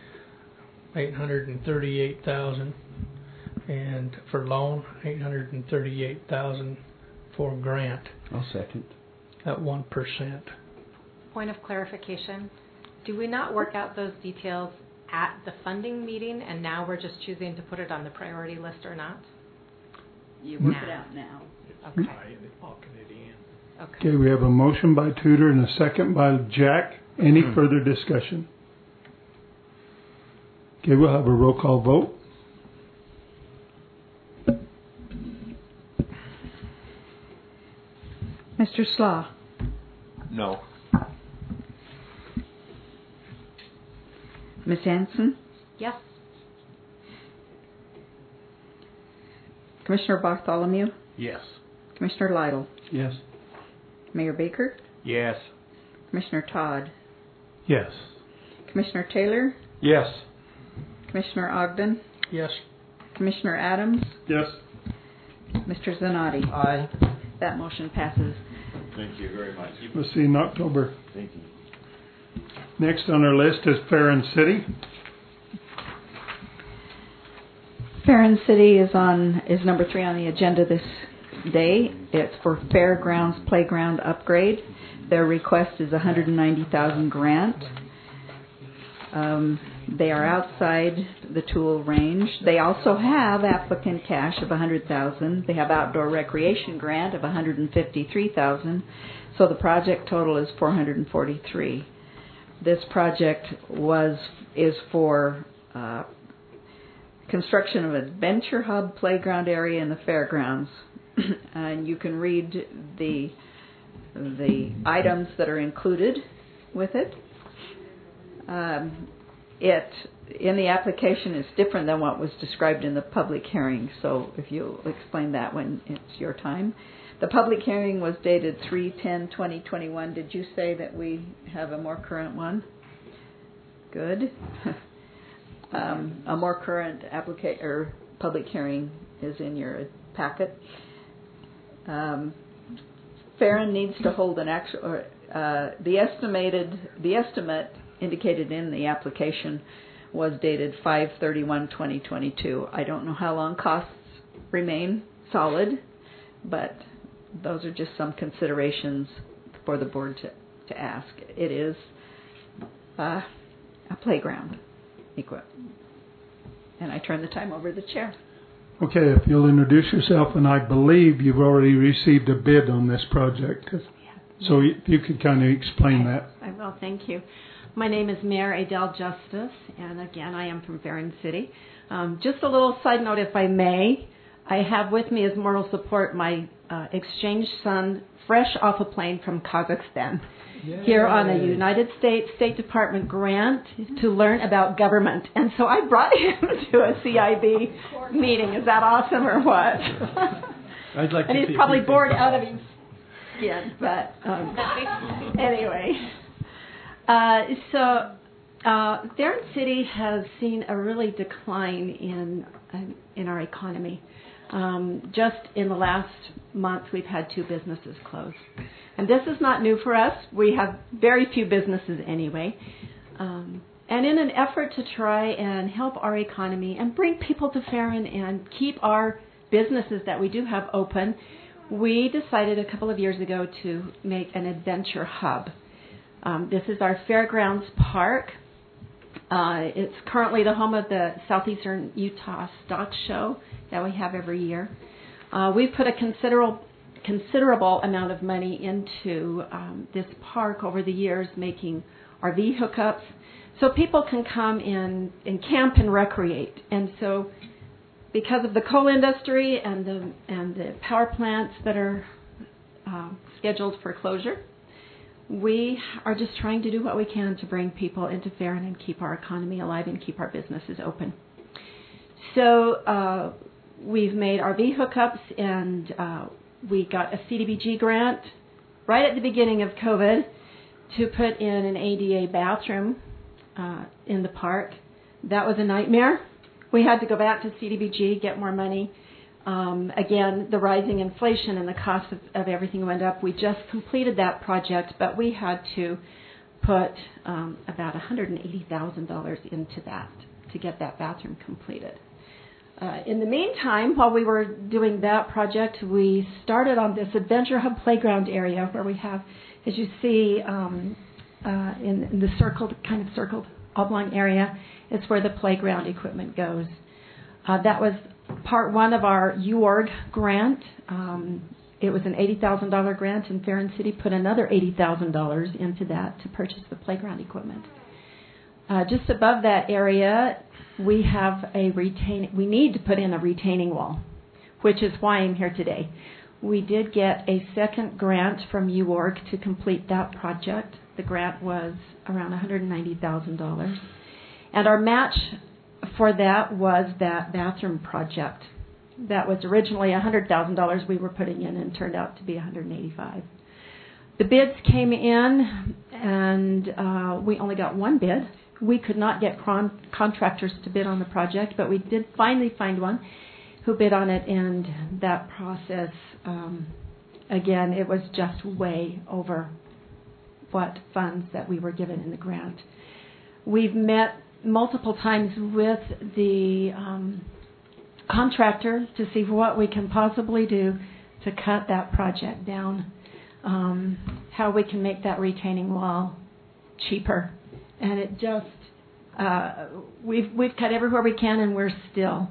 $838,000, and for loan, $838,000 for grant. I'll second. At 1%. Point of clarification: do we not work out those details at the funding meeting, and now we're just choosing to put it on the priority list or not? You work it out now. Okay. Okay, we have a motion by Tudor and a second by Jack. Any further discussion? Okay, we'll have a roll call vote. Mr. Slaw? No. Ms. Hanson? Yes. Commissioner Bartholomew? Yes. Commissioner Lytle? Yes. Mayor Baker? Yes. Commissioner Todd? Yes. Commissioner Taylor? Yes. Commissioner Ogden? Yes. Commissioner Adams? Yes. Mr. Zanotti? Aye. That motion passes. Thank you very much. We'll see you in October. Thank you. Next on our list is Farron City. Farron City is number 3 on the agenda this day. It's for Fairgrounds Playground Upgrade. Their request is $190,000 grant. They are outside the tool range. They also have applicant cash of $100,000. They have outdoor recreation grant of $153,000. So the project total is $443,000. This project is for construction of Adventure Hub playground area in the fairgrounds, and you can read the items that are included with it. it in the application is different than what was described in the public hearing. So if you'll explain that when it's your time. The public hearing was dated 3/10/2021. Did you say that we have a more current one? Good. A more current public hearing is in your packet. Farron needs to hold an actual. The estimate indicated in the application was dated 5/31/2022. I don't know how long costs remain solid, but those are just some considerations for the board to ask. It is a playground equipment. And I turn the time over to the chair. Okay, if you'll introduce yourself, and I believe you've already received a bid on this project. So if you could kind of explain that. I will, thank you. My name is Mayor Adele Justice, and again, I am from Farron City. Just a little side note, if I may. I have with me as moral support my exchange son, fresh off a plane from Kazakhstan, here on a United States State Department grant to learn about government. And so I brought him to a CIB meeting. Is that awesome or what? I'd like to and he's probably bored out of his skin, but anyway. Farron City has seen a really decline in our economy. Just in the last month, we've had 2 businesses close. And this is not new for us. We have very few businesses anyway. And in an effort to try and help our economy and bring people to Farron and keep our businesses that we do have open, we decided a couple of years ago to make an adventure hub. This is our Fairgrounds Park. It's currently the home of the Southeastern Utah Stock Show that we have every year. We've put a considerable amount of money into this park over the years, making RV hookups, so people can come in and camp and recreate. And so, because of the coal industry and the power plants that are scheduled for closure, we are just trying to do what we can to bring people into Farron and keep our economy alive and keep our businesses open. So we've made RV hookups, and we got a CDBG grant right at the beginning of COVID to put in an ADA bathroom in the park. That was a nightmare. We had to go back to CDBG, get more money. Again, the rising inflation and the cost of everything went up. We just completed that project, but we had to put about $180,000 into that to get that bathroom completed. In the meantime, while we were doing that project, we started on this Adventure Hub playground area where we have, as you see in the circled oblong area, it's where the playground equipment goes. That was part 1 of our UORG grant. It was an $80,000 grant, and Farron City put another $80,000 into that to purchase the playground equipment. Just above that area, we have we need to put in a retaining wall, which is why I'm here today. We did get a second grant from UORG to complete that project. The grant was around $190,000. And our match for that was that bathroom project. That was originally $100,000 we were putting in and turned out to be $185,000. The bids came in, and we only got 1 bid. We could not get contractors to bid on the project, but we did finally find one who bid on it, and that process, again, it was just way over what funds that we were given in the grant. We've met multiple times with the contractor to see what we can possibly do to cut that project down, how we can make that retaining wall cheaper. And it just, we've cut everywhere we can, and we're still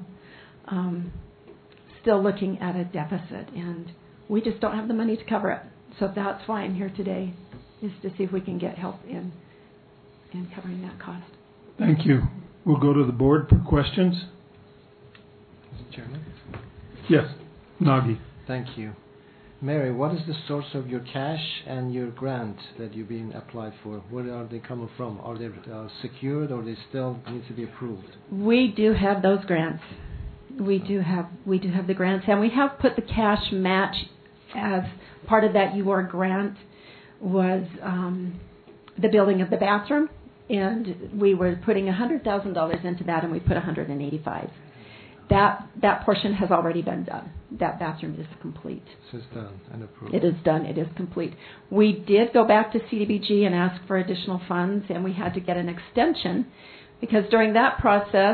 looking at a deficit, and we just don't have the money to cover it. So that's why I'm here today, is to see if we can get help in covering that cost. Thank you. We'll go to the board for questions. Mr. Chairman? Yes, Nagi. Thank you. Mary, what is the source of your cash and your grant that you've been applied for? Where are they coming from? Are they secured, or they still need to be approved? We do have those grants. We do have the grants, and we have put the cash match as part of that UR grant was the building of the bathroom, and we were putting $100,000 into that, and we put $185,000. That portion has already been done. That bathroom is complete. So it's done and approved. It is done. It is complete. We did go back to CDBG and ask for additional funds, and we had to get an extension because during that process,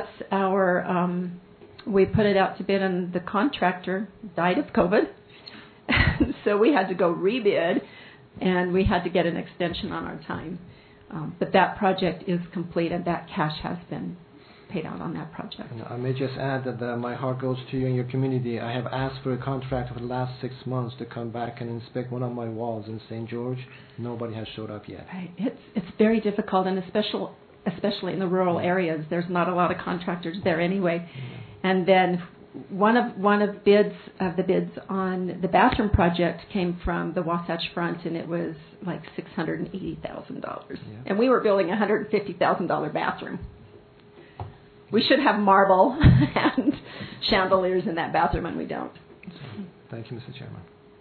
we put it out to bid, and the contractor died of COVID, so we had to go rebid, and we had to get an extension on our time. But that project is complete, and that cash has been paid out on that project. And I may just add that my heart goes to you and your community. I have asked for a contractor for the last 6 months to come back and inspect one of my walls in St. George. Nobody has showed up yet. Right. It's very difficult, and especially in the rural areas. There's not a lot of contractors there anyway. And then one of the bids on the bathroom project came from the Wasatch Front, and it was like $680,000. And we were building a $150,000 bathroom. We should have marble and chandeliers in that bathroom, and we don't. Thank you, Mr. Chairman.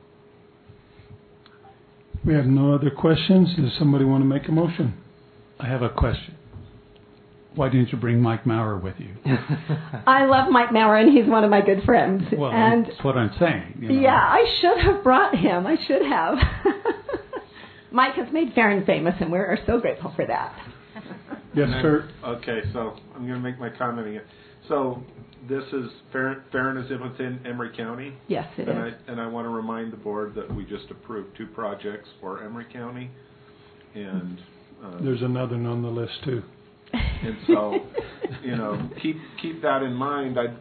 We have no other questions. Does somebody want to make a motion? I have a question. Why didn't you bring Mike Maurer with you? I love Mike Maurer, and he's one of my good friends. Well, and that's what I'm saying. You know. Yeah, I should have brought him. I should have. Mike has made Farron famous, and we're so grateful for that. Yes, Kurt. Okay, so I'm going to make my comment again. So this is Farron is within Emery County. Yes, it is. And I want to remind the board that we just approved 2 projects for Emery County, and there's another one on the list too. And so, keep that in mind. I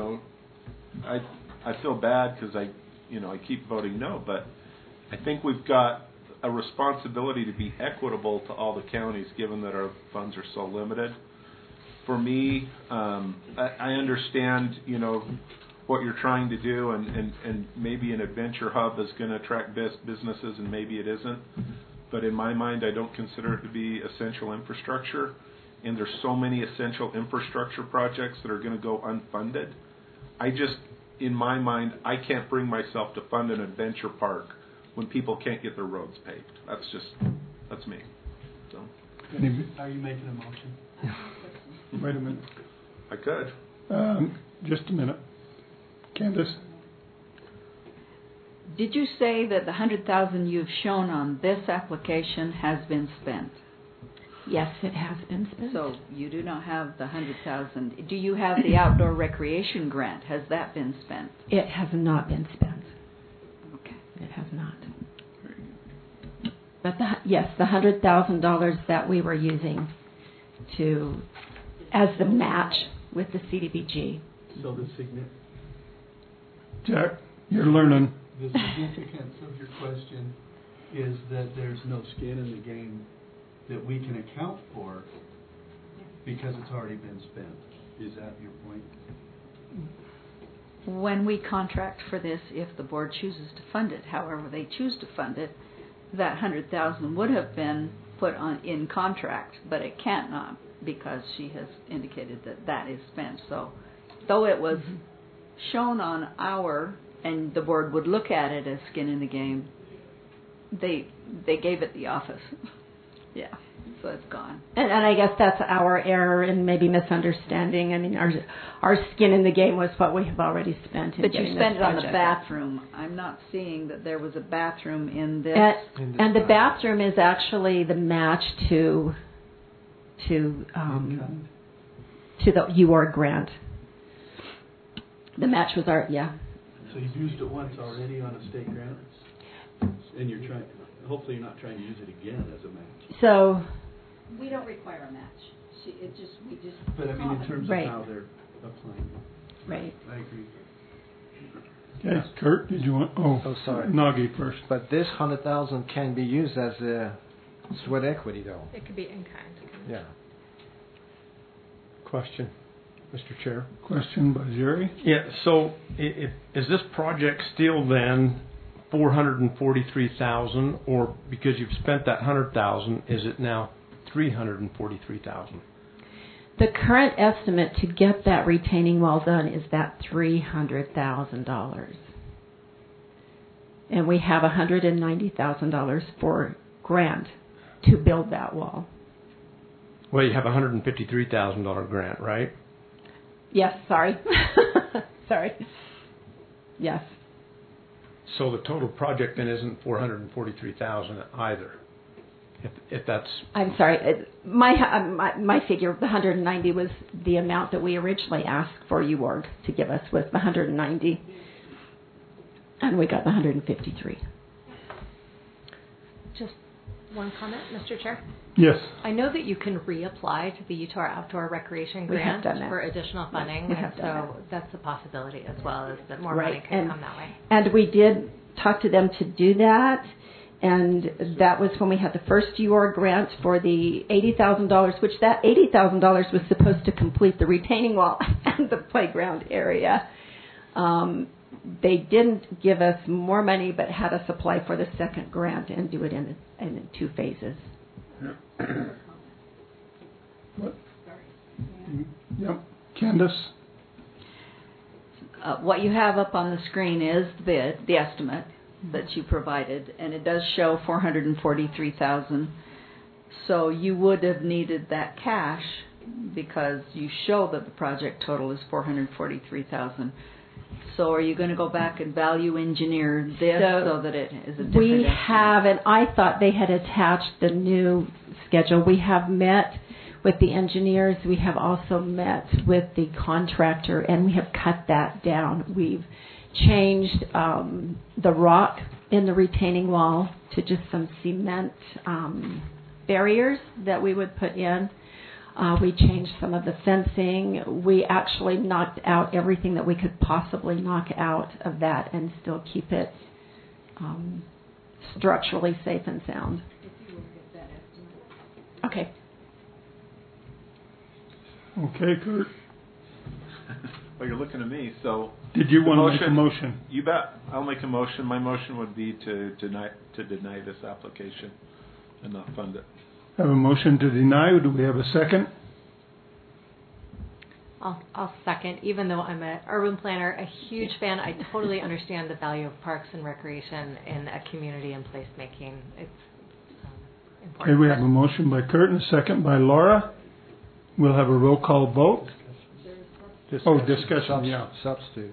feel bad because I keep voting no, but I think we've got a responsibility to be equitable to all the counties, given that our funds are so limited. For me, I understand, what you're trying to do, and maybe an adventure hub is going to attract businesses, and maybe it isn't. But in my mind, I don't consider it to be essential infrastructure. And there's so many essential infrastructure projects that are going to go unfunded. In my mind, I can't bring myself to fund an adventure park when people can't get their roads paved. That's me. So. Are you making a motion? Wait a minute. I could. Just a minute. Candace? Did you say that the $100,000 you've shown on this application has been spent? Yes, it has been spent. So you do not have the $100,000. Do you have the outdoor recreation grant? Has that been spent? It has not been spent. Okay. It has not. But the $100,000 that we were using as the match with the CDBG. So the Jack, you're learning. The significance of your question is that there's no skin in the game that we can account for because it's already been spent. Is that your point? When we contract for this, if the board chooses to fund it, however they choose to fund it, that $100,000 would have been put on in contract, but it can't not because she has indicated that is spent. So, though it was shown on and the board would look at it as skin in the game, they gave it the office. Yeah, so it's gone. And I guess that's our error and maybe misunderstanding. I mean, our skin in the game was what we have already spent. But you spent it on the bathroom. I'm not seeing that there was a bathroom in this. And the bathroom is actually the match to the UR grant. The match was So you've used it once already on a state grant, and you're trying. Hopefully, you're not trying to use it again as a match. So we don't require a match. We just. But I mean, in terms of how they're applying. Right. I agree. Okay, Kurt, did you want? Oh, sorry. Nagy first. But this $100,000 can be used as a sweat equity, though. It could be in kind. Yeah. Question, Mr. Chair. Question by Jerry. Yeah. So, is this project still then $443,000, or because you've spent that $100,000, is it now $343,000? The current estimate to get that retaining wall done is that $300,000. And we have $190,000 for grant to build that wall. Well, you have a $153,000 grant, right? Yes, sorry. Sorry. Yes. So the total project then isn't $443,000 either. If that's. I'm sorry. My figure, the 190, was the amount that we originally asked for UORG to give us, was the 190, and we got the 153. Just one comment, Mr. Chair. Yes. I know that you can reapply to the Utah Outdoor Recreation Grant for additional funding, and so that's a possibility as well, is that more money can come that way. And we did talk to them to do that, and that was when we had the first UORG grant for the $80,000, which that $80,000 was supposed to complete the retaining wall and the playground area. They didn't give us more money, but had us apply for the second grant and do it in 2 phases. What? Yep. Candace? What you have up on the screen is the bid, the estimate that you provided, and it does show $443,000. So you would have needed that cash because you show that the project total is $443,000. So are you going to go back and value engineer this so that it is a different We estimate? have, and I thought they had attached the new schedule. We have met with the engineers. We have also met with the contractor, and we have cut that down. We've changed the rock in the retaining wall to just some cement barriers that we would put in. We changed some of the fencing. We actually knocked out everything that we could possibly knock out of that and still keep it structurally safe and sound. Okay. Okay, Kurt. Well, you're looking at me, so. Did you want to make a motion? You bet. I'll make a motion. My motion would be to deny this application and not fund it. Have a motion to deny. Do we have a second? I'll second, even though I'm an urban planner, a huge fan. I totally understand the value of parks and recreation in a community and placemaking. It's important. Okay, we have a motion by Kurt and a second by Laura. We'll have a roll call vote. Discussion, yeah. Substitute.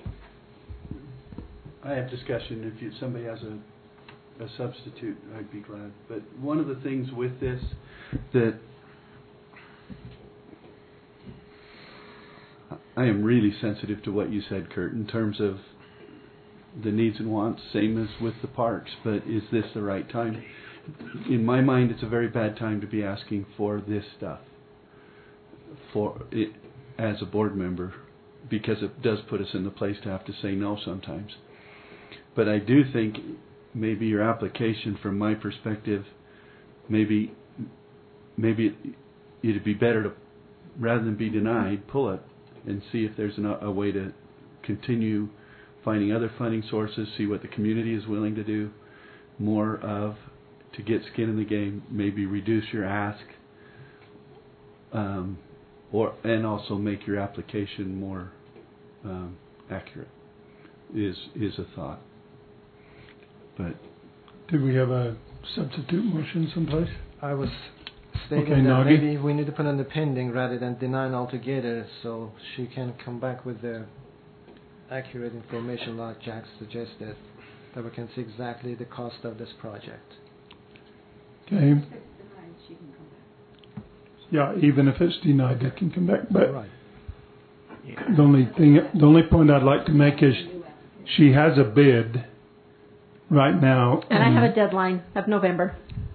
I have discussion. If somebody has a substitute, I'd be glad. But one of the things with this that I am really sensitive to what you said, Kurt, in terms of the needs and wants, same as with the parks, but is this the right time? In my mind, it's a very bad time to be asking for this stuff for it as a board member, because it does put us in the place to have to say no sometimes. But I do think maybe your application, from my perspective, maybe it'd be better to, rather than be denied, pull it and see if there's a way to continue finding other funding sources, see what the community is willing to do, more of, to get skin in the game, maybe reduce your ask, and also make your application more accurate, is a thought. But do we have a substitute motion someplace? I was stating that Nagi? maybe we need to put on the pending rather than denying altogether, so she can come back with the accurate information like Jack suggested, that we can see exactly the cost of this project. Okay. Yeah, even if it's denied, it can come back. But right. the only point I'd like to make is she has a bid right now. And I have a deadline of November.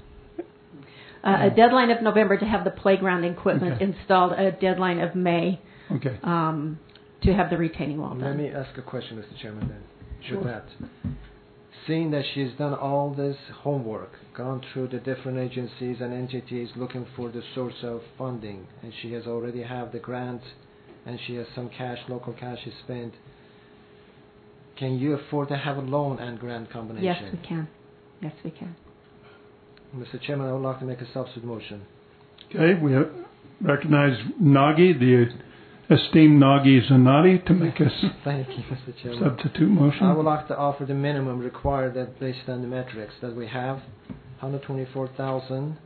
A deadline of November to have the playground equipment installed. A deadline of May. Okay. To have the retaining wall done. Let me ask a question, Mr. Chairman, then. Sure. With that, seeing that she's done all this homework, gone through the different agencies and entities looking for the source of funding, and she has already have the grant, and she has some cash, local cash is spent, can you afford to have a loan and grant combination? Yes, we can. Yes, we can. Mr. Chairman, I would like to make a substitute motion. Okay, we recognize Nagy, the esteemed Nagy Zanati, to make us Thank you, Mr. Chairman. substitute motion. I would like to offer the minimum required that based on the metrics that we have, 124,000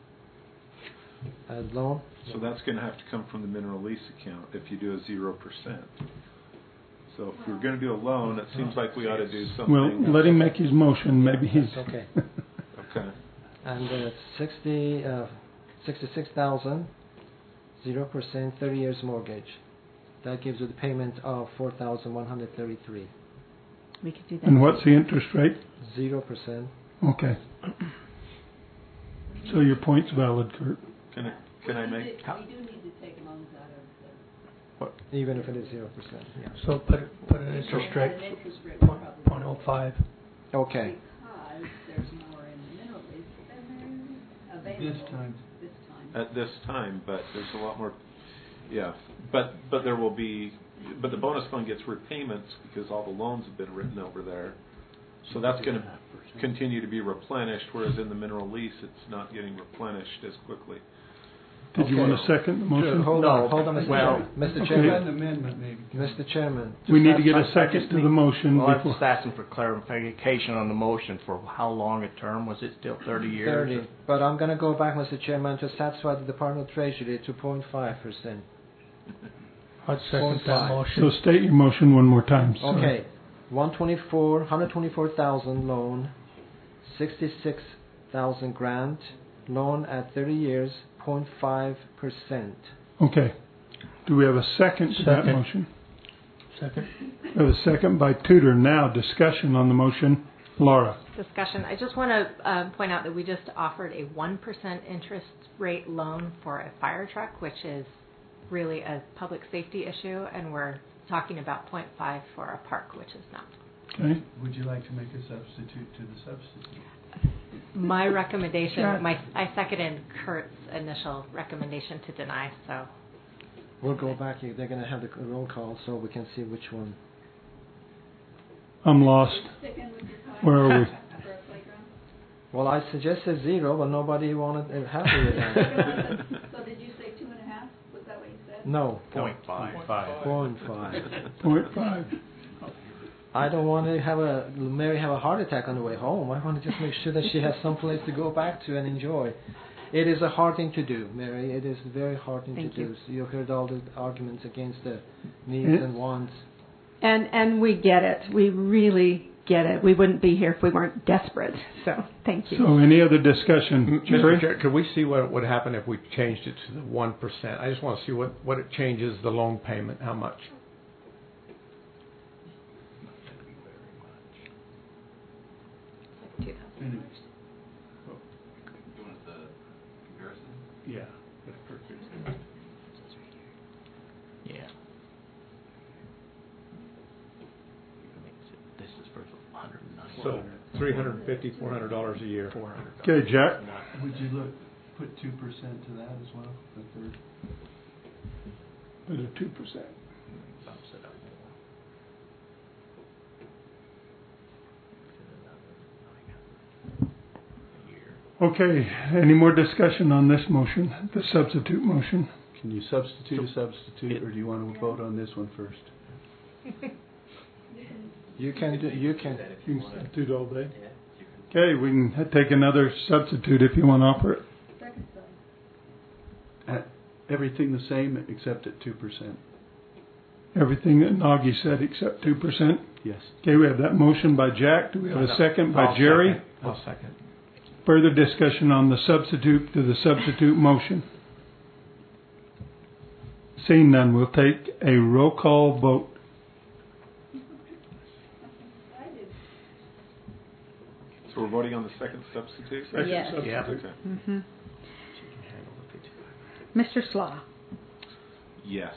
as loan. So that's going to have to come from the mineral lease account if you do a 0%. So if we're going to do a loan, it seems like we ought to do something. Well, let him make his motion. Maybe he's okay. Okay. And 66,000, 0%, 30 years mortgage. That gives you the payment of 4,133. We could do that. And what's the interest rate? 0%. Okay. So your point's valid, Kurt. Can I make? We do need to take loans out of the. Even if it is 0%. Yeah. So put an interest rate, 0.05. Okay. Because there's more in the mineral lease than there is available. This time. At this time, but there's a lot more. Yeah, but there will be. But the bonus fund gets repayments because all the loans have been written over there. So that's going to continue to be replenished, whereas in the mineral lease, it's not getting replenished as quickly. Did you want to second the motion? Hold on, Mr. Well, Chairman. Mr. Okay. Chairman. Amendment, maybe. Mr. Chairman. We need to get a second to the motion Well, I'm before. just asking for clarification on the motion for how long a term. Was it still 30 years? 30. But I'm going to go back, Mr. Chairman, to satisfy the Department of Treasury to 0.5%. I'd second that motion. So state your motion one more time. Sorry. Okay. 124,000 loan, 66,000 grant, loan at 30 years, 0.5%. Okay. Do we have a second to that motion? Second. We have a second by Tudor. Now discussion on the motion. Laura. Discussion. I just want to point out that we just offered a 1% interest rate loan for a fire truck, which is really a public safety issue, and we're talking about 0.5 for a park, which is not. Okay. Would you like to make a substitute to the substitute? My recommendation, Sure. I seconded Kurt's initial recommendation to deny, so. We'll go back. They're going to have the roll call so we can see which one. I'm lost. Where are we? Well, I suggested 0, but nobody wanted happy with that. So did you say 2.5? Was that what you said? No. 0.5. 0.5. 0.5. I don't want to have Mary have a heart attack on the way home. I want to just make sure that she has some place to go back to and enjoy. It is a hard thing to do, Mary. It is a very hard thing to do. So you heard all the arguments against the needs and wants. And we get it. We really get it. We wouldn't be here if we weren't desperate. So thank you. So any other discussion? Mr. Chair, could we see what would happen if we changed it to the 1%? I just want to see what it changes the loan payment, how much. Yeah. Yeah. This is for 190. So $350, $400 a year. Okay, Jack. Would you put 2% to that as well? The third. Put a 2%. Okay. Any more discussion on this motion, the substitute motion? Can you substitute a substitute, or do you want to vote on this one first? You can substitute all day. Okay, we can take another substitute if you want to offer it. Everything the same except at 2%. Everything that Nagy said except 2%? Yes. Okay, we have that motion by Jack. Do we have a second by Jerry? I'll second. Further discussion on the substitute to the substitute motion. Seeing none, we'll take a roll call vote. So we're voting on the second substitute? Yes. Yeah. Okay. Mm-hmm. Mr. Slaw. Yes.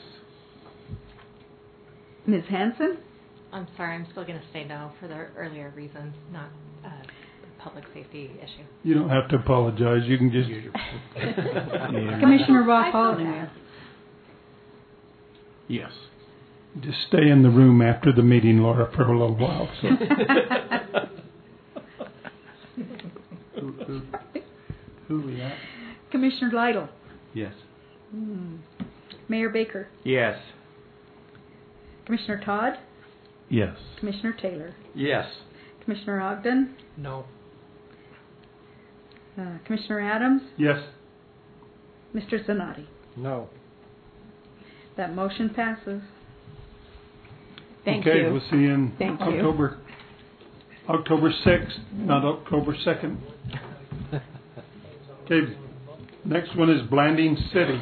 Ms. Hanson? I'm sorry, I'm still going to say no for the earlier reasons, not a public safety issue. You don't have to apologize. You can just... Commissioner Roth Haldeman. Yes. Just stay in the room after the meeting, Laura, for a little while. So. Who are we at? Commissioner Lytle. Yes. Mayor Baker. Yes. Commissioner Todd. Yes. Commissioner Taylor. Yes. Commissioner Ogden. No. Commissioner Adams. Yes. Mr. Zanotti. No. That motion passes. Thank okay, you. We'll see you in Thank you. October 6th, not October 2nd. Okay, next one is Blanding City.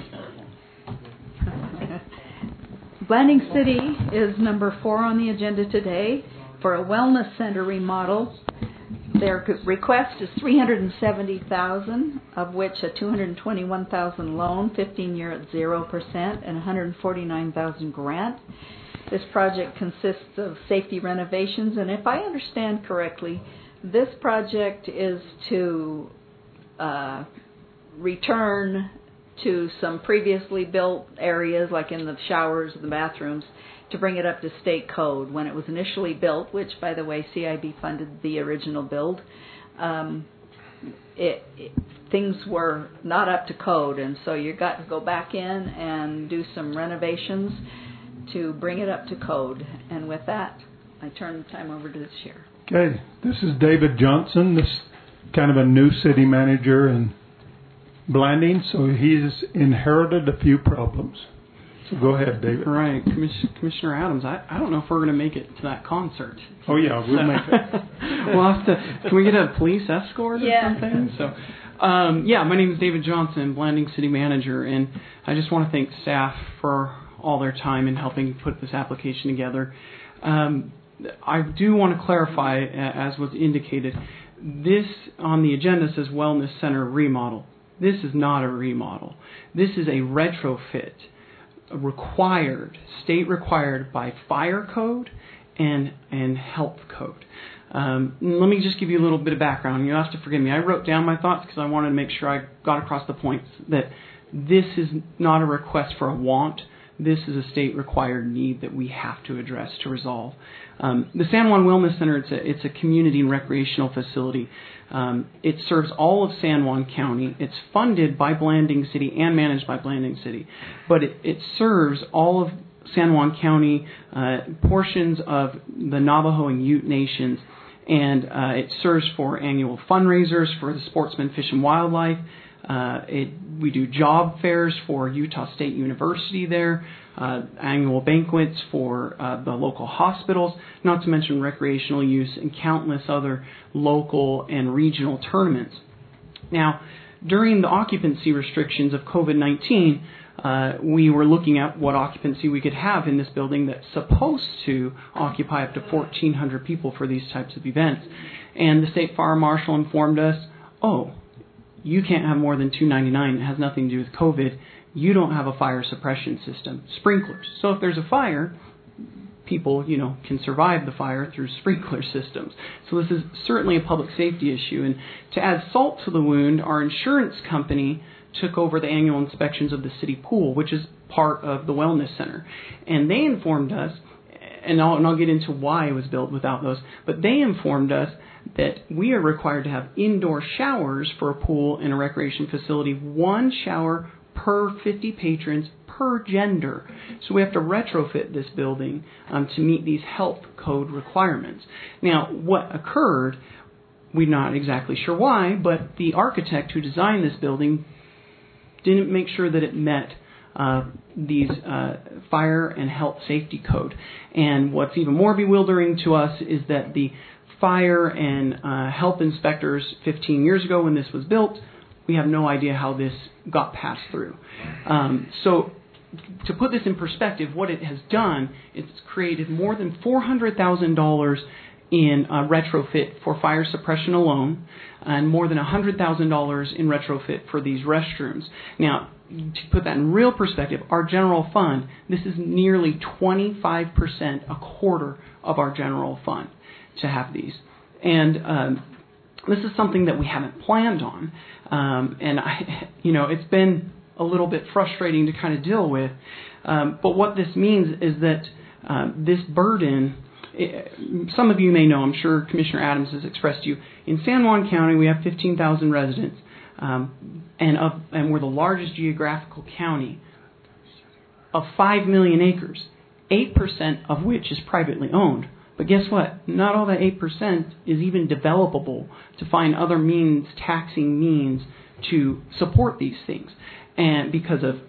Blanding City is number 4 on the agenda today for a wellness center remodel. Their request is $370,000, of which a $221,000 loan, 15-year at 0%, and $149,000 grant. This project consists of safety renovations, and if I understand correctly, this project is to return to some previously built areas, like in the showers and the bathrooms, to bring it up to state code. When it was initially built, which, by the way, CIB funded the original build, things were not up to code, and so you got to go back in and do some renovations to bring it up to code. And with that, I turn the time over to the chair. Okay, this is David Johnson. This is kind of a new city manager in Blanding, so he's inherited a few problems. So go ahead, David. Right, Commissioner Adams, I don't know if we're going to make it to that concert. Oh yeah, we'll make it. We'll have to, can we get a police escort or Yeah. something? So, my name is David Johnson, Blanding City Manager, and I just want to thank staff for all their time in helping put this application together. I do want to clarify, as was indicated, this on the agenda says Wellness Center remodel. This is not a remodel. This is a retrofit, state required by fire code and health code. Let me just give you a little bit of background. You'll have to forgive me. I wrote down my thoughts because I wanted to make sure I got across the points that this is not a request for a want. This is a state-required need that we have to address to resolve. The San Juan Wellness Center, it's a community and recreational facility. It serves all of San Juan County. It's funded by Blanding City and managed by Blanding City. But it serves all of San Juan County, portions of the Navajo and Ute nations, and it serves for annual fundraisers for the Sportsman Fish and Wildlife. We do job fairs for Utah State University there, annual banquets for the local hospitals, not to mention recreational use and countless other local and regional tournaments. Now, during the occupancy restrictions of COVID-19, we were looking at what occupancy we could have in this building that's supposed to occupy up to 1,400 people for these types of events. And the state fire marshal informed us, you can't have more than 299. It has nothing to do with COVID. You don't have a fire suppression system. Sprinklers. So if there's a fire, people, can survive the fire through sprinkler systems. So this is certainly a public safety issue. And to add salt to the wound, our insurance company took over the annual inspections of the city pool, which is part of the wellness center. And they informed us, and I'll get into why it was built without those, but they informed us that we are required to have indoor showers for a pool in a recreation facility, 1 shower per 50 patrons per gender. So we have to retrofit this building to meet these health code requirements. Now, what occurred, we're not exactly sure why, but the architect who designed this building didn't make sure that it met these fire and health safety code. And what's even more bewildering to us is that the fire and health inspectors 15 years ago when this was built, we have no idea how this got passed through. So to put this in perspective, what it has done is it's created more than $400,000 in retrofit for fire suppression alone, and more than $100,000 in retrofit for these restrooms. Now, to put that in real perspective, our general fund, this is nearly 25%, a quarter of our general fund to have these. And this is something that we haven't planned on. And it's been a little bit frustrating to kind of deal with. But what this means is that this burden, some of you may know, I'm sure Commissioner Adams has expressed to you, in San Juan County we have 15,000 residents, and we're the largest geographical county of 5 million acres, 8% of which is privately owned. But guess what? Not all that 8% is even developable to find other means, taxing means to support these things, and because of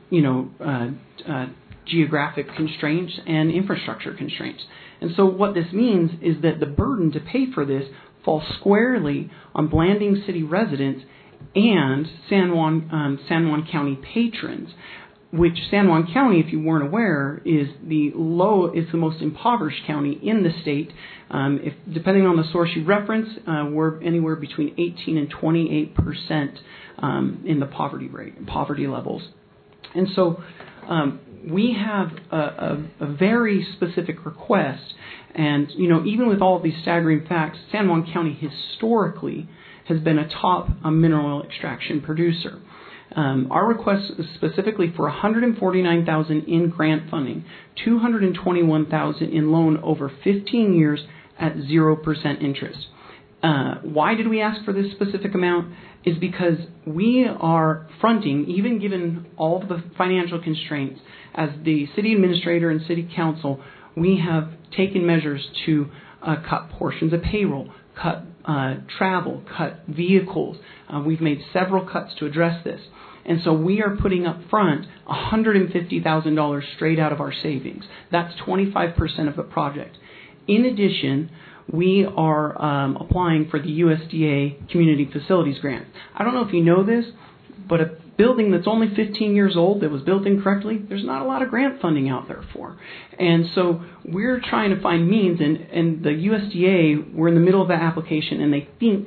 geographic constraints and infrastructure constraints. And so what this means is that the burden to pay for this falls squarely on Blanding City residents and San Juan County patrons, which San Juan County, if you weren't aware, is the most impoverished county in the state. If depending on the source you reference, we're anywhere between 18 and 28% in the poverty levels. And so we have a very specific request, and even with all of these staggering facts, San Juan County historically has been a top mineral oil extraction producer. Our request is specifically for $149,000 in grant funding, $221,000 in loan over 15 years at 0% interest. Why did we ask for this specific amount? Is because we are fronting, even given all of the financial constraints, as the city administrator and city council, we have taken measures to cut portions of payroll, cut travel, cut vehicles. We've made several cuts to address this. And so we are putting up front $150,000 straight out of our savings. That's 25% of the project. In addition, we are applying for the USDA Community Facilities Grant. I don't know if you know this, but a building that's only 15 years old that was built incorrectly, there's not a lot of grant funding out there for. And so we're trying to find means, and the USDA, we're in the middle of that application, and they think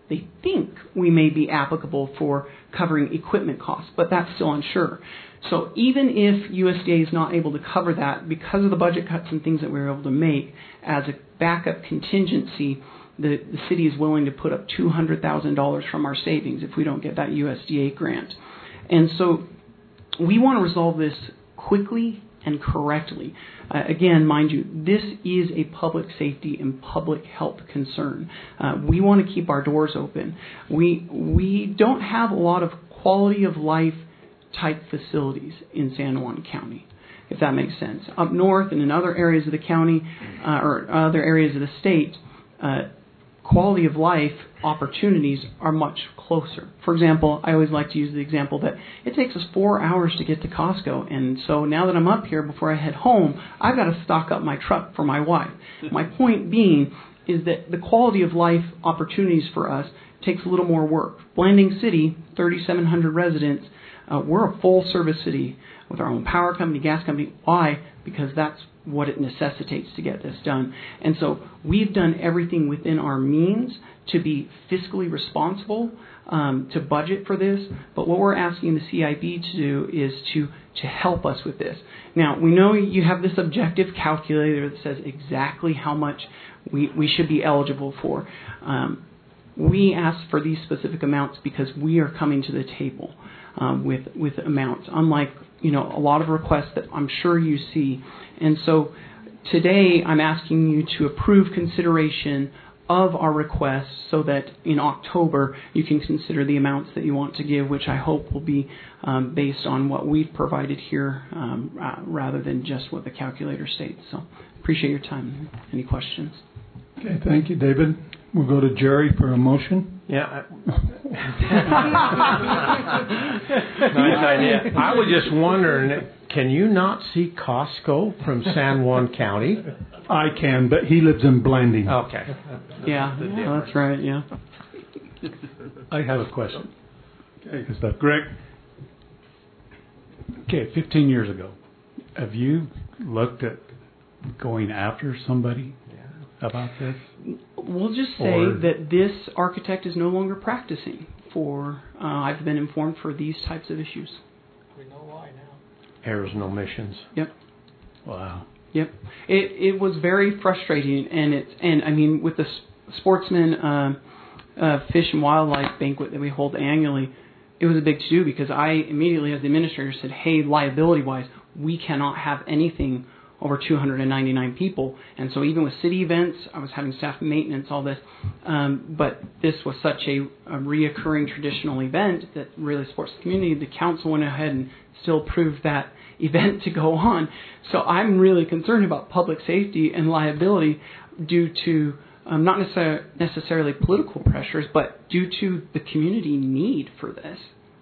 we may be applicable for covering equipment costs, but that's still unsure. So even if USDA is not able to cover that because of the budget cuts and things that we were able to make as a backup contingency, the city is willing to put up $200,000 from our savings if we don't get that USDA grant. And so we want to resolve this quickly and correctly. Again, mind you, this is a public safety and public health concern. We want to keep our doors open. We don't have a lot of quality of life type facilities in San Juan County, if that makes sense. Up north and in other areas of the county or other areas of the state, quality of life opportunities are much closer. For example, I always like to use the example that it takes us 4 hours to get to Costco, and so now that I'm up here, before I head home, I've got to stock up my truck for my wife. My point being is that the quality of life opportunities for us takes a little more work. Blanding City, 3,700 residents, we're a full-service city with our own power company, gas company. Why? Because that's what it necessitates to get this done. And so we've done everything within our means to be fiscally responsible, to budget for this. But what we're asking the CIB to do is to help us with this. Now, we know you have this objective calculator that says exactly how much we should be eligible for. We ask for these specific amounts because we are coming to the table with amounts, unlike a lot of requests that I'm sure you see. And so today I'm asking you to approve consideration of our requests so that in October you can consider the amounts that you want to give, which I hope will be based on what we've provided here rather than just what the calculator states. So appreciate your time. Any questions? Okay, thank you, David. We'll go to Jerry for a motion. Yeah. Nice idea. I was just wondering, can you not see Costco from San Juan County? I can, but he lives in Blanding. Okay. Yeah, that's right, yeah. I have a question. Okay. Is that Greg? Okay, 15 years ago, have you looked at going after somebody about this? We'll just say that this architect is no longer practicing I've been informed for these types of issues. We know why now. Errors and omissions. Yep. Wow. Yep. It was very frustrating, and I mean with the Sportsman Fish and Wildlife Banquet that we hold annually, it was a big to-do because I immediately, as the administrator, said, hey, liability-wise, we cannot have anything over 299 people. And so even with city events, I was having staff maintenance, all this. But this was such a reoccurring traditional event that really supports the community. The council went ahead and still approved that event to go on. So I'm really concerned about public safety and liability due to not necessarily political pressures, but due to the community need for this.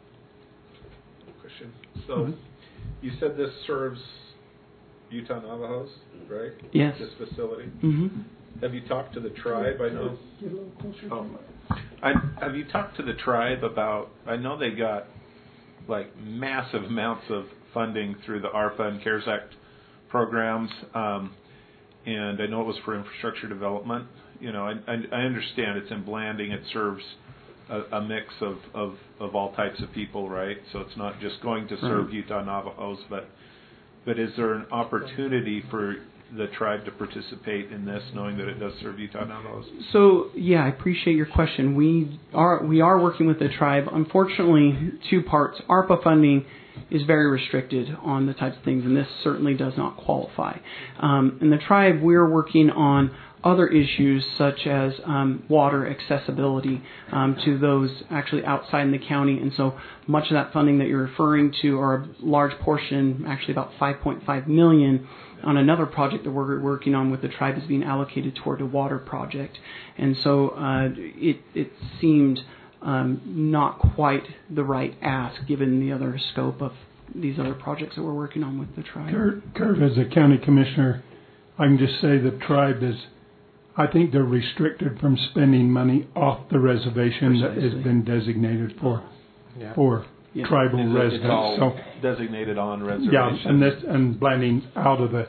Question. So you said this serves Utah Navajos, right? Yes. This facility? Mm-hmm. Have you talked to the tribe? I know. Get a little closer. Have you talked to the tribe about, I know they got like massive amounts of funding through the ARPA and CARES Act programs, and I know it was for infrastructure development. You know, I understand it's in Blanding. It serves a mix of all types of people, right? So it's not just going to serve Utah Navajos, but is there an opportunity for the tribe to participate in this, knowing that it does serve Utah Navajos? So, yeah, I appreciate your question. We are working with the tribe. Unfortunately, two parts. ARPA funding is very restricted on the types of things, and this certainly does not qualify. In the tribe, we're working on other issues such as water accessibility to those actually outside in the county. And so much of that funding that you're referring to, or a large portion, actually about $5.5 million, on another project that we're working on with the tribe is being allocated toward a water project. And so it seemed not quite the right ask given the other scope of these other projects that we're working on with the tribe. Kurt, as a county commissioner, I can just say the tribe is, I think they're restricted from spending money off the reservation that has been designated for tribal residents. It's all so designated on reservation. Yeah, and blending out of the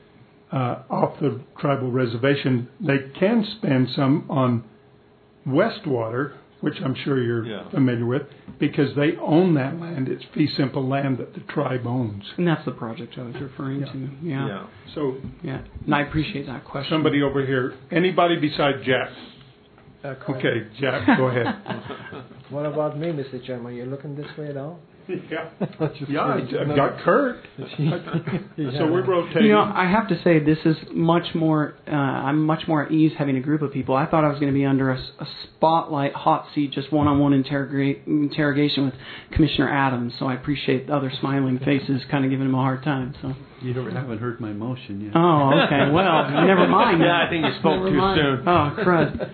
off the tribal reservation, they can spend some on Westwater, which I'm sure you're familiar with, because they own that land. It's fee simple land that the tribe owns. And that's the project I was referring to. Yeah. So, and I appreciate that question. Somebody over here. Anybody besides Jack? Okay, Jack, go ahead. What about me, Mr. Chairman? You're looking this way at all? I've got Kurt. So we're rotating. You know, I have to say this is much more. I'm much more at ease having a group of people. I thought I was going to be under a spotlight, hot seat, just one-on-one interrogation with Commissioner Adams. So I appreciate the other smiling faces, kind of giving him a hard time. So you haven't heard my motion yet. Oh, okay. Well, never mind. I think you spoke too soon. Oh, crud.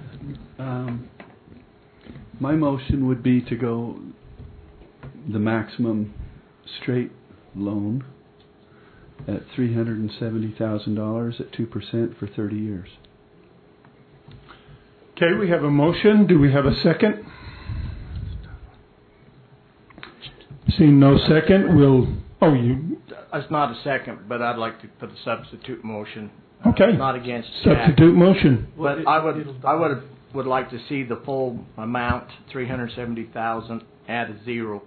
My motion would be to go the maximum straight loan at $370,000 at 2% for 30 years. Okay, we have a motion. Do we have a second? Seeing no second, It's not a second, but I'd like to put a substitute motion. Okay. Not against substitute motion. But I would like to see the full amount, $370,000 at 0%.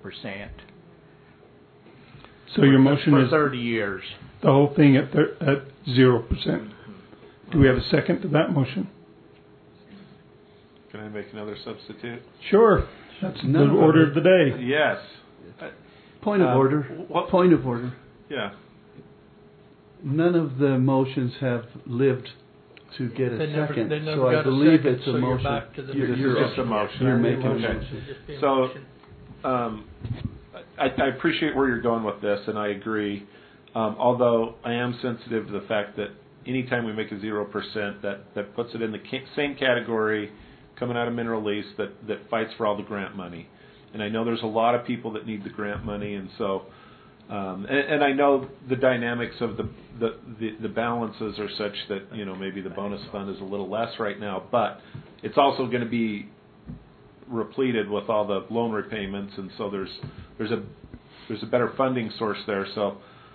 So your motion for is 30 years. The whole thing at 0%. Do we have a second to that motion? Can I make another substitute? Sure. That's the order of the day. Yes. Point of order. Point of order. Yeah. None of the motions have lived to get a second, they never so I got believe a second, it's a so motion. You're back to the You're just a motion. You're making a motion. So, I appreciate where you're going with this, and I agree. Although I am sensitive to the fact that anytime we make a 0%, that puts it in the same category coming out of mineral lease that fights for all the grant money. And I know there's a lot of people that need the grant money, and so. And I know the dynamics of the balances are such that maybe the bonus fund is a little less right now, but it's also going to be repleted with all the loan repayments, and so there's a better funding source there. So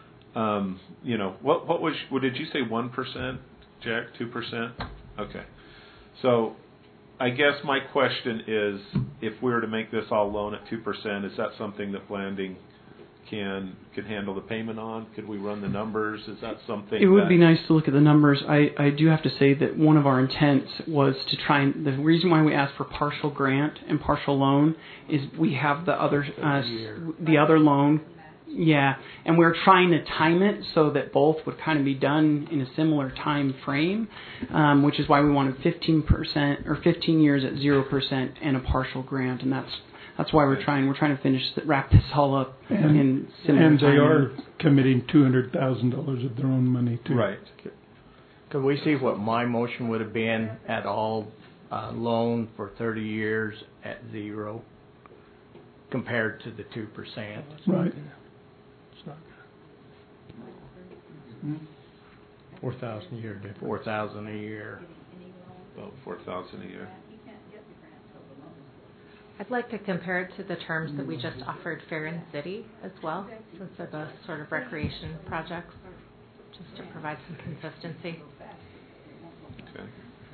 what did you say, 1%, Jack? 2%? Okay. So I guess my question is, if we were to make this all loan at 2%, is that something that Blanding could handle the payment on? Could we run the numbers? Is that something? It would be nice to look at the numbers. I do have to say that one of our intents was to try and the reason why we asked for partial grant and partial loan is we have the other loan. Yeah, and we're trying to time it so that both would kind of be done in a similar time frame, which is why we wanted 15% or 15 years at 0% and a partial grant, and that's why we're trying to wrap this all up in similar and time. they are committing $200,000 of their own money too. Right. Could we see what my motion would have been at all loan for 30 years at 0 compared to the 2%? Right. It's not good. 4,000 a year difference. 4,000 a year. About 4,000 a year. I'd like to compare it to the terms that we just offered Fair and City as well, since they're both sort of recreation projects, just to provide some consistency. Okay.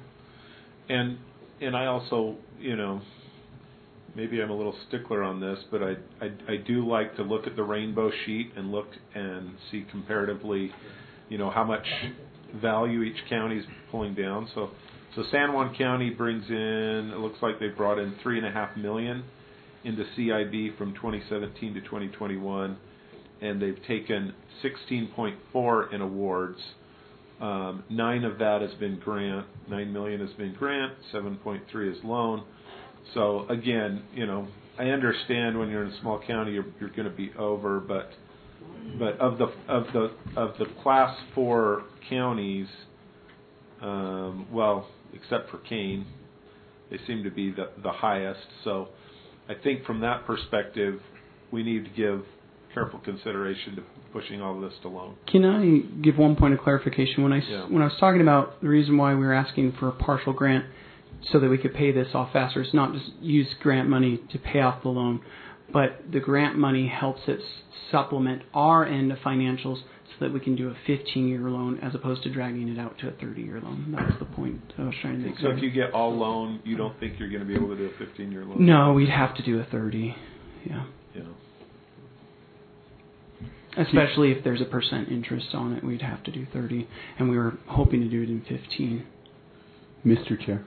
And I also, maybe I'm a little stickler on this, but I do like to look at the rainbow sheet and look and see comparatively, how much value each county is pulling down. So San Juan County brings in, it looks like they brought in $3.5 million into CIB from 2017 to 2021, and they've taken 16.4 in awards. 9 of that has been grant. $9 million has been grant. 7.3 is loan. So again, I understand when you're in a small county, you're going to be over, but of the class 4 counties, except for Kane, they seem to be the highest. So I think from that perspective, we need to give careful consideration to pushing all of this to loan. Can I give one point of clarification? When I was talking about the reason why we were asking for a partial grant so that we could pay this off faster, it's not just use grant money to pay off the loan, but the grant money helps it supplement our end of financials so that we can do a 15-year loan as opposed to dragging it out to a 30-year loan. That was the point I was trying to make. So if you get all loan, you don't think you're going to be able to do a 15-year loan? No, we'd have to do a 30. Yeah. Especially if there's a % interest on it, we'd have to do 30, and we were hoping to do it in 15. Mr. Chair.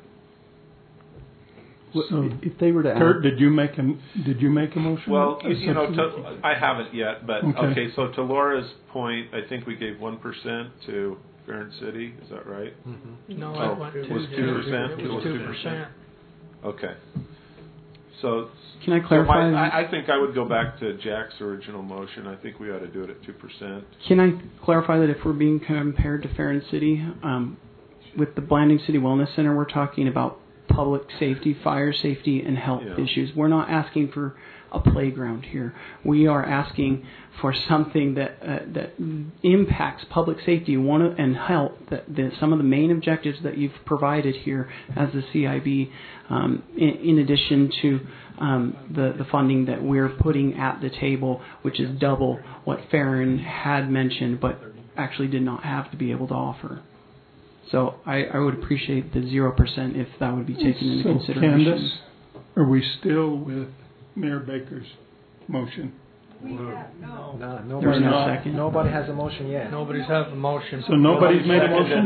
So if they were to Kurt, did you make a motion? Well, I haven't yet, but okay. So to Laura's point, I think we gave 1% to Fair and City. Is that right? Mm-hmm. No, it was 2%. It was 2%. Okay. So can I clarify? I think I would go back to Jack's original motion. I think we ought to do it at 2%. Can I clarify that if we're being compared to Fair and City, with the Blanding City Wellness Center, we're talking about public safety, fire safety, and health issues. We're not asking for a playground here. We are asking for something that impacts public safety and health. Some of the main objectives that you've provided here as the CIB, in addition to the funding that we're putting at the table, which is double what Farron had mentioned, but actually did not have to be able to offer. So I would appreciate the 0% if that would be taken into consideration. Candace, are we still with Mayor Baker's motion? Nobody has a motion yet. Nobody's had a motion. So nobody's made a motion?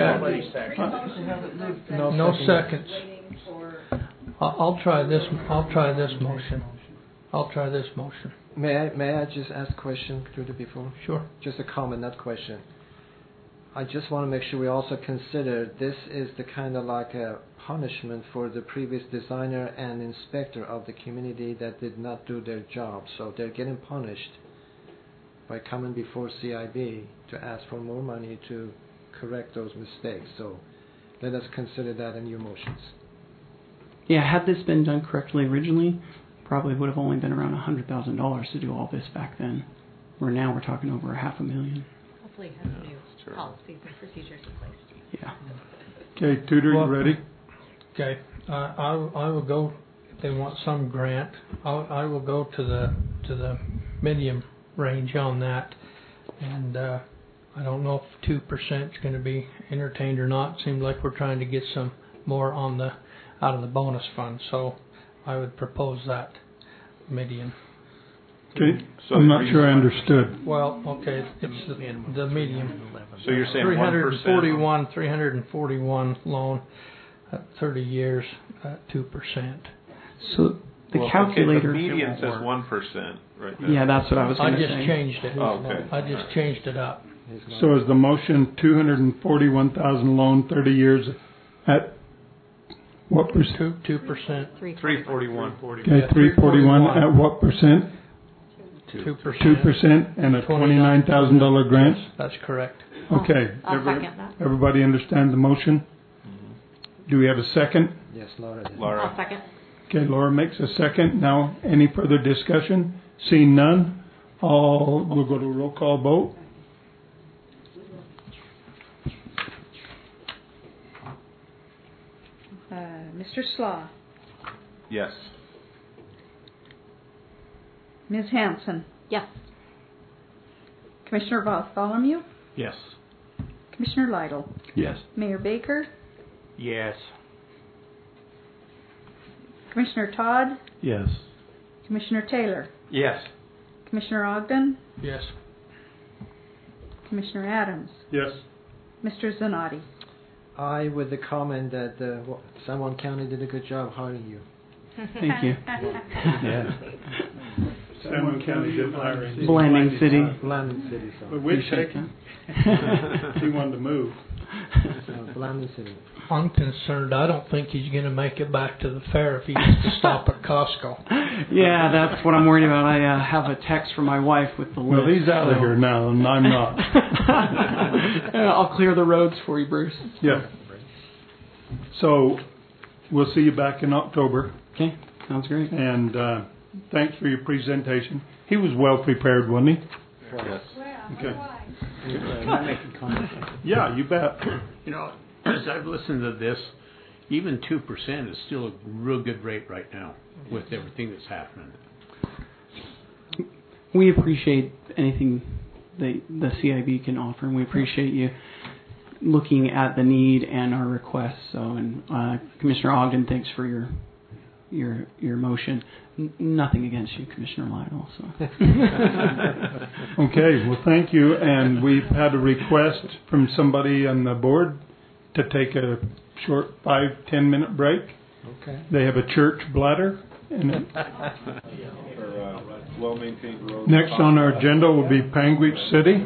No seconds. I'll try this motion. May I just ask a question through the before? Sure. Just a comment, not question. I just want to make sure we also consider this is the kind of like a punishment for the previous designer and inspector of the community that did not do their job. So they're getting punished by coming before CIB to ask for more money to correct those mistakes. So let us consider that in your motions. Yeah, had this been done correctly originally, probably would have only been around $100,000 to do all this back then. Where now we're talking over $500,000. Hopefully have new policies and procedures in place. Yeah. Okay, Tudor, you ready? Okay. I will go, if they want some grant, I will go to the medium range on that. And I don't know if 2% is going to be entertained or not. It seems like we're trying to get some more out of the bonus fund. So I would propose that medium. Okay, so I'm not sure I understood. Well, okay, it's the medium. So you're saying 341 loan, 30 years, 2%. So calculator. Okay, the median says 1% right now. Yeah, that's what I was going to say. I just changed it. Oh, okay. I just changed it up. So is the motion 241,000 loan, 30 years at what percent? 2%. 341. Okay, 341 at what percent? 2%. 2% and a $29,000 grant? That's correct. Okay. I'll second that. Everybody understand the motion? Do we have a second? Yes, Laura did. I'll second. Okay, Laura makes a second. Now, any further discussion? Seeing none, we'll go to a roll call vote. Mr. Slaw, Yes. Ms. Hanson, Yes. Commissioner Bartholomew, Yes. Commissioner Lytle, Yes. Mayor Baker, Yes. Commissioner Todd, Yes. Commissioner Taylor, Yes. Commissioner Ogden, Yes. Commissioner Adams, Yes. Mr. Zanotti. I with the comment that San Juan County did a good job hiring you. Thank you. Yeah. San Juan County did hiring. Blanding City. Blanding City, sorry. But we'd take him. He wanted to move. Blanding City. I'm concerned. I don't think he's going to make it back to the fair if he has to stop at Costco. Yeah, that's what I'm worried about. I have a text from my wife with the list. Well, he's out of here now, and I'm not. I'll clear the roads for you, Bruce. Yeah. So, we'll see you back in October. Okay, sounds great. And thanks for your presentation. He was well prepared, wasn't he? Yes. Okay. Can I make a comment? Yeah, you bet. You know, as I've listened to this, even 2% is still a real good rate right now with everything that's happening. We appreciate anything the CIB can offer, and we appreciate you looking at the need and our requests. So, and Commissioner Ogden, thanks for your motion. Nothing against you, Commissioner Lytle. So. Okay, well, thank you. And we've had a request from somebody on the board to take a short 5-10 minute break. Okay. They have a church bladder. And Well-maintained roads. next on our agenda will be Panguitch City.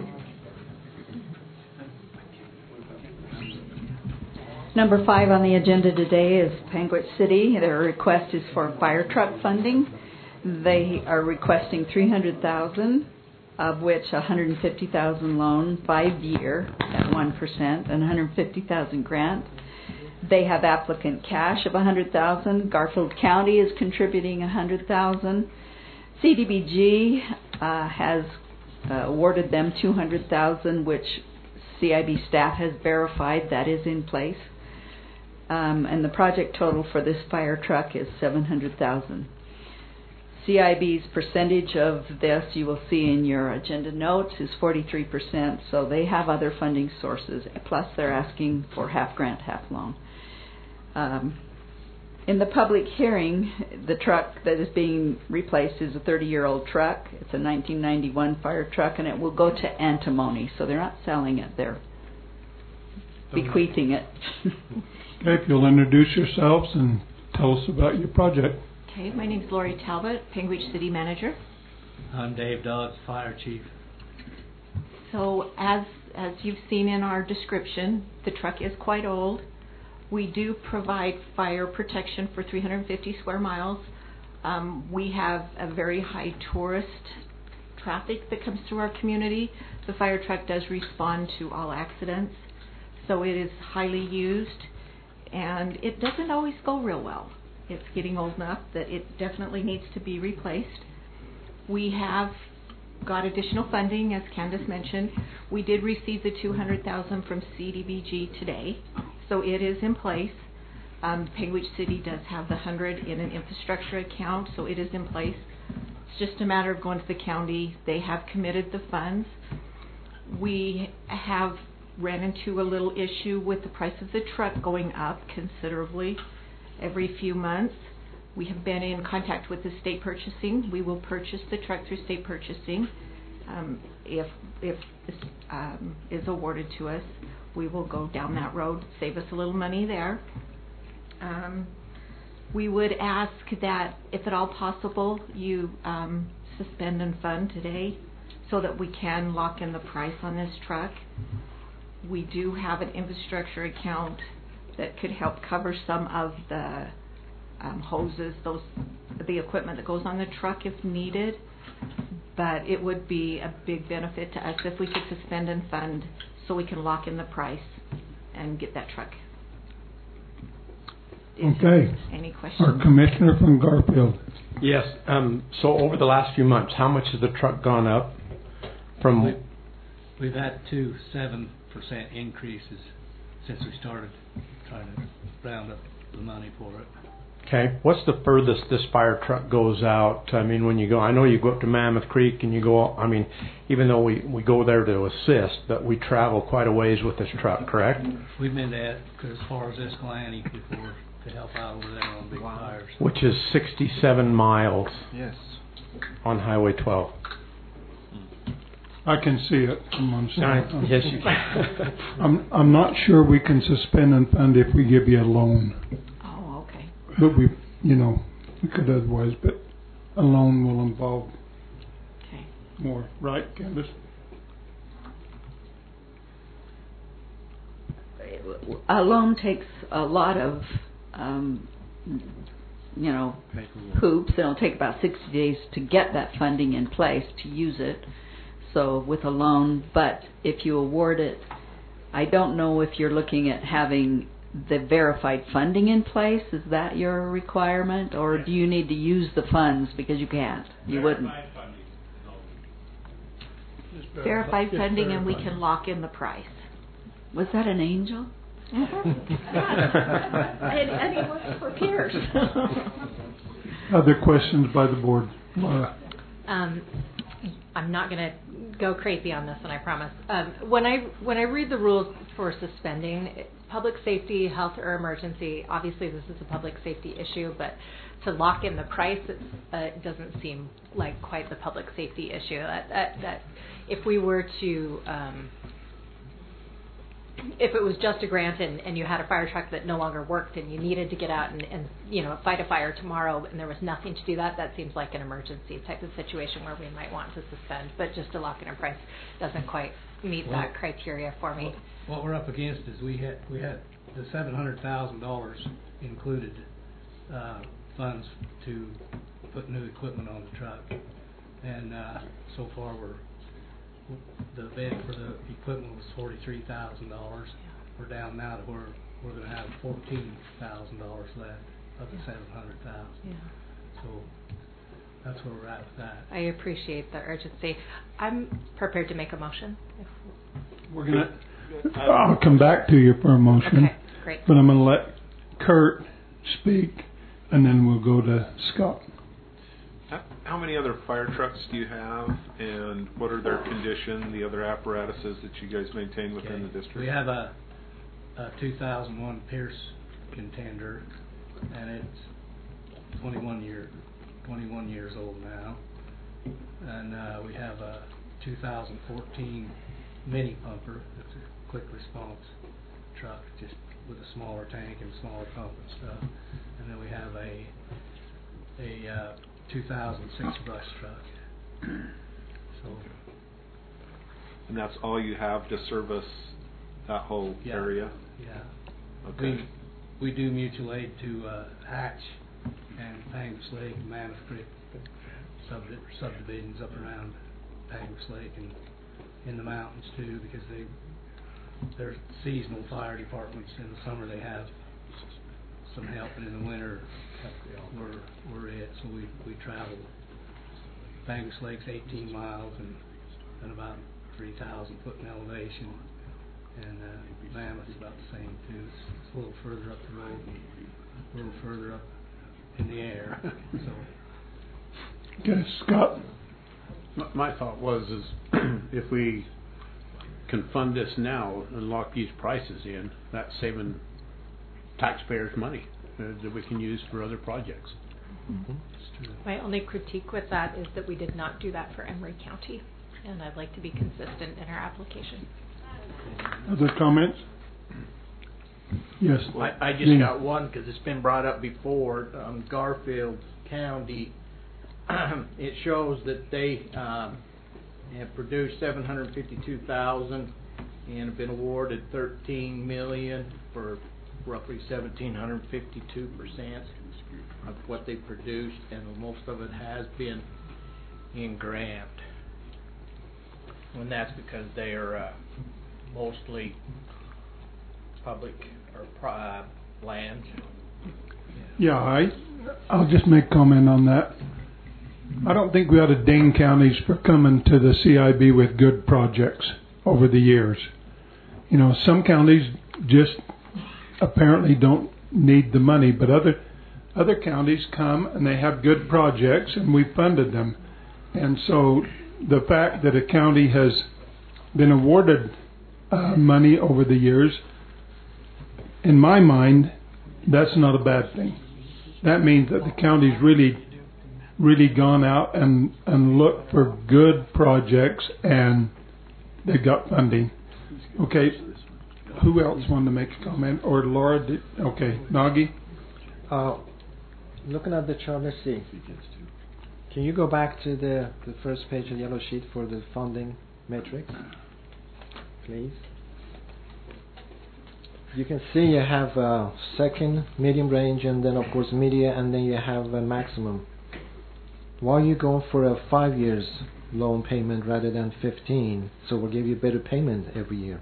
Number 5 on the agenda today is Panguitch City. Their request is for fire truck funding. They are requesting $300,000, of which $150,000 loan, 5-year at 1%, and $150,000 grant. They have applicant cash of $100,000. Garfield County is contributing $100,000. CDBG has awarded them $200,000, which CIB staff has verified that is in place. And the project total for this fire truck is $700,000. CIB's percentage of this, you will see in your agenda notes, is 43%. So they have other funding sources. Plus, they're asking for half grant, half loan. In the public hearing, the truck that is being replaced is a 30-year-old truck. It's a 1991 fire truck, and it will go to antimony. So they're not selling it; they're bequeathing it. Okay, if you'll introduce yourselves and tell us about your project. Okay, my name's Lori Talbot, Panguitch City Manager. I'm Dave Dodds, Fire Chief. So as you've seen in our description, the truck is quite old. We do provide fire protection for 350 square miles. We have a very high tourist traffic that comes through our community. The fire truck does respond to all accidents, so it is highly used, and it doesn't always go real well. It's getting old enough that it definitely needs to be replaced. We have got additional funding, as Candace mentioned. We did receive the $200,000 from CDBG today, so it is in place. Panguitch City does have the $100,000 in an infrastructure account, so it is in place. It's just a matter of going to the county. They have committed the funds. We have ran into a little issue with the price of the truck going up considerably every few months. We have been in contact with the state purchasing. We will purchase the truck through state purchasing. If this is awarded to us, we will go down that road, save us a little money there. We would ask that, if at all possible, you suspend and fund today so that we can lock in the price on this truck. We do have an infrastructure account that could help cover some of the hoses, the equipment that goes on the truck if needed. But it would be a big benefit to us if we could suspend and fund so we can lock in the price and get that truck. Okay. Any questions? Our commissioner from Garfield. Yes. So over the last few months, how much has the truck gone up? From We've had 2 7% increases since we started trying to round up the money for it. Okay. What's the furthest this fire truck goes out? I mean, when you go, I know you go up to Mammoth Creek and you go, I mean, even though we go there to assist, but we travel quite a ways with this truck, correct? We've been to as far as Escalante before to help out over there on big fires. Which is 67 miles. Yes. On Highway 12. I can see it from one side. Yes, you can. I'm not sure we can suspend and fund if we give you a loan. Oh, okay. But we could otherwise, but a loan will involve more. Right, Candace? A loan takes a lot of, hoops. It'll take about 60 days to get that funding in place to use it. So with a loan, but if you award it, I don't know if you're looking at having the verified funding in place. Is that your requirement, or do you need to use the funds because you can't? You wouldn't. Verified funding, and we can lock in the price. Was that an angel? And he works for Pierce. Other questions by the board? Laura. I'm not going to go crazy on this one, I promise. When I read the rules for suspending, public safety, health, or emergency, obviously this is a public safety issue, but to lock in the price, it doesn't seem like quite the public safety issue. That if we were to if it was just a grant and you had a fire truck that no longer worked and you needed to get out and fight a fire tomorrow and there was nothing to do that seems like an emergency type of situation where we might want to suspend. But just to lock in a price doesn't quite meet that criteria for me. What we're up against is we had the $700,000 included funds to put new equipment on the truck, and so far the bid for the equipment was $43,000. We're down now to where we're going to have $14,000 left of the $700,000. Yeah. So that's where we're at with that. I appreciate the urgency. I'm prepared to make a motion. We're gonna. I'll come back to you for a motion. Okay, great. But I'm going to let Kurt speak, and then we'll go to Scott. How many other fire trucks do you have, and what are their condition, the other apparatuses that you guys maintain within the district? We have a 2001 Pierce Contender, and it's 21 years old now. And we have a 2014 Mini Pumper. It's a quick response truck, just with a smaller tank and smaller pump and stuff. And then we have a 2006 brush truck. So, and that's all you have to service that whole area? Yeah. Okay. We do mutual aid to Hatch and Pangus Lake and Mammoth Creek subdivisions up around Pangus Lake and in the mountains too, because they're seasonal fire departments. In the summer they have some help, and in the winter we're it. So we travel. Pangus Lake's 18 miles and about 3,000 foot in elevation, and Mammoth's about the same too. It's a little further up the road, and a little further up in the air. So. Okay, Scott. My thought was if we can fund this now and lock these prices in, that's saving taxpayers' money that we can use for other projects. Mm-hmm. My only critique with that is that we did not do that for Emery County, and I'd like to be consistent in our application. Other comments? Yes. I just got one because it's been brought up before. Garfield County, it shows that they have produced 752,000 and have been awarded 13 million for roughly 1,752% of what they produced, and most of it has been in grant. And that's because they are mostly public or land. Yeah, I'll just make comment on that. I don't think we ought to ding counties for coming to the CIB with good projects over the years. You know, some counties just apparently don't need the money, but other counties come and they have good projects and we funded them. And so the fact that a county has been awarded money over the years, in my mind, that's not a bad thing. That means that the county's really gone out and looked for good projects and they got funding. Okay, who else wanted to make a comment? Or Laura did? Okay, Nagi? Looking at the chart, let's see. Can you go back to the first page of the yellow sheet for the funding matrix, please? You can see you have second, medium range, and then of course media, and then you have a maximum. Why are you going for a 5 years loan payment rather than 15? So we'll give you better payment every year.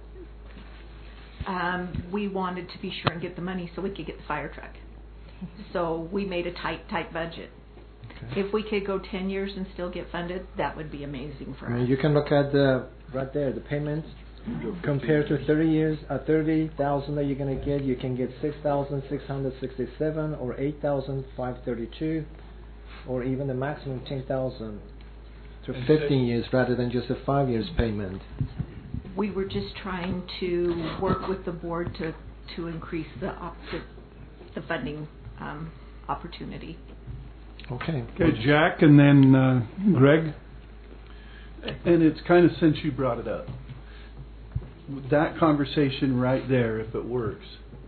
We wanted to be sure and get the money so we could get the fire truck. So we made a tight budget. Okay. If we could go 10 years and still get funded, that would be amazing for us. You can look at right there, the payments. Compared to 30 years, 30,000 that you're going to get, you can get 6,667 or 8,532, or even the maximum 10,000 to 15 years rather than just a 5 years payment. We were just trying to work with the board to increase the funding opportunity. Okay. Okay, Jack, and then Greg. And it's kind of since you brought it up, that conversation right there, if it works,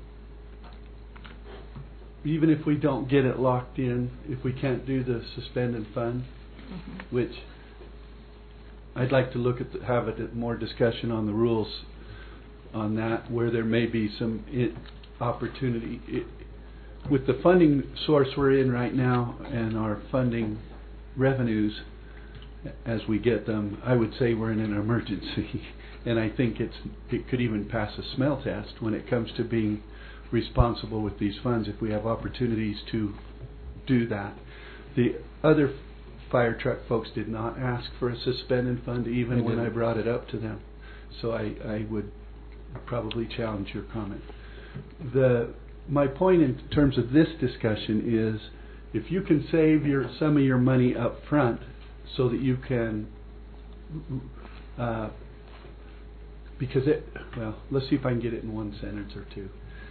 even if we don't get it locked in, if we can't do the suspend and fund, which I'd like to look at, have a more discussion on the rules on that, where there may be some opportunity. With the funding source we're in right now and our funding revenues as we get them, I would say we're in an emergency. And I think it could even pass a smell test when it comes to being responsible with these funds if we have opportunities to do that. The other fire truck folks did not ask for a suspend and fund even when I brought it up to them. So I would probably challenge your comment. My point in terms of this discussion is if you can save some of your money up front so that you can let's see if I can get it in one sentence or two.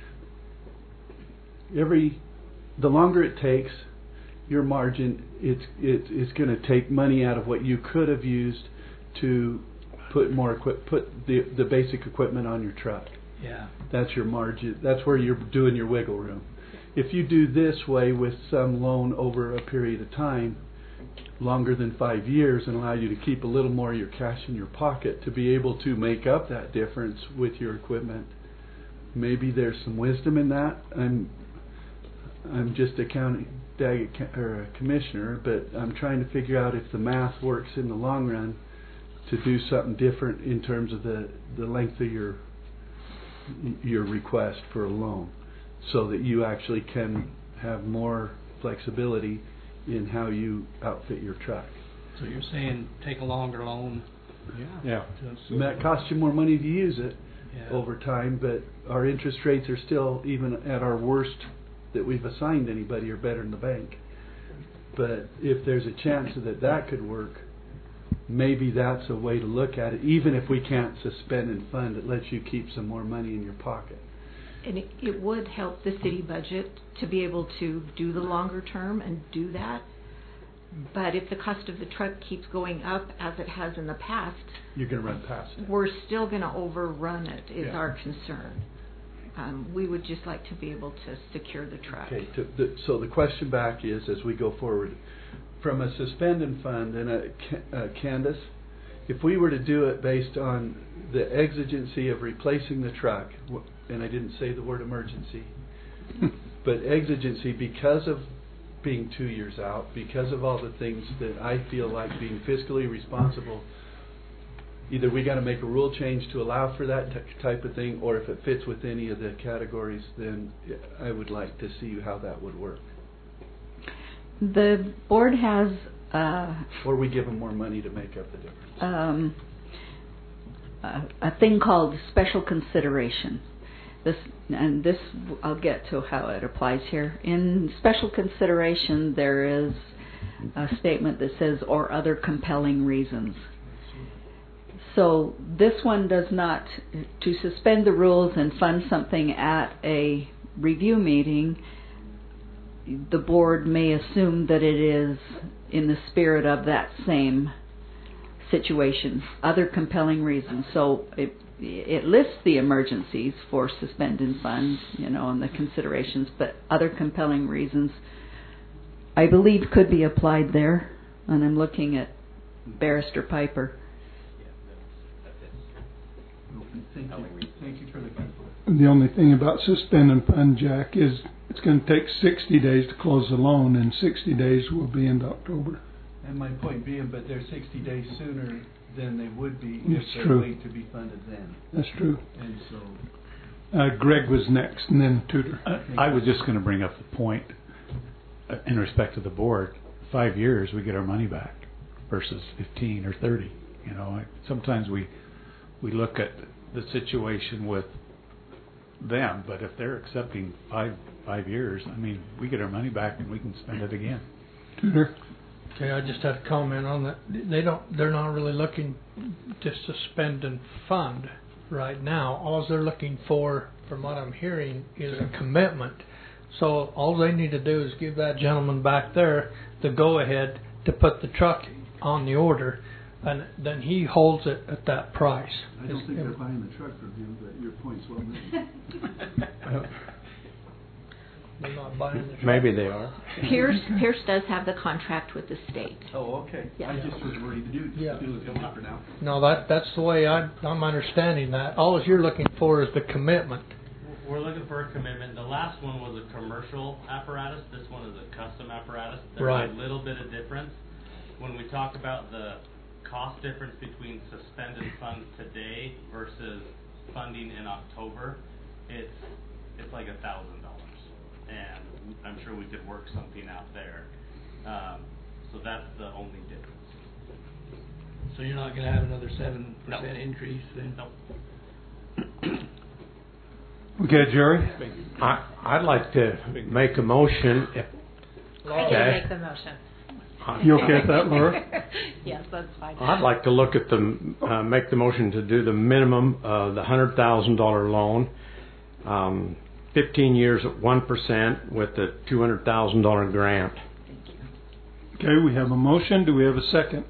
The longer it takes, your margin, it's going to take money out of what you could have used to put the basic equipment on your truck. Yeah. That's your margin. That's where you're doing your wiggle room. If you do this way with some loan over a period of time, longer than 5 years, and allow you to keep a little more of your cash in your pocket to be able to make up that difference with your equipment, maybe there's some wisdom in that. I'm just a commissioner, but I'm trying to figure out if the math works in the long run to do something different in terms of the length of your request for a loan, so that you actually can have more flexibility in how you outfit your truck. So you're saying take a longer loan? Yeah. That costs you more money to use it over time, but our interest rates are still, even at our worst that we've assigned anybody, are better than the bank. But if there's a chance that could work, maybe that's a way to look at it. Even if we can't suspend and fund, it lets you keep some more money in your pocket. And it would help the city budget to be able to do the longer term and do that. But if the cost of the truck keeps going up as it has in the past, you're going to run past it. We're still going to overrun it, is our concern. we would just like to be able to secure the truck. Okay, so the question back is, as we go forward, from a suspended fund and Candace, if we were to do it based on the exigency of replacing the truck, and I didn't say the word emergency, but exigency because of being 2 years out, because of all the things that I feel like being fiscally responsible, either we got to make a rule change to allow for that type of thing, or if it fits with any of the categories, then I would like to see how that would work. The board has... or we give them more money to make up the difference. A thing called special consideration. This I'll get to how it applies here. In special consideration, there is a statement that says, or other compelling reasons. So this one does not, to suspend the rules and fund something at a review meeting, the board may assume that it is in the spirit of that same situation, other compelling reasons. So it lists the emergencies for suspended funds, and the considerations, but other compelling reasons, I believe, could be applied there. And I'm looking at Barrister Piper. Thank you for the input. The only thing about suspending fund, Jack, is it's going to take 60 days to close the loan, and 60 days will be into October. And my point being, but they're 60 days sooner than they would be That's if they true. wait to be funded then. That's true. And so... Greg was next, and then Tudor. I was just going to bring up the point, in respect to the board, 5 years we get our money back versus 15 or 30. Sometimes we look at the situation with them, but if they're accepting five years, we get our money back and we can spend it again. Tudor. Okay, I just had a comment on that. They're not really looking to suspend and fund right now. All they're looking for, from what I'm hearing, is a commitment. So all they need to do is give that gentleman back there the go-ahead to put the truck on the order, and then he holds it at that price. I don't think they're buying the truck from him, but your point's well made. They're not buying the truck. Maybe they are. Pierce does have the contract with the state. Oh, okay. Yeah. I just was worried to do it for now. No, that's the way I'm understanding that. All you're looking for is the commitment. We're looking for a commitment. The last one was a commercial apparatus. This one is a custom apparatus. There's Right. a little bit of difference. When we talk about the cost difference between suspended funds today versus funding in October, it's like $1,000, and I'm sure we could work something out there. So that's the only difference. So you're not going to have another 7% increase then? Nope. Okay, Jerry. I'd like to make a motion. I can make the motion. You okay with that, Laura? Yes, that's fine. I'd like to look at make the motion to do the minimum of the $100,000 loan, 15 years at 1% with the $200,000 grant. Okay, we have a motion. Do we have a second?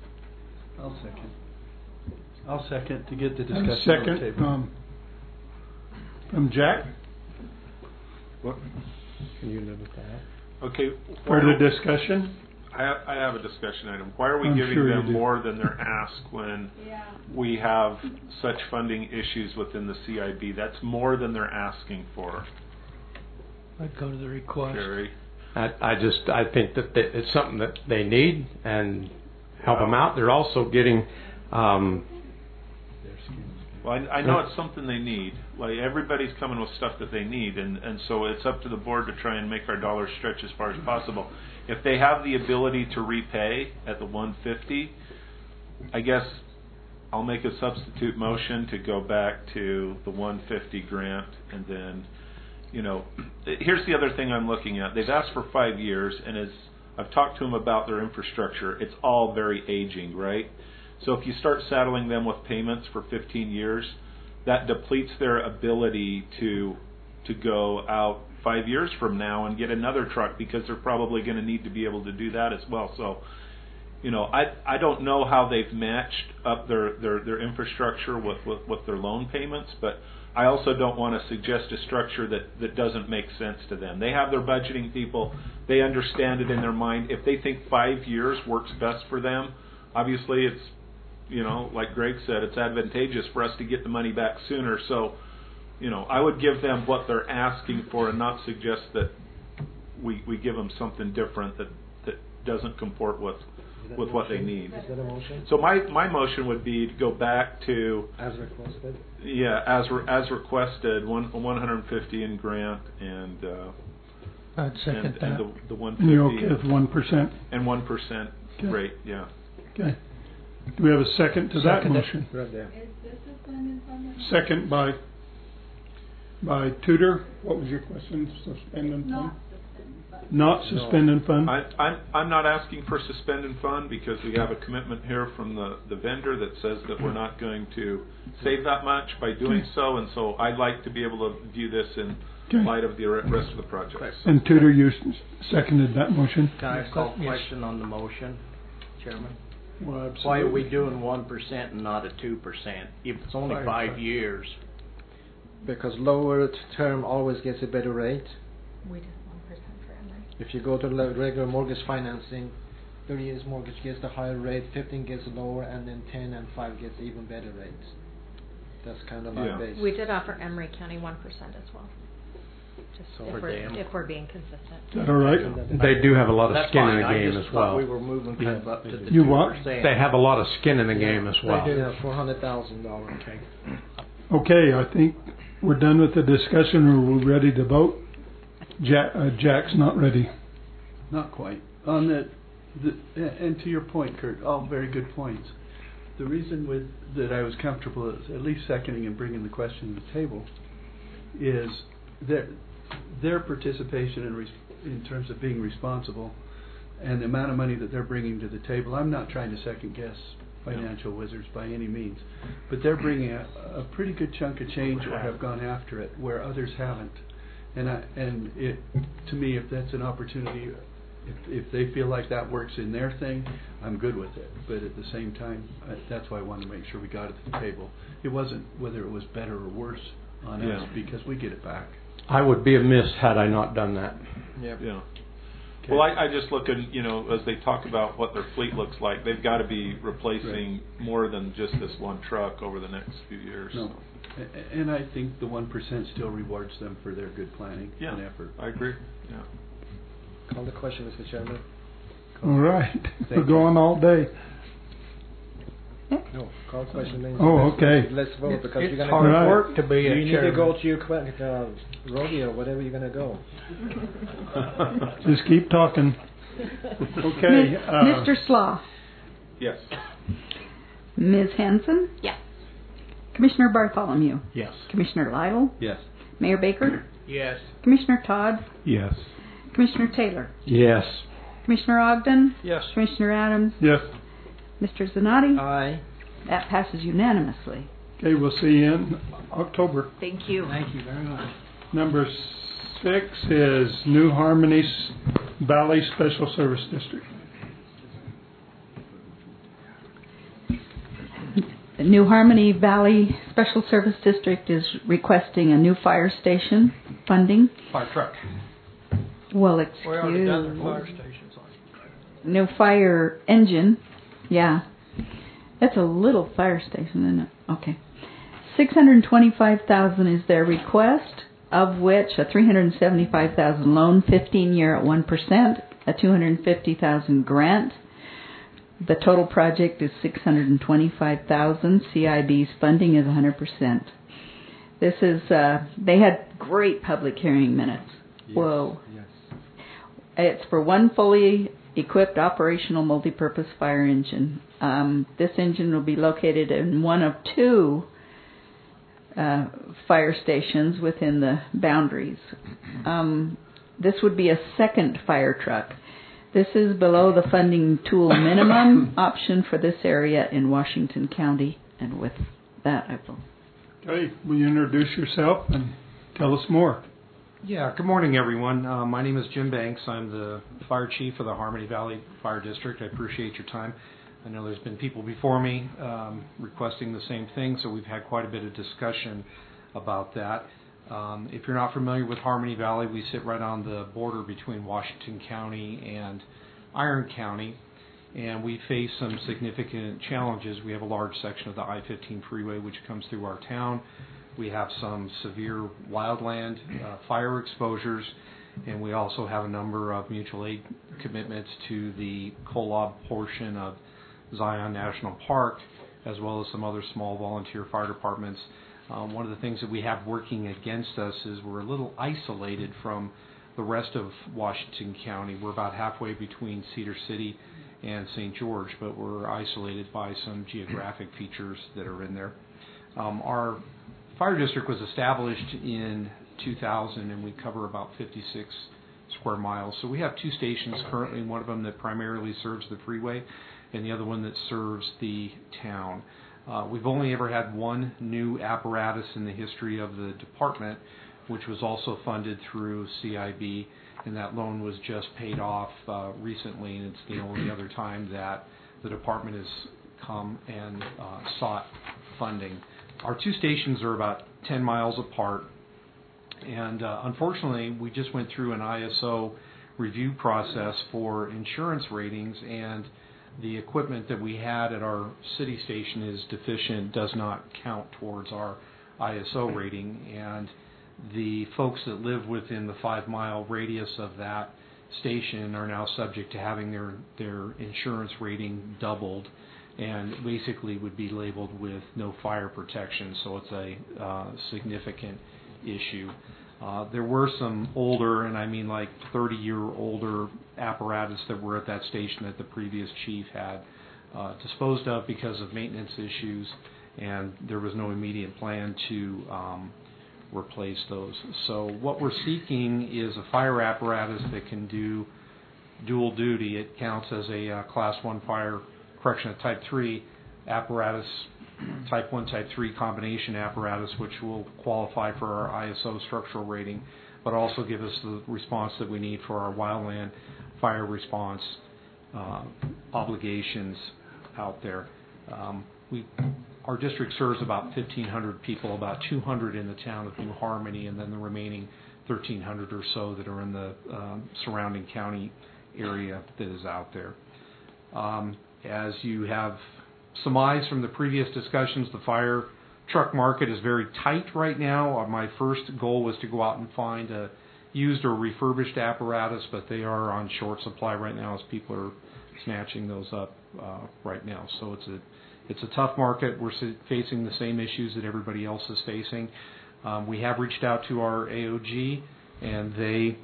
I'll second to get the And a discussion on the second table. from Jack. What? Can you live with that? Okay. Further discussion? I have a discussion item. Why are we I'm giving sure you them do. more than their ask when we have such funding issues within the CIB? That's more than they're asking for. I'd go to the request. Jerry. I think that it's something that they need and help them out. They're also getting. Well, I know it's something they need. Like everybody's coming with stuff that they need, and so it's up to the board to try and make our dollars stretch as far as possible. If they have the ability to repay at the 150, I guess I'll make a substitute motion to go back to the 150 grant, and then, here's the other thing I'm looking at. They've asked for 5 years, and as I've talked to them about their infrastructure, it's all very aging, right? So if you start saddling them with payments for 15 years, that depletes their ability to go out 5 years from now and get another truck, because they're probably going to need to be able to do that as well. So I don't know how they've matched up their infrastructure with their loan payments, but I also don't want to suggest a structure that doesn't make sense to them. They have their budgeting people. They understand it in their mind. If they think 5 years works best for them, obviously it's, like Greg said, it's advantageous for us to get the money back sooner. So, I would give them what they're asking for and not suggest that we give them something different that doesn't comport with what they need. Is that a motion? So my motion would be to go back to As requested? Yeah, as requested, 150 in grant and I'd second that. And the 150. You're okay with 1%? And 1% rate, yeah. Okay. Do we have a second to that motion? Right there. Second by Tudor. What was your question? Suspend and fund? Not suspend and fund? I'm not asking for suspend and fund because we have a commitment here from the vendor that says that we're not going to save that much by doing so, and so I'd like to be able to view this in light of the rest of the projects. And Tudor, you seconded that motion? Can I call a question on the motion, Chairman? Well, absolutely. Why are we doing 1% and not a 2%? If it's only 5 years. Because lower term always gets a better rate. We did 1% for Emory. If you go to regular mortgage financing, 30 years mortgage gets the higher rate, 15 gets lower, and then 10 and 5 gets even better rates. That's kind of our base. We did offer Emory County 1% as well. Just So if we're being consistent. Is that all right? They do have a lot of That's skin fine. in the game I just as well. thought we were moving kind of up to the You 2%. what? They have a lot of skin in the game as well. They do. Yeah, $400,000. Okay. Okay, I think we're done with the discussion. Are we ready to vote? Jack's not ready. Not quite. On and to your point, Kurt, all very good points. The reason that I was comfortable at least seconding and bringing the question to the table is their participation in terms of being responsible and the amount of money that they're bringing to the table. I'm not trying to second guess financial wizards by any means, but they're bringing a pretty good chunk of change or have gone after it where others haven't. And it, to me, if that's an opportunity, if they feel like that works in their thing, I'm good with it. But at the same time, that's why I wanted to make sure we got it to the table. It wasn't whether it was better or worse on us because we get it back. I would be amiss had I not done that. Yeah. Okay. Well, I just look at, as they talk about what their fleet looks like, they've got to be replacing more than just this one truck over the next few years. No. And I think the 1% still rewards them for their good planning and effort. I agree. Yeah. Call the question, Mr. Chairman. All right. We're going all day. No, call question. Oh, okay. Let's vote because you're going hard work to be a you need chairman. to go to your rodeo, whatever you're going to go. Just keep talking. Okay. Mr. Slaw. Yes. Ms. Hanson? Yes. Commissioner Bartholomew? Yes. Commissioner Lytle? Yes. Mayor Baker? Yes. Commissioner Todd? Yes. Commissioner Taylor? Yes. Commissioner Ogden? Yes. Commissioner Adams? Yes. Mr. Zanotti? Aye. That passes unanimously. Okay, we'll see you in October. Thank you. Thank you very much. Number 6 is New Harmony Valley Special Service District. The New Harmony Valley Special Service District is requesting a new fire station funding. Fire truck. Well, We already done the fire stations on. New fire engine. Yeah. That's a little fire station, isn't it? Okay. $625,000 is their request, of which a $375,000 loan, 15-year at 1%, a $250,000 grant. The total project is $625,000. CIB's funding is 100%. This is they had great public hearing minutes. Yes, whoa. Yes. It's for one fully equipped operational multipurpose fire engine. This engine will be located in one of 2 fire stations within the boundaries. This would be a second fire truck. This is below the funding tool minimum option for this area in Washington County. And with that, I will. Okay, will you introduce yourself and tell us more? Yeah, good morning, everyone. My name is Jim Banks. I'm the fire chief for the Harmony Valley Fire District. I appreciate your time. I know there's been people before me requesting the same thing, so we've had quite a bit of discussion about that. If you're not familiar with Harmony Valley, we sit right on the border between Washington County and Iron County, and we face some significant challenges. We have a large section of the I-15 freeway which comes through our town. We have some severe wildland fire exposures, and we also have a number of mutual aid commitments to the Kolob portion of Zion National Park, as well as some other small volunteer fire departments. One of the things that we have working against us is we're a little isolated from the rest of Washington County. We're about halfway between Cedar City and St. George, but we're isolated by some geographic features that are in there. Our fire district was established in 2000, and we cover about 56 square miles. So we have two stations currently, one of them that primarily serves the freeway and the other one that serves the town. We've only ever had one new apparatus in the history of the department, which was also funded through CIB, and that loan was just paid off recently, and it's the only other time that the department has come and sought funding. Our two stations are about 10 miles apart, and unfortunately, we just went through an ISO review process for insurance ratings, and the equipment that we had at our city station is deficient, does not count towards our ISO rating, and the folks that live within the 5-mile radius of that station are now subject to having their insurance rating doubled, and basically would be labeled with no fire protection, so it's a significant issue. There were some older, and I mean like 30-year-older apparatus that were at that station that the previous chief had disposed of because of maintenance issues, and there was no immediate plan to replace those. So what we're seeking is a fire apparatus that can do dual duty. It counts as a Class 1 fire, a Type 3 apparatus, Type 1, Type 3 combination apparatus, which will qualify for our ISO structural rating, but also give us the response that we need for our wildland fire response obligations out there. Our district serves about 1,500 people, about 200 in the town of New Harmony, and then the remaining 1,300 or so that are in the surrounding county area that is out there. As you have surmised from the previous discussions, the fire truck market is very tight right now. My first goal was to go out and find a used or refurbished apparatus, but they are on short supply right now as people are snatching those up right now. So it's a tough market. We're facing the same issues that everybody else is facing. We have reached out to our AOG, and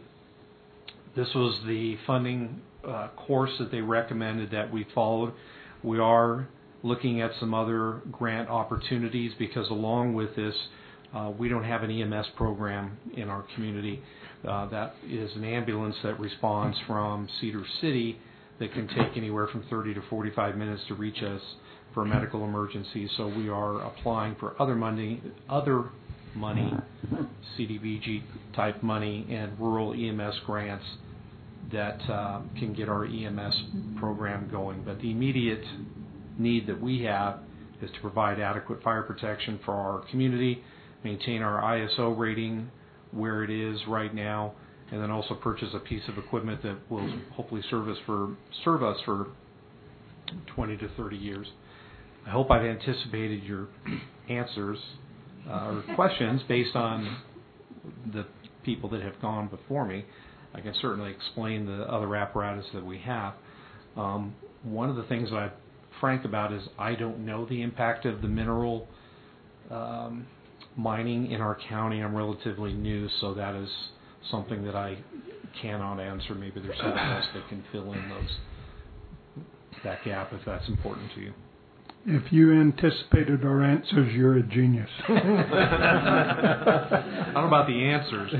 this was the funding course that they recommended that we followed. We are looking at some other grant opportunities because along with this, we don't have an EMS program in our community. That is an ambulance that responds from Cedar City that can take anywhere from 30 to 45 minutes to reach us for a medical emergency. So we are applying for other money, CDBG type money, and rural EMS grants that can get our EMS program going. But the immediate need that we have is to provide adequate fire protection for our community, maintain our ISO rating where it is right now, and then also purchase a piece of equipment that will hopefully serve us for 20 to 30 years. I hope I've anticipated your answers or questions based on the people that have gone before me. I can certainly explain the other apparatus that we have. One of the things that I'm frank about is I don't know the impact of the mineral mining in our county. I'm relatively new, so that is something that I cannot answer. Maybe there's someone else that can fill in that gap if that's important to you. If you anticipated our answers, you're a genius. I don't know about the answers.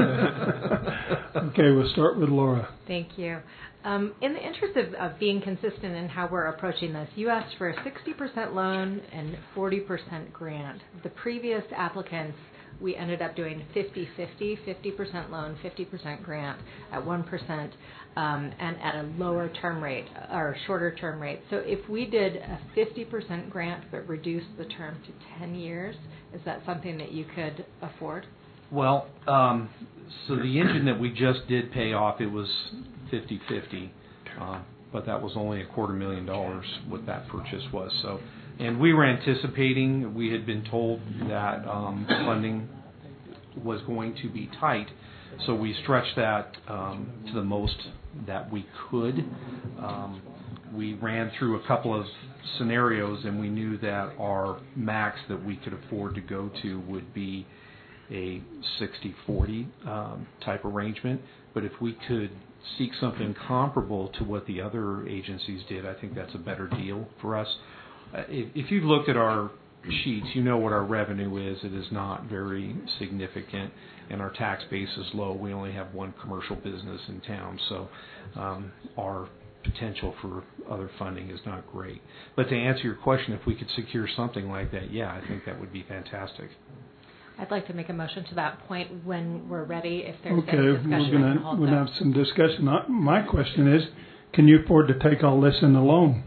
Okay, we'll start with Laura. Thank you. In the interest of being consistent in how we're approaching this, you asked for a 60% loan and 40% grant. The previous applicants we ended up doing 50-50, 50% loan, 50% grant at 1%, and at a lower term rate or shorter term rate. So if we did a 50% grant but reduced the term to 10 years, is that something that you could afford? Well, so the engine that we just did pay off, it was 50-50, but that was only $250,000 what that purchase was. So, and we were anticipating, we had been told that funding was going to be tight, so we stretched that to the most that we could. We ran through a couple of scenarios, and we knew that our max that we could afford to go to would be a 60-40 type arrangement. But if we could seek something comparable to what the other agencies did, I think that's a better deal for us. If you've looked at our sheets, you know what our revenue is. It is not very significant, and our tax base is low. We only have one commercial business in town, so our potential for other funding is not great. But to answer your question, if we could secure something like that, yeah, I think that would be fantastic. I'd like to make a motion to that point when we're ready. If there's Okay, any discussion, we're gonna have some discussion. My question is, can you afford to take all this in the loan?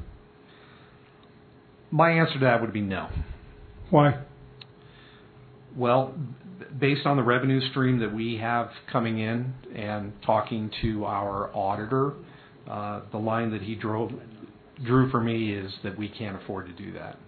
My answer to that would be no. Why? Well, based on the revenue stream that we have coming in and talking to our auditor, the line that he drew for me is that we can't afford to do that.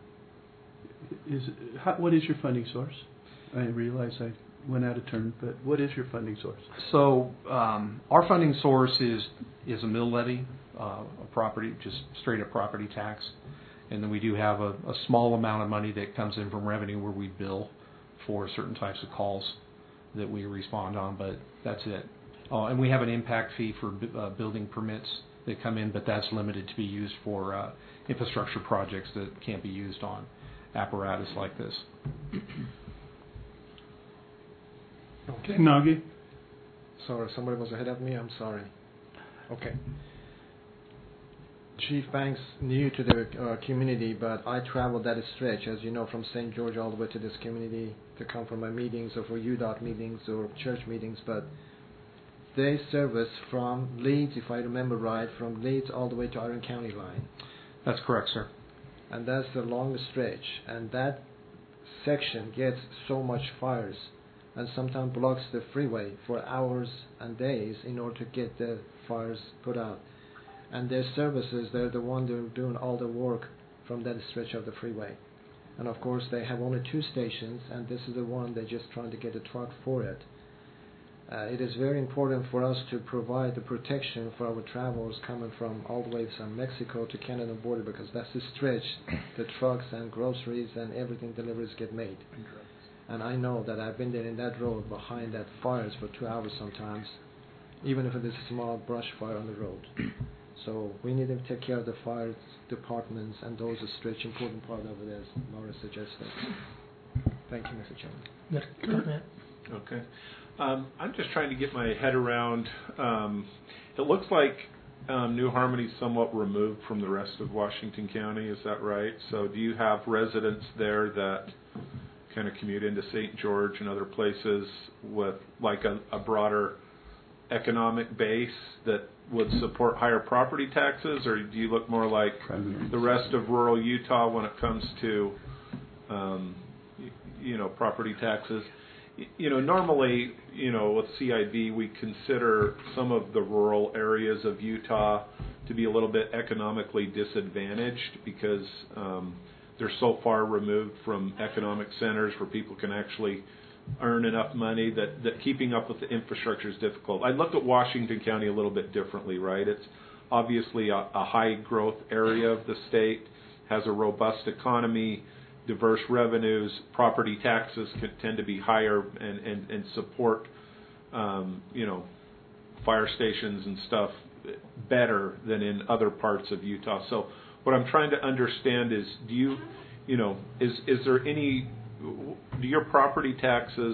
What is your funding source? I realize I went out of turn, but what is your funding source? So our funding source is a mill levy, a property, just straight up property tax. And then we do have a small amount of money that comes in from revenue where we bill for certain types of calls that we respond on, but that's it. And we have an impact fee for building permits that come in, but that's limited to be used for infrastructure projects that can't be used on apparatus like this. Okay, Nagi. Sorry, somebody was ahead of me. I'm sorry. Okay. Chief Banks new to the community, but I traveled that stretch, as you know, from St. George all the way to this community to come for my meetings or for UDOT meetings or church meetings. But they service from Leeds, if I remember right, from Leeds all the way to Iron County line. That's correct, sir. And that's the longest stretch. And that section gets so much fires and sometimes blocks the freeway for hours and days in order to get the fires put out. And their services, they're the one doing all the work from that stretch of the freeway. And of course they have only 2 stations, and this is the one they're just trying to get a truck for it. It is very important for us to provide the protection for our travelers coming from all the way from Mexico to Canada border, because that's the stretch the trucks and groceries and everything deliveries get made. And I know that I've been there in that road behind that fires for 2 hours sometimes, even if it is a small brush fire on the road. So we need to take care of the fire departments and those stretch important part of it, as Laura suggested. Thank you, Mr. Chairman. Okay. I'm just trying to get my head around, it looks like New Harmony is somewhat removed from the rest of Washington County, is that right? So do you have residents there that kind of commute into St. George and other places with like a broader economic base that would support higher property taxes, or do you look more like the rest of rural Utah when it comes to property taxes? Normally, with CIB, we consider some of the rural areas of Utah to be a little bit economically disadvantaged because they're so far removed from economic centers where people can actually earn enough money that keeping up with the infrastructure is difficult. I looked at Washington County a little bit differently, right? It's obviously a high growth area of the state, has a robust economy, diverse revenues, property taxes tend to be higher and support, fire stations and stuff better than in other parts of Utah. So what I'm trying to understand is, is there any, do your property taxes,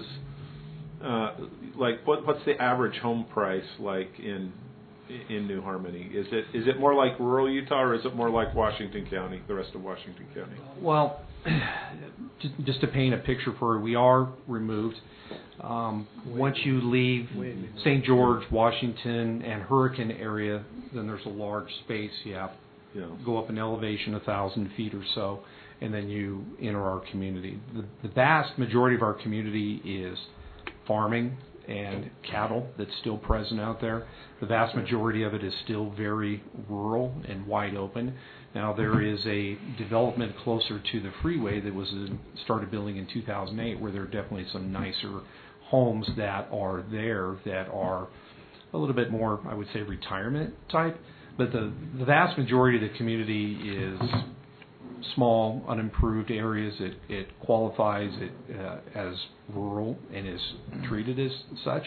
what's the average home price like in New Harmony? Is it more like rural Utah, or is it more like Washington County, the rest of Washington County? Well, just to paint a picture for you, we are removed. Once you leave St. George, Washington, and Hurricane area, then there's a large space. You have to go up an elevation 1,000 feet or so, and then you enter our community. The vast majority of our community is farming and cattle that's still present out there. The vast majority of it is still very rural and wide open. Now there is a development closer to the freeway that was started building in 2008 where there are definitely some nicer homes that are there that are a little bit more, I would say, retirement type. But the vast majority of the community is small, unimproved areas. It qualifies as rural and is treated as such.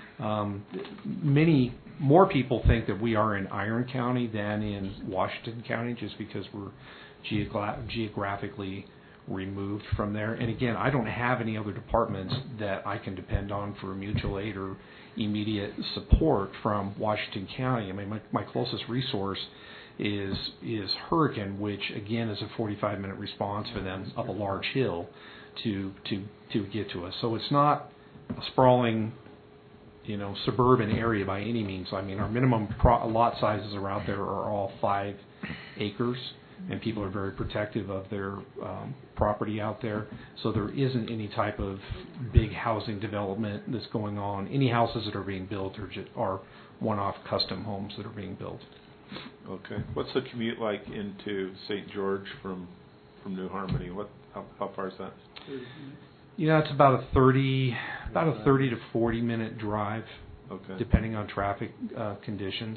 Many more people think that we are in Iron County than in Washington County just because we're geographically removed from there. And again, I don't have any other departments that I can depend on for mutual aid or immediate support from Washington County. I mean, my closest resource is Hurricane, which again is a 45-minute response for them up a large hill to get to us. So it's not a sprawling, suburban area by any means. I mean, our minimum lot sizes are out there are all 5 acres, and people are very protective of their property out there. So there isn't any type of big housing development that's going on. Any houses that are being built are one-off custom homes that are being built. Okay. What's the commute like into St. George from New Harmony? How far is that? It's about a 30 to 40 minute drive, depending on traffic conditions.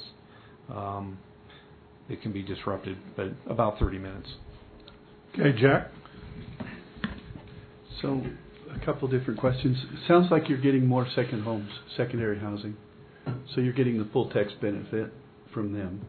It can be disrupted, but about 30 minutes. Okay, Jack. So, a couple different questions. Sounds like you're getting more second homes, secondary housing. So you're getting the full tax benefit from them.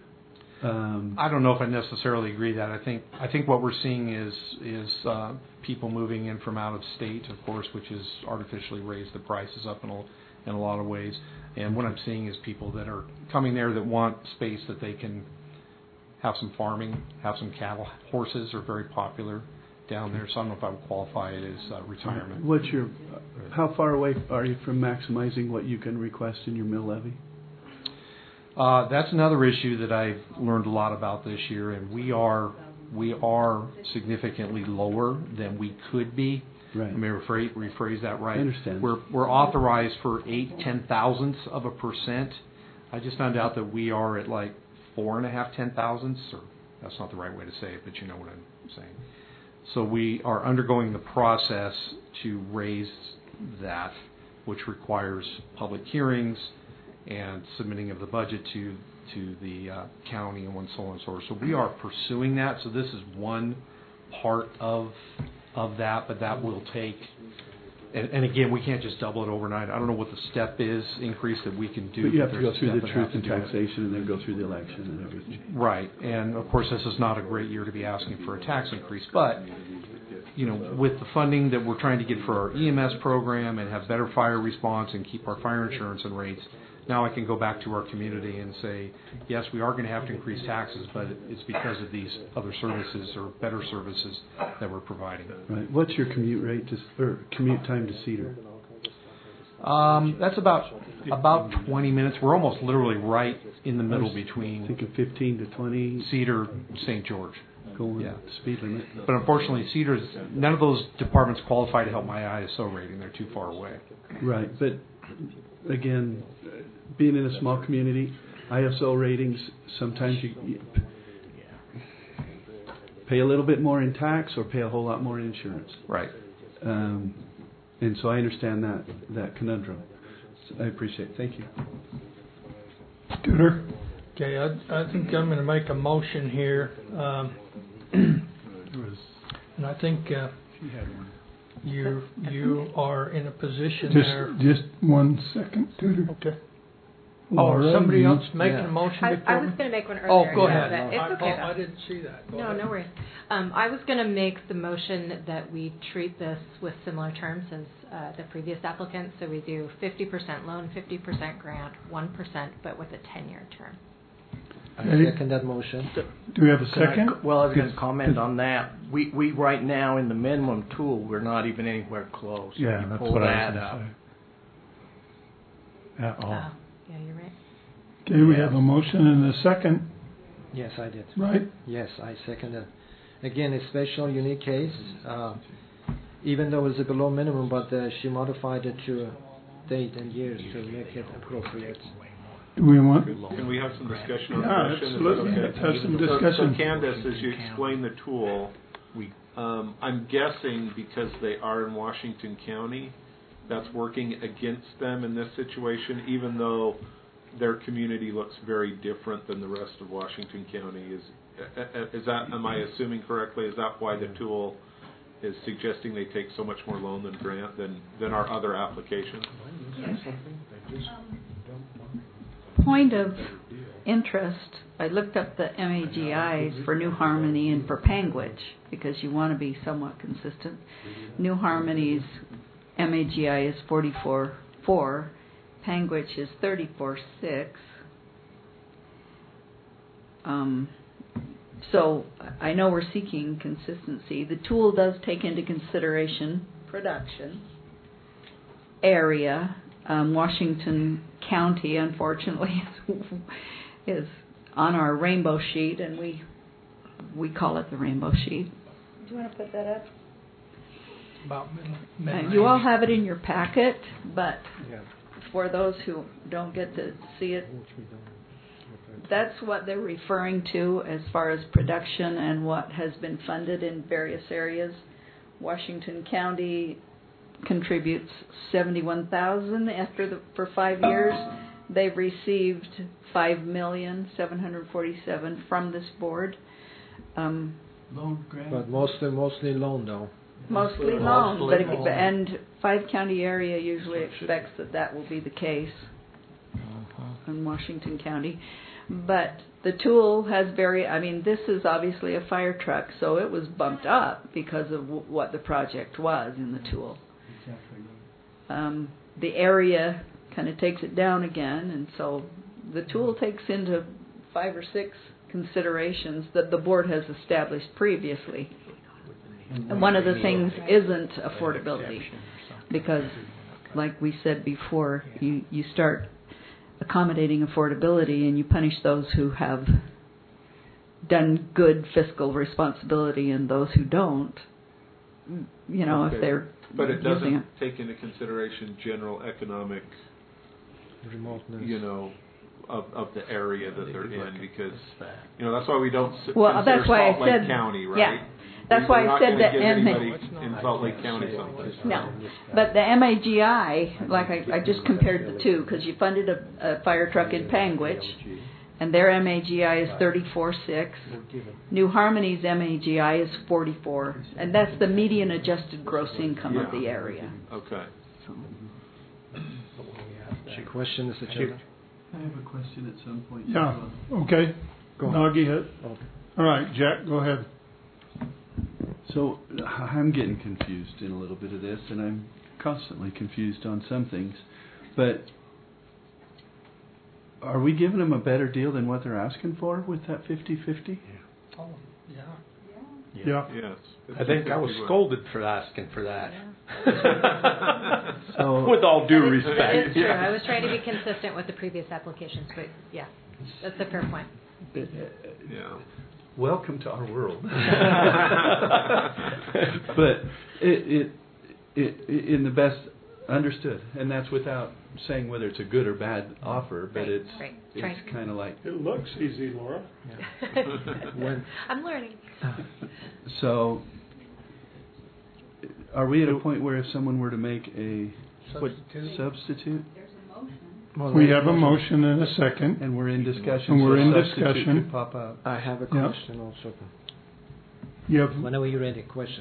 I don't know if I necessarily agree that. I think what we're seeing is people moving in from out of state, of course, which has artificially raised the prices up in a lot of ways. And what I'm seeing is people that are coming there that want space that they can have some farming, have some cattle. Horses are very popular down there, so I don't know if I would qualify it as retirement. How far away are you from maximizing what you can request in your mill levy? That's another issue that I've learned a lot about this year, and we are significantly lower than we could be. Right. Let me rephrase that right. I understand. We're authorized for 8/10,000ths of a percent. I just found out that we are at like 4.5 10,000ths, or that's not the right way to say it, but you know what I'm saying. So we are undergoing the process to raise that, which requires public hearings and submitting of the budget to the county and so on and so forth. So we are pursuing that. So this is one part of that, but that will take. And again, we can't just double it overnight. I don't know what the step increase that we can do. But you have to go through the truth and taxation and then go through the election and everything. Right. And, of course, this is not a great year to be asking for a tax increase. But, with the funding that we're trying to get for our EMS program and have better fire response and keep our fire insurance and rates, now I can go back to our community and say, yes, we are going to have to increase taxes, but it's because of these other services or better services that we're providing. Right. What's your commute rate or commute time to Cedar? That's about 20 minutes. We're almost literally right in the middle between. Thinking 15 to 20. Cedar, St. George. Going speed limit. But unfortunately, Cedar's none of those departments qualify to help my ISO rating. They're too far away. Right, but again, being in a small community, ISO ratings, sometimes you pay a little bit more in tax or pay a whole lot more in insurance. Right. And so I understand that conundrum. So I appreciate it. Thank you. Scooter. Okay, I think I'm going to make a motion here. And I think you are in a position there. Just 1 second, Tudor. Okay. Laura, somebody else making a motion before I was going to make one earlier. Oh, go ahead. It's okay. I didn't see that. Go no ahead. worries. I was going to make the motion that we treat this with similar terms as the previous applicant. So we do 50% loan, 50% grant, 1%, but with a 10-year term. I Okay. second that motion. Do we have a Can I second? well, I was going to comment on that. We right now in the minimum tool, we're not even anywhere close. Yeah, You that's pull what I that was up. going to say. At all. Yeah, you're right. Okay, we have a motion and a second, Yes, I did. right? Yes, I second it. Again, a special, unique case. Even though it's a below minimum, but she modified it to date and years to make it appropriate. Do we want? Can we have some discussion on Yeah, the motion? Is that absolutely. okay? Let's have some So discussion. Candace, as you explain the tool, I'm guessing because they are in Washington County, that's working against them in this situation, even though their community looks very different than the rest of Washington County. Is that, am I assuming correctly? Is that why the tool is suggesting they take so much more loan than grant than our other applications? Point of interest, I looked up the MAGIs for New Harmony and for Panguitch because you want to be somewhat consistent. New Harmony's MAGI is 44.4, Panguitch is 34.6. So I know we're seeking consistency. The tool does take into consideration production, area. Washington County, unfortunately, is on our rainbow sheet, and we call it the rainbow sheet. Do you want to put that up? About middle. You all have it in your packet, but for those who don't get to see it, that's what they're referring to as far as production and what has been funded in various areas. Washington County contributes $71,000 for 5 years. They've received $5,747,000 from this board. Loan grant, But mostly loan though. Mostly loan, but and 5-county area usually expects that will be the case in Washington County. But the tool has this is obviously a fire truck, so it was bumped up because of what the project was in the tool. The area kind of takes it down again, and so the tool takes into 5 or 6 considerations that the board has established previously. And one of the things isn't affordability, because like we said before, you start accommodating affordability and you punish those who have done good fiscal responsibility and those who don't, if they're But it using doesn't take into consideration general economic remoteness, of the area that they're in, because that's why we don't consider that's why Salt I Lake said County, right? Yeah, that's why I said that. We're not going to give anybody in Salt Lake County something. No, but the MAGI, like I just compared the two, because you funded a fire truck in Panguitch, and their MAGI is 34.6. New Harmony's MAGI is 44, and that's the median adjusted gross income of the area. Okay. Question, Mr. Chairman. I have a question at some point. Yeah, okay. Go on. Nagi hit. All right, Jack, go ahead. So I'm getting confused in a little bit of this, and I'm constantly confused on some things. But are we giving them a better deal than what they're asking for with that 50/50? Oh, yeah. Yeah. Yes. I think I was scolded for asking for that. So, with all due It's respect. true. I was trying to be consistent with the previous applications, but yeah, that's a fair point. Yeah. Welcome to our world. But it in the best understood, and that's without saying whether it's a good or bad offer, but it's kind of like It looks easy, Laura. I'm learning. So, are we at a point where if someone were to make a substitute? We have a motion and a second. And we're in discussion. And we're so in substitute discussion. could pop up. I have a question also. You have, Whenever you're ready, question.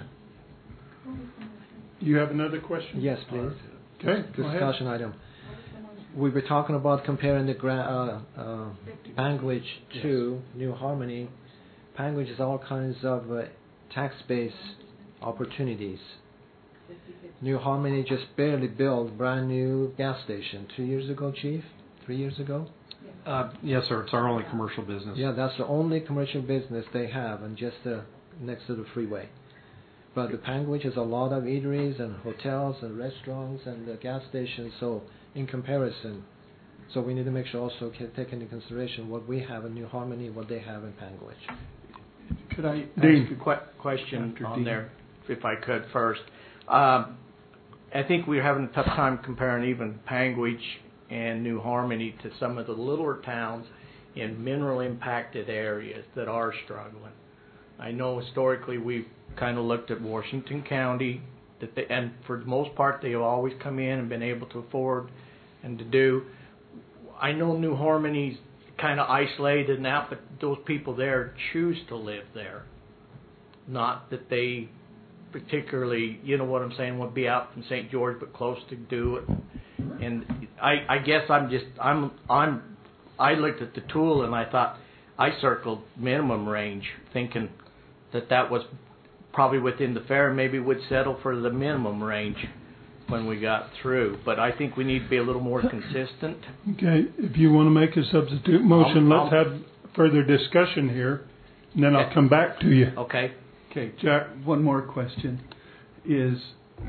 you have another question? Yes, please. Okay, go ahead. Discussion item. We were talking about comparing the Panguitch to New Harmony. Panguitch is all kinds of tax-based opportunities. New Harmony just barely built brand new gas station 2 years ago, Chief? 3 years ago? Yes, sir. It's our only commercial business. Yeah, that's the only commercial business they have, and just next to the freeway. But the Panguitch is a lot of eateries and hotels and restaurants and gas stations. So in comparison, so we need to make sure also take into consideration what we have in New Harmony, what they have in Panguitch. Could I ask a question on there, if I could first? I think we're having a tough time comparing even Panguitch and New Harmony to some of the littler towns in mineral impacted areas that are struggling. I know historically we've kind of looked at Washington County, and for the most part they've always come in and been able to afford and to do. I know New Harmony's kind of isolated now, but those people there choose to live there. Not that they particularly, you know what I'm saying, would be out from St. George but close to do it. And I guess I looked at the tool and I thought, I circled minimum range thinking that was probably within the fair, maybe would settle for the minimum range when we got through. But I think we need to be a little more consistent. Okay, if you want to make a substitute motion, let's have further discussion here, and then I'll come back to you. Okay. Okay, Jack, one more question is,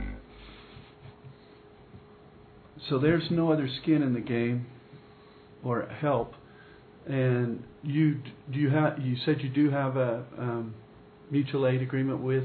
so there's no other skin in the game or help, and you said you do have a mutual aid agreement with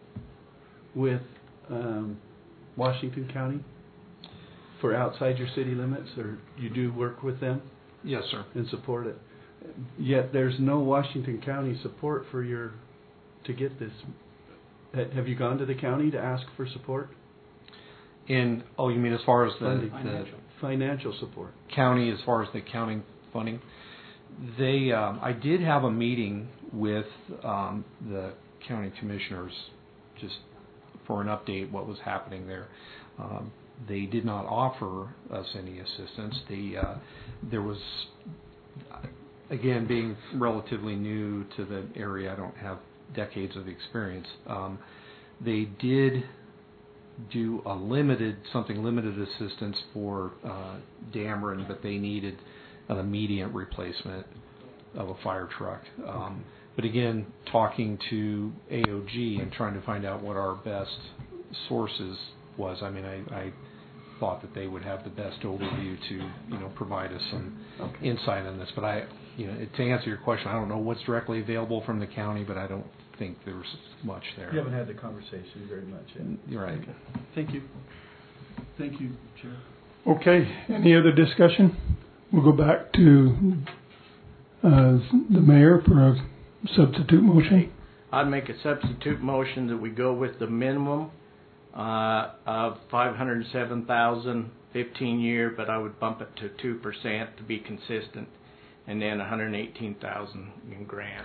Washington County for outside your city limits, or you do work with them? Yes, sir. And support it. Yet there's no Washington County support for to get this. Have you gone to the county to ask for support? You mean as far as the financial support? County, as far as the county funding? I did have a meeting with the county commissioners just for an update what was happening there. They did not offer us any assistance. There was, again, being relatively new to the area, I don't have decades of experience. They did do something limited assistance for Dameron, but they needed an immediate replacement of a fire truck. But again, talking to AOG and trying to find out what our best sources was, I mean, I thought that they would have the best overview to, provide us some insight on this. But to answer your question, I don't know what's directly available from the county, but I don't think there's much there. You haven't had the conversation very much yet. You're right. Okay. Thank you. Thank you, Chair. Okay, any other discussion? We'll go back to the mayor for a substitute motion. I'd make a substitute motion that we go with the minimum of $507,000 15-year, but I would bump it to 2% to be consistent, and then $118,000 in grant.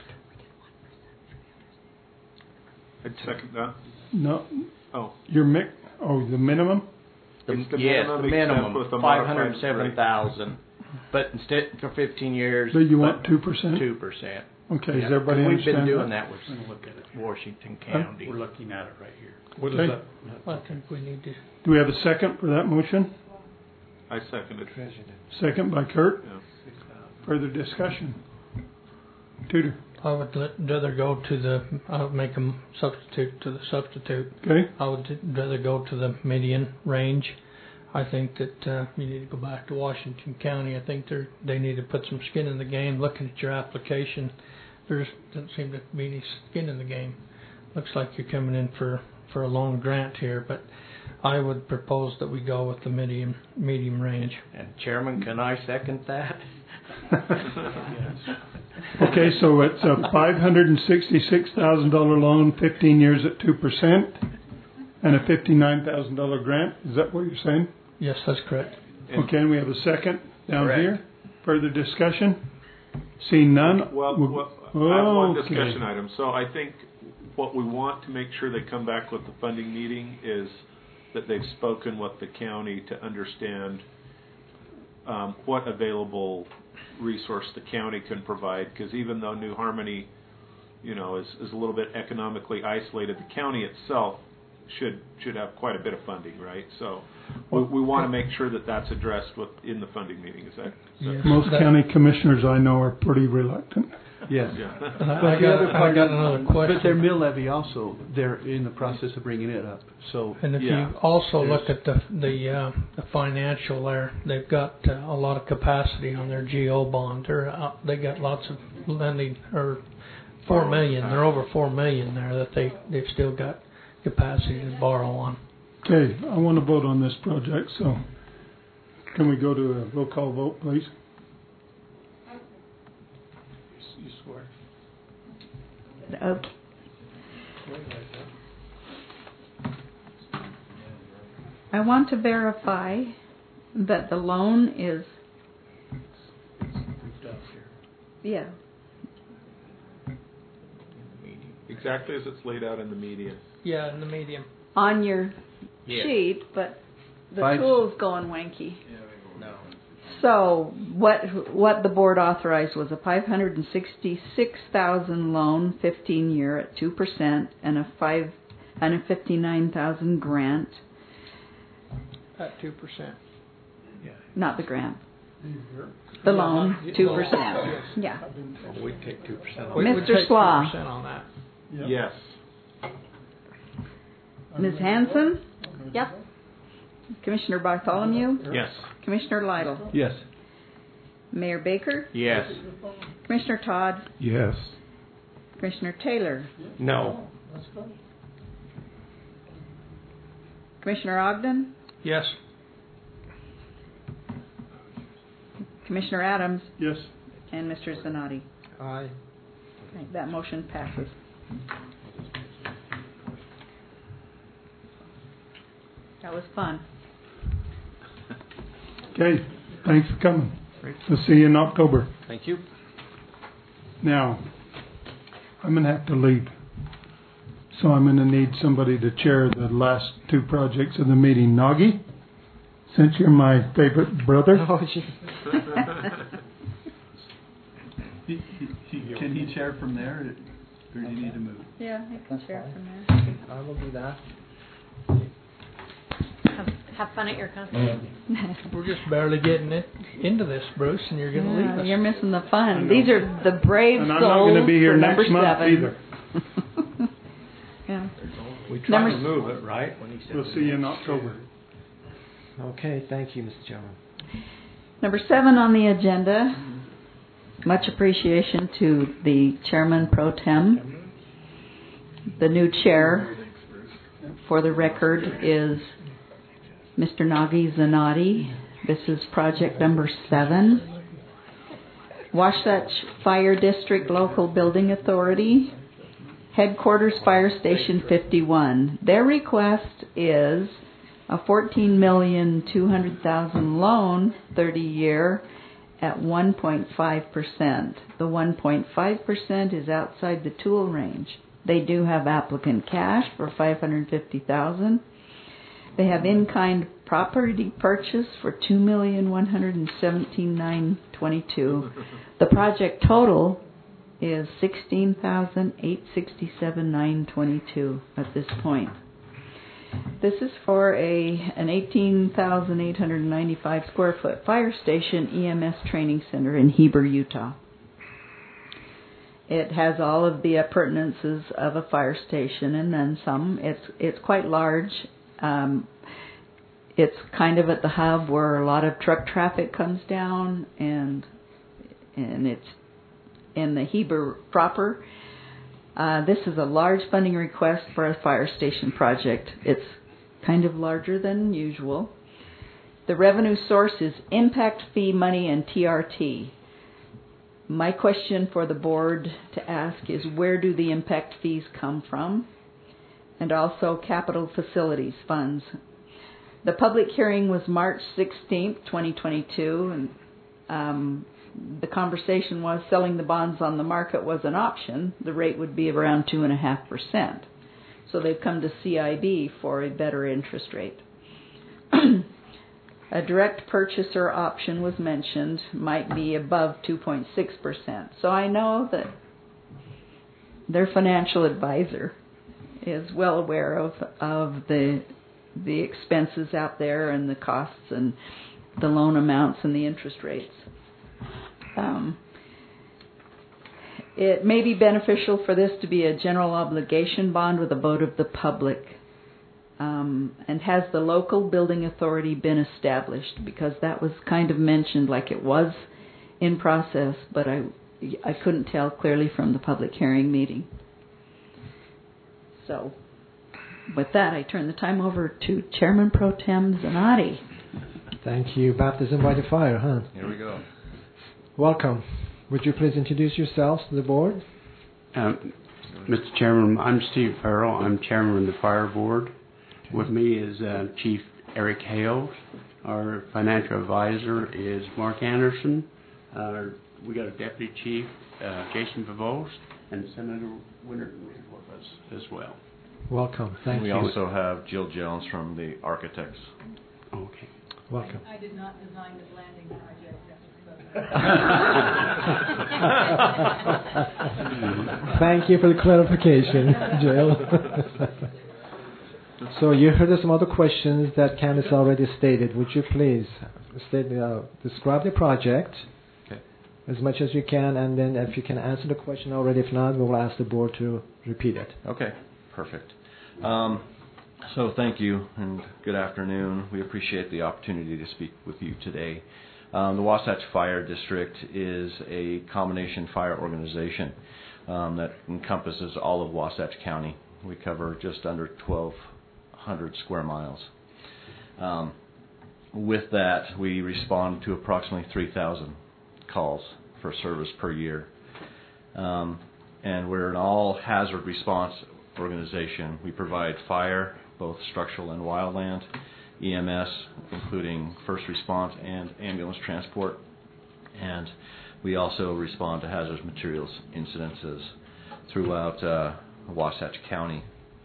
I'd second that. No. Oh. The minimum? The minimum, $507,000. But instead, for 15 years. But you want 2%? 2%. Okay, does everybody understand? We've been doing that with Washington County. We're looking at it right here. What is that? Well, I think we need to. Do we have a second for that motion? I second it. Second by Kurt. Yeah. Further discussion. Tudor. I would rather go to I would make a substitute to the substitute. Okay. I would rather go to the median range. I think that you need to go back to Washington County. I think they need to put some skin in the game. Looking at your application, there doesn't seem to be any skin in the game. Looks like you're coming in for a loan grant here, but I would propose that we go with the medium range. And Chairman, can I second that? Okay, so it's a $566,000 loan, 15 years at 2%, and a $59,000 grant. Is that what you're saying? Yes, that's correct. Okay, and we have a second down Correct. here. Further discussion? Seeing none? Well, I have one discussion item. So I think what we want to make sure they come back with the funding meeting is that they've spoken with the county to understand what available resource the county can provide. Because even though New Harmony, is a little bit economically isolated, the county itself should have quite a bit of funding, right? So we want to make sure that that's addressed in the funding meeting. Is that most county commissioners I know are pretty reluctant. Yes. Yeah. I got another question. But their mill levy also, they're in the process of bringing it up. So, and if you also look at the financial there, they've got a lot of capacity on their GO bond. They got lots of lending, or $4 million. They're over $4 million there that they've still got capacity to borrow on. Okay, I want to vote on this project. So, can we go to a roll call vote, please? You swear. Okay. I want to verify that the loan is, yeah, exactly as it's laid out in the median. Yeah, in the medium. on your sheet, but the tool's going wanky. No. So what the board authorized was a $566,000 loan, 15-year at 2%, and a $559,000 grant. At 2%. Yeah. Not the grant. The loan, 2%. Yeah. Well, we'd take 2%. Mr. Slaw. 2% on that. Yep. Yes. Ms. Hanson? Yep. Commissioner Bartholomew? Yes. Commissioner Lytle? Yes. Mayor Baker? Yes. Commissioner Todd? Yes. Commissioner Taylor? No. Commissioner Ogden? Yes. Commissioner Adams? Yes. And Mr. Zanotti? Aye. Okay, that motion passes. That was fun. Okay, thanks for coming. We'll see you in October. Thank you. Now, I'm going to have to leave. So I'm going to need somebody to chair the last two projects of the meeting. Nagi, since you're my favorite brother. Oh, gee. Can he chair from there, or do you need to move? Yeah, I can chair from there. I will do that. Have fun at your conference. We're just barely getting into this, Bruce, and you're going to leave us. You're missing the fun. These are the brave And souls I'm not going to be here for number next month 7. either. Yeah. We try to move it, right? We'll see you in October. Okay, thank you, Mr. Chairman. Number 7 on the agenda. Much appreciation to the Chairman Pro Tem. The new chair, for the record, is Mr. Nagi Zanotti. This is project number 7. Wasatch Fire District Local Building Authority, Headquarters Fire Station 51. Their request is a $14,200,000 loan, 30-year, at 1.5%. The 1.5% is outside the tool range. They do have applicant cash for $550,000. They have in-kind property purchase for $2,117,922. The project total is $16,867,922 at this point. This is for an 18,895 square foot fire station EMS training center in Heber, Utah. It has all of the appurtenances of a fire station and then some. It's quite large. It's kind of at the hub where a lot of truck traffic comes down, and it's in the Heber proper. This is a large funding request for a fire station project. It's kind of larger than usual. The revenue source is impact fee money and TRT. My question for the board to ask is, where do the impact fees come from? And also capital facilities funds. The public hearing was March 16th, 2022, and the conversation was selling the bonds on the market was an option. The rate would be around 2.5%. So they've come to CIB for a better interest rate. A direct purchaser option was mentioned, might be above 2.6%. So I know that their financial advisor is well aware of the expenses out there and the costs and the loan amounts and the interest rates. It may be beneficial for this to be a general obligation bond with a vote of the public. And has the local building authority been established? Because that was kind of mentioned like it was in process, but I couldn't tell clearly from the public hearing meeting. So with that, I turn the time over to Chairman Pro Tem Zanotti. Thank you. Baptism by the fire, huh? Here we go. Welcome. Would you please introduce yourselves to the board? Mr. Chairman, I'm Steve Farrell. I'm Chairman of the Fire Board. With me is Chief Eric Hales. Our financial advisor is Mark Anderson. We got a Deputy Chief, Jason Pavost, and Senator Winterton is with us as well. Welcome. Thank you. We also have Jill Jones from the Architects. Okay. Welcome. I did not design this landing project. Thank you for the clarification, Jill. So you heard some other questions that Candice already stated. Would you please describe the project as much as you can, and then if you can answer the question already, if not, we'll ask the board to repeat it. Okay, perfect. So thank you and good afternoon. We appreciate the opportunity to speak with you today. The Wasatch Fire District is a combination fire organization that encompasses all of Wasatch County. We cover just under 1,200 square miles. With that, we respond to approximately 3,000 calls for service per year. And we're an all-hazard response organization. We provide fire, both structural and wildland, EMS, including first response and ambulance transport, and we also respond to hazardous materials incidences throughout Wasatch County.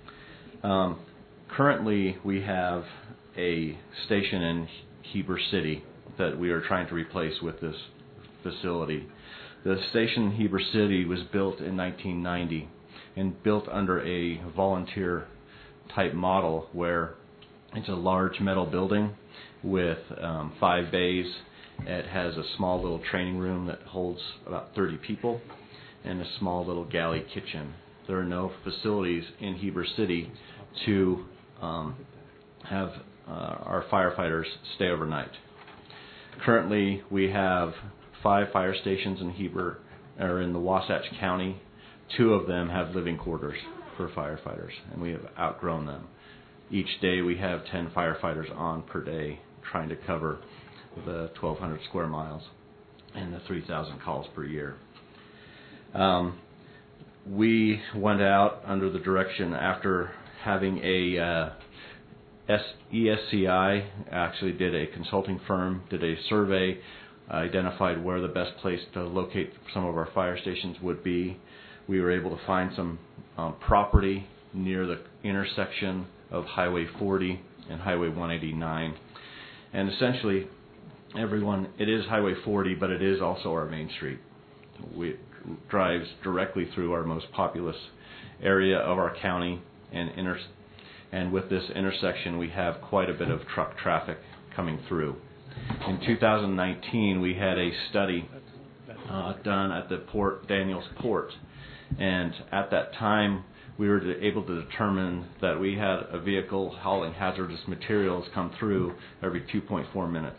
Currently, we have a station in Heber City that we are trying to replace with this facility. The station in Heber City was built in 1990 and built under a volunteer type model where it's a large metal building with 5 bays. It has a small little training room that holds about 30 people and a small little galley kitchen. There are no facilities in Heber City to have our firefighters stay overnight. Currently, we have 5 fire stations in in the Wasatch County. 2 of them have living quarters for firefighters, and we have outgrown them. Each day we have 10 firefighters on per day trying to cover the 1,200 square miles and the 3,000 calls per year. We went out under the direction after having a ESCI actually did a consulting firm, did a survey, identified where the best place to locate some of our fire stations would be. We were able to find some property near the intersection of Highway 40 and Highway 189. And essentially, it is Highway 40, but it is also our main street. It drives directly through our most populous area of our county, and with this intersection, we have quite a bit of truck traffic coming through. In 2019, we had a study done at the port, Daniels Port, and at that time, we were able to determine that we had a vehicle hauling hazardous materials come through every 2.4 minutes.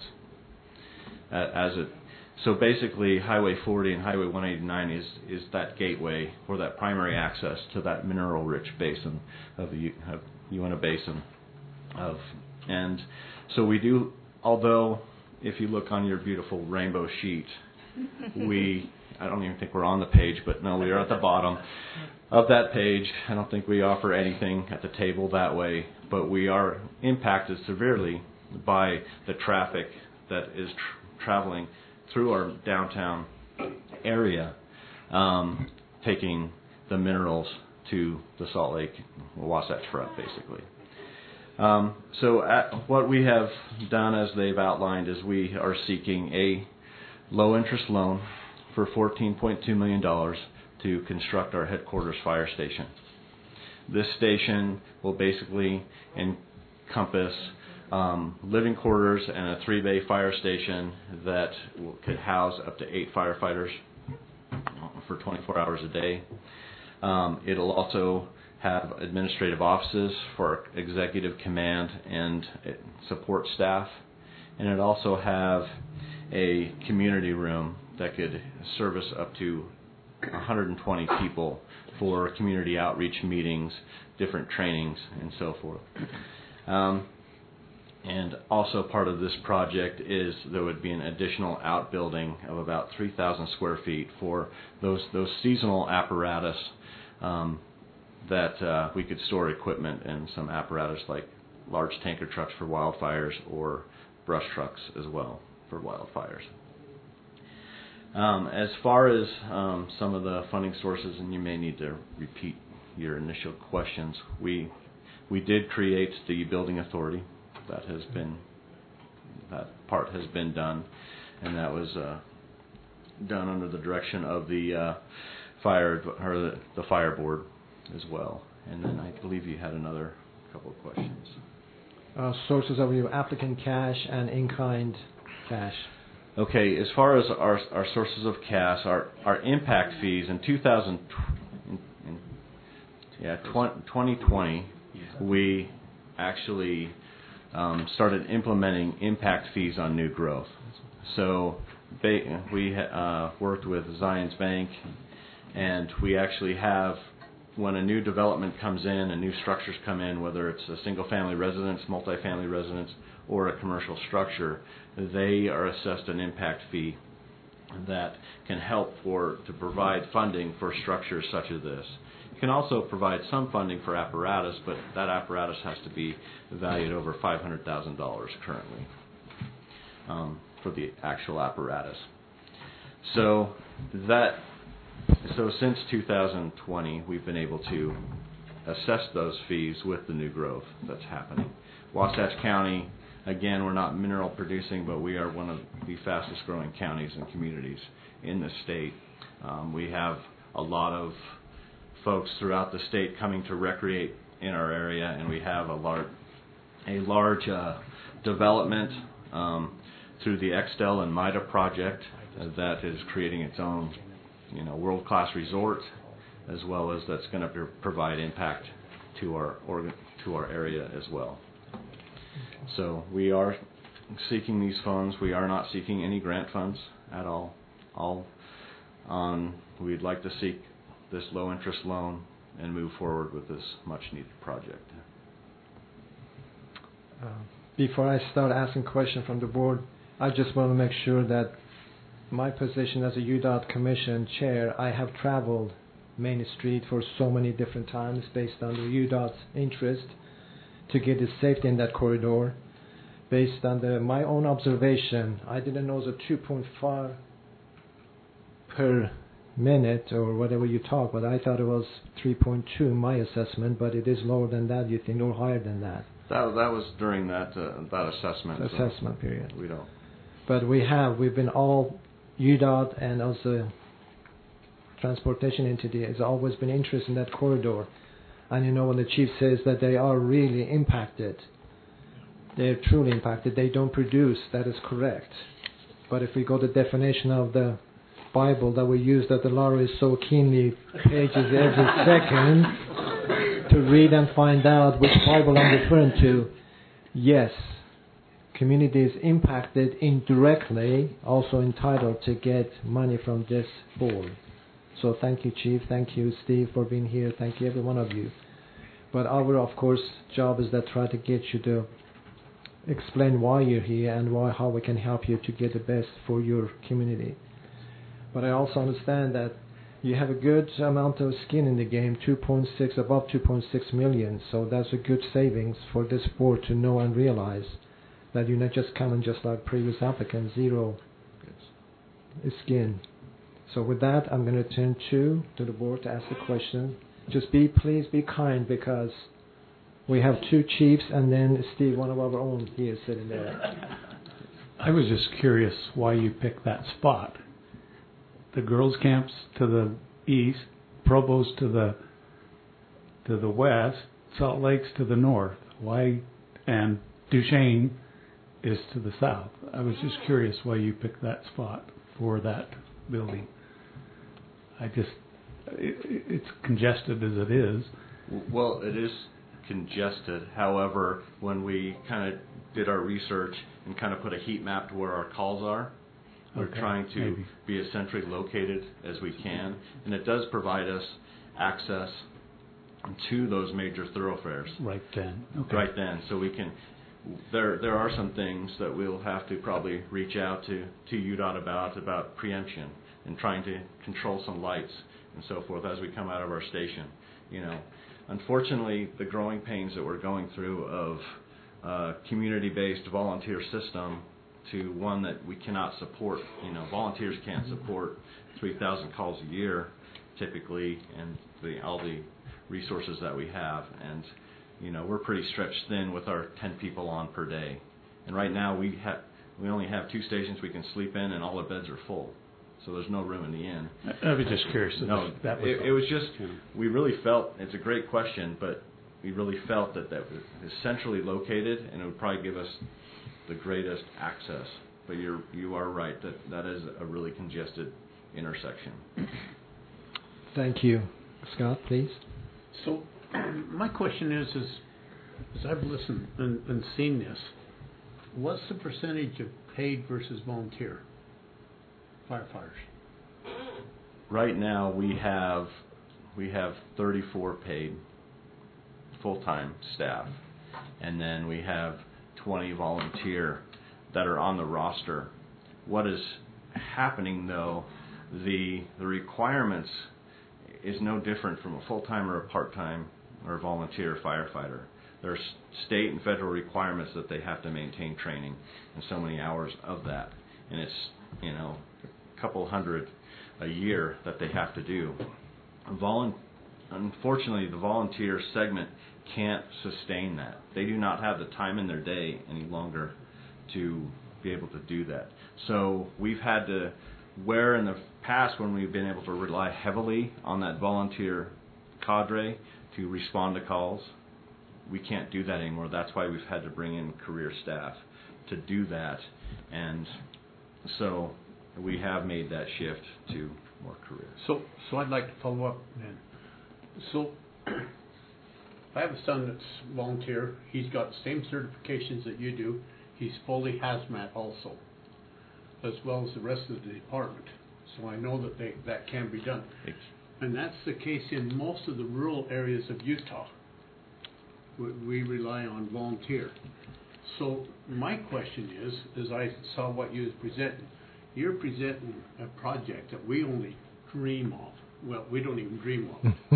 So basically, Highway 40 and Highway 189 is that gateway or that primary access to that mineral-rich basin of the Uinta Basin. And so we do, although if you look on your beautiful rainbow sheet, I don't even think we're on the page, but no, we are at the bottom of that page. I don't think we offer anything at the table that way, but we are impacted severely by the traffic that is traveling through our downtown area, taking the minerals to the Salt Lake, Wasatch Front, basically. What we have done, as they've outlined, is we are seeking a low-interest loan for $14.2 million to construct our headquarters fire station. This station will basically encompass living quarters and a 3-bay fire station that could house up to 8 firefighters for 24 hours a day. It'll also have administrative offices for executive command and support staff, and it also have a community room that could service up to 120 people for community outreach meetings, different trainings, and so forth. And also part of this project is there would be an additional outbuilding of about 3,000 square feet for those seasonal apparatus that we could store equipment and some apparatus like large tanker trucks for wildfires or brush trucks as well for wildfires. As far as some of the funding sources, and you may need to repeat your initial questions, we did create the building authority. That part has been done, and that was done under the direction of the fire board as well. And then I believe you had another couple of questions. Sources of your applicant cash and in-kind cash. Okay, as far as our sources of cash, our impact fees in 2020, we actually started implementing impact fees on new growth. So we worked with Zions Bank, and we actually have, when a new development comes in and new structures come in, whether it's a single-family residence, multifamily residence, or a commercial structure, they are assessed an impact fee that can help to provide funding for structures such as this. You can also provide some funding for apparatus, but that apparatus has to be valued over $500,000 currently for the actual apparatus. So since 2020, we've been able to assess those fees with the new growth that's happening. Wasatch County, again, we're not mineral producing, but we are one of the fastest growing counties and communities in the state. We have a lot of folks throughout the state coming to recreate in our area, and we have a large development through the Extel and MIDA project that is creating its own world-class resort, as well as that's going to provide impact to our area as well. So we are seeking these funds. We are not seeking any grant funds at all. We'd like to seek this low-interest loan and move forward with this much-needed project. Before I start asking questions from the board, I just want to make sure that my position as a UDOT Commission Chair, I have traveled Main Street for so many different times based on the UDOT's interest to get the safety in that corridor. Based on my own observation, I didn't know the 2.5 per minute or whatever you talk, but I thought it was 3.2 in my assessment, but it is lower than that, you think, or higher than that? That was during that assessment. Assessment period. We don't. But we've been all UDOT and also transportation entity has always been interested in that corridor. And when the chief says that they are really impacted, they're truly impacted. They don't produce, that is correct. But if we go to the definition of the Bible that we use, that the Laura is so keenly pages every second to read and find out which Bible I'm referring to, yes, community is impacted indirectly, also entitled to get money from this board. So thank you, Chief. Thank you, Steve, for being here. Thank you, every one of you. But our, of course, job is that try to get you to explain why you're here and how we can help you to get the best for your community. But I also understand that you have a good amount of skin in the game, above 2.6 million. So that's a good savings for this board to know and realize that you're not just coming just like previous applicants, zero skin. So with that, I'm going to turn to the board to ask the question. Just please be kind, because we have two chiefs and then Steve, one of our own here sitting there. I was just curious why you picked that spot. The girls' camps to the east, Provost to the to the west, Salt Lake's to the north. Why? And Duchesne is to the south. I was just curious why you picked that spot for that building. It's congested as it is. Well, it is congested. However, when we kind of did our research and kind of put a heat map to where our calls are, we're trying to be as centrally located as we can, and it does provide us access to those major thoroughfares. Right then. Okay. Right then, so we can. There are some things that we'll have to probably reach out to UDOT about preemption and trying to control some lights and so forth as we come out of our station. Unfortunately, the growing pains that we're going through of community-based volunteer system to one that we cannot support. Volunteers can't support 3,000 calls a year typically, and all the resources that we have. And we're pretty stretched thin with our 10 people on per day. And right now we only have 2 stations we can sleep in, and all the beds are full. So there's no room in the inn. I was just curious. No, it was just, we really felt, it's a great question, but we really felt that is centrally located, and it would probably give us the greatest access. But you are right, that is a really congested intersection. Thank you. Scott, please. So my question is as I've listened and seen this, what's the percentage of paid versus volunteer firefighters? Right now we have 34 paid full-time staff, and then we have 20 volunteer that are on the roster. What is happening though, the requirements is no different from a full-time or a part-time or a volunteer firefighter. There's state and federal requirements that they have to maintain training and so many hours of that, and it's a couple hundred a year that they have to do. Unfortunately, the volunteer segment can't sustain that. They do not have the time in their day any longer to be able to do that. So we've had to, where in the past when we've been able to rely heavily on that volunteer cadre to respond to calls, we can't do that anymore. That's why we've had to bring in career staff to do that. And so we have made that shift to more careers. So I'd like to follow up then. So I have a son that's volunteer. He's got the same certifications that you do. He's fully hazmat also, as well as the rest of the department. So I know that that can be done. And that's the case in most of the rural areas of Utah. We rely on volunteer. So my question is, as I saw what you was presenting, you're presenting a project that we only dream of. Well, we don't even dream of.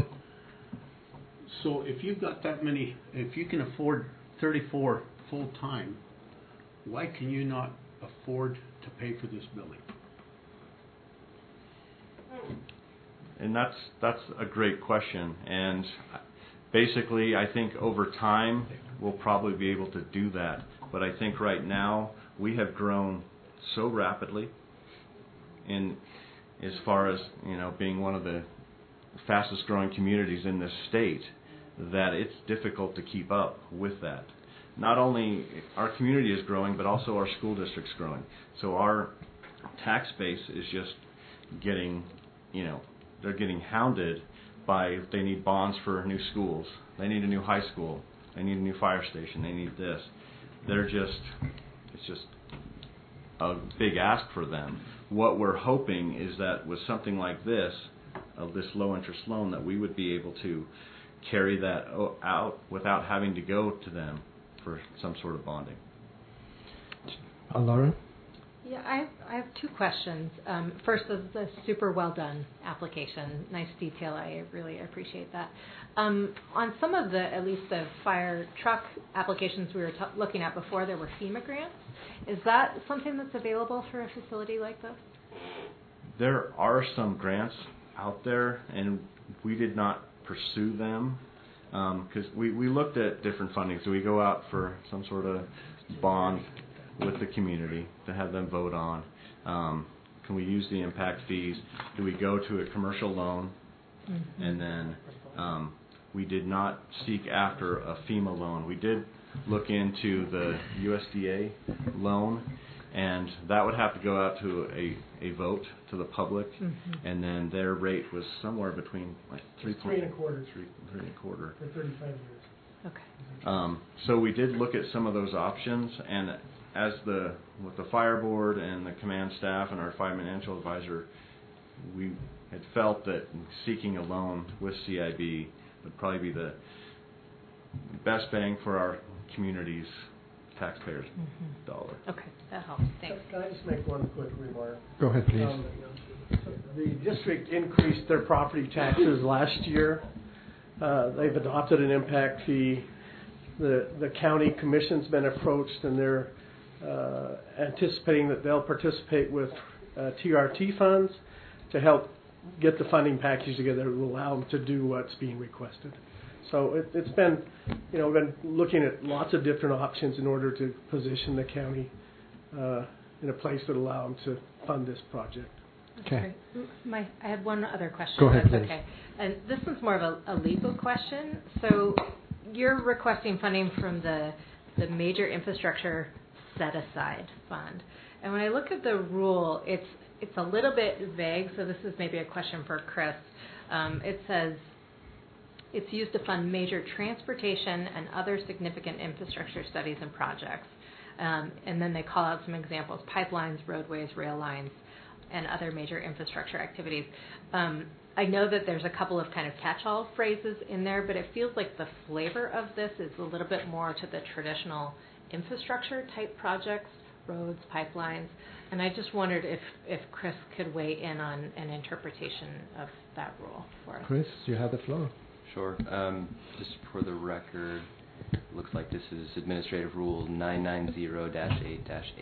So if you've got that many, if you can afford 34 full-time, why can you not afford to pay for this building? And that's a great question. And basically, I think over time, we'll probably be able to do that. But I think right now, we have grown so rapidly in as far as, being one of the fastest growing communities in this state, that it's difficult to keep up with that. Not only our community is growing, but also our school district's growing. So our tax base is just getting, they're getting hounded by, they need bonds for new schools, they need a new high school, they need a new fire station, they need this. It's just a big ask for them. What we're hoping is that with something like this, of this low interest loan, that we would be able to carry that out without having to go to them for some sort of bonding. Lauren? Yeah, I have 2 questions. First is the super well done application. Nice detail. I really appreciate that. On some of the, at least the fire truck applications we were looking at before, there were FEMA grants. Is that something that's available for a facility like this? There are some grants out there, and we did not pursue them because we looked at different funding. So we go out for some sort of bond with the community to have them vote on. Can we use the impact fees? Do we go to a commercial loan? Mm-hmm. And then We did not seek after a FEMA loan. We did look into the USDA loan, and that would have to go out to a vote to the public, and then their rate was somewhere between like 3.25. 3.25. For 35 years. Okay. So we did look at some of those options, and as with the fire board and the command staff and our financial advisor, we had felt that seeking a loan with CIB would probably be the best bang for our community's taxpayers' dollar. Okay, that helps. Thanks. Can I just make one quick remark? Go ahead, please. The district increased their property taxes last year. They've adopted an impact fee. The county commission's been approached, and they're anticipating that they'll participate with TRT funds to help get the funding package together that will allow them to do what's being requested. So it's been, we've been looking at lots of different options in order to position the county in a place that allow them to fund this project. Okay. I have one other question. Go ahead, That's please. okay. And this is more of a legal question. So you're requesting funding from the Major Infrastructure Set-Aside Fund. And when I look at the rule, it's a little bit vague, so this is maybe a question for Chris. It says it's used to fund major transportation and other significant infrastructure studies and projects. And then they call out some examples: pipelines, roadways, rail lines, and other major infrastructure activities. I know that there's a couple of kind of catch-all phrases in there, but it feels like the flavor of this is a little bit more to the traditional infrastructure type projects, roads, pipelines. And I just wondered if Chris could weigh in on an interpretation of that rule for us. Chris, you have the floor. Sure. Just for the record, it looks like this is Administrative Rule 990-8-8.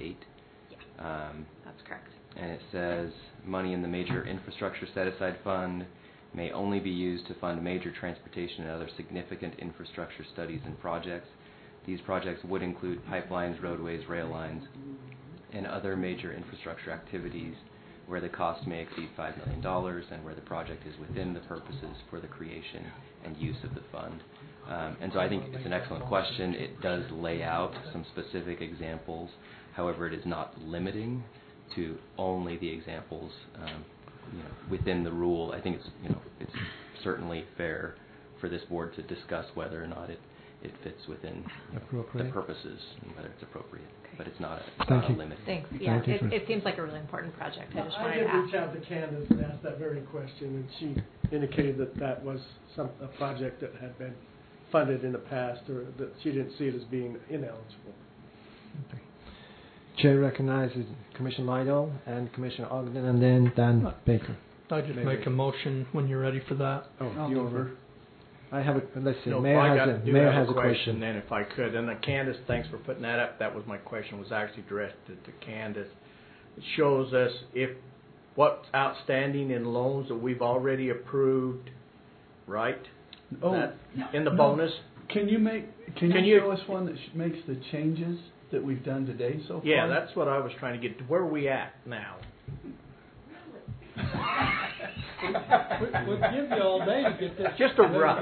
Yeah, that's correct. And it says money in the Major Infrastructure Set-Aside Fund may only be used to fund major transportation and other significant infrastructure studies and projects. These projects would include pipelines, roadways, rail lines, and other major infrastructure activities where the cost may exceed $5 million and where the project is within the purposes for the creation and use of the fund. And so I think it's an excellent question. It does lay out some specific examples. However, it is not limiting to only the examples within the rule. I think it's certainly fair for this board to discuss whether or not it fits within the purposes and whether it's appropriate. Okay. But it's not a limit. Thanks. Yeah, it seems like a really important project. I just wanted to ask. I did reach out to Candace and ask that very question, and she indicated that was a project that had been funded in the past, or that she didn't see it as being ineligible. Okay. Chair recognizes Commissioner Lytle and Commissioner Ogden, and then Dan Baker. I just make a motion when you're ready for that. Oh, you over? I have let's see. No, Mayor has a question then, if I could. And Candace, thanks for putting that up. That was my question, was actually directed to Candace. It shows us what's outstanding in loans that we've already approved, right? In the bonus. Can you show us one that makes the changes that we've done today so far? Yeah, that's what I was trying to get to. Where are we at now? We'll give you all day to get this. Just a rough.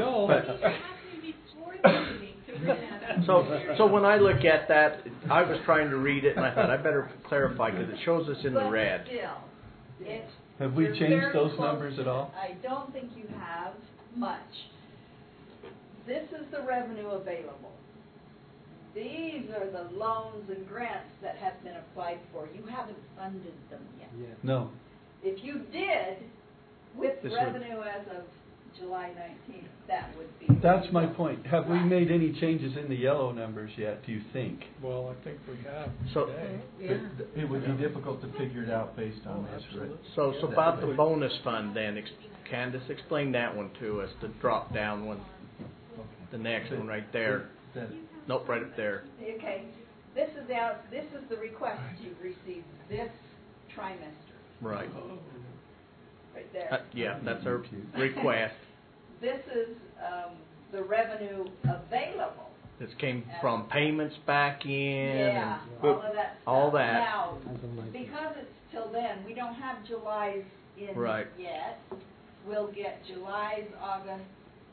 So when I look at that, I was trying to read it, and I thought I better clarify because it shows us in the red. Have we changed those numbers at all? I don't think you have much. This is the revenue available. These are the loans and grants that have been applied for. You haven't funded them yet. No. If you did, with revenue as of July 19th, that would be... That's my point. Have we made any changes in the yellow numbers yet, do you think? Well, I think we have today. It would be difficult to figure it out based on this, right? So about the bonus fund then, Candace, explain that one to us, the drop down one, the next one right there. Nope, right up there. Okay. This is the request you've received this trimester. Right. Right there. Yeah, that's our request. This is the revenue available. This came from payments back in. Yeah, and all of that. All that. Now, because it's till then, we don't have July's in yet. We'll get July's, August,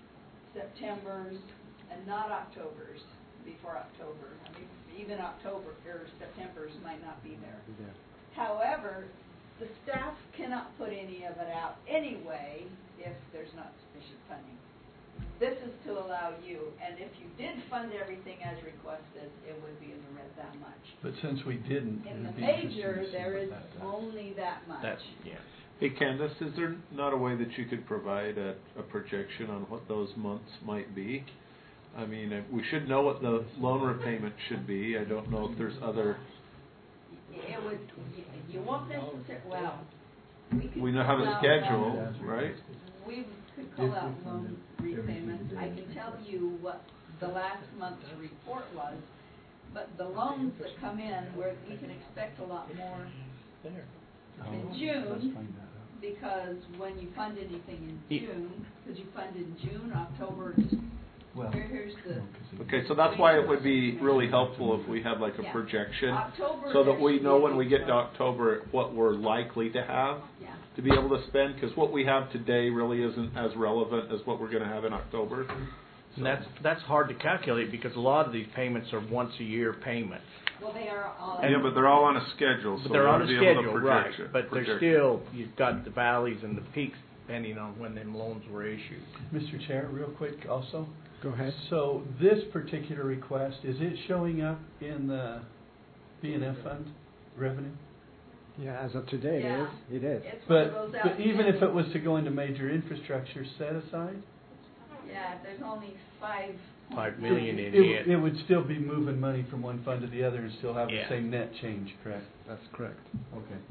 September's and not October's before October. I mean, even October or September's might not be there. Yeah. However, the staff cannot put any of it out anyway if there's not sufficient funding. This is to allow you, and if you did fund everything as requested, it would be in the red that much. But since we didn't, In the it'd be major, interesting to see there what is that does. only that much. Hey, Candace, is there not a way that you could provide a projection on what those months might be? I mean, we should know what the loan repayment should be. I don't know if there's other. It would. You won't necessarily. Well, We know how to schedule, right? We could call out loan repayments. I can tell you what the last month's report was, but the loans that come in, where we can expect a lot more in June, because when you fund anything in June, because you fund in June, October, here's the. Okay, so that's why it would be really helpful if we had like a projection, so that we know when we get to October what we're likely to have to be able to spend, because what we have today really isn't as relevant as what we're going to have in October. And that's hard to calculate because a lot of these payments are once a year payments. Well, they are all. Yeah, but they're all on a schedule, so But they're on a we ought to be able schedule, to right? project it. But they're still, you've got the valleys and the peaks depending on when them loans were issued. Mr. Chair, real quick also. Go ahead. So this particular request, is it showing up in the BNF fund revenue? Yeah, as of today, Yeah. it is. It's one of But, those but even if outstanding. it was to go into major infrastructure set aside? Yeah, there's only 5 million in It would still be moving money from one fund to the other and still have Yeah. the same net change, correct? That's correct. Okay.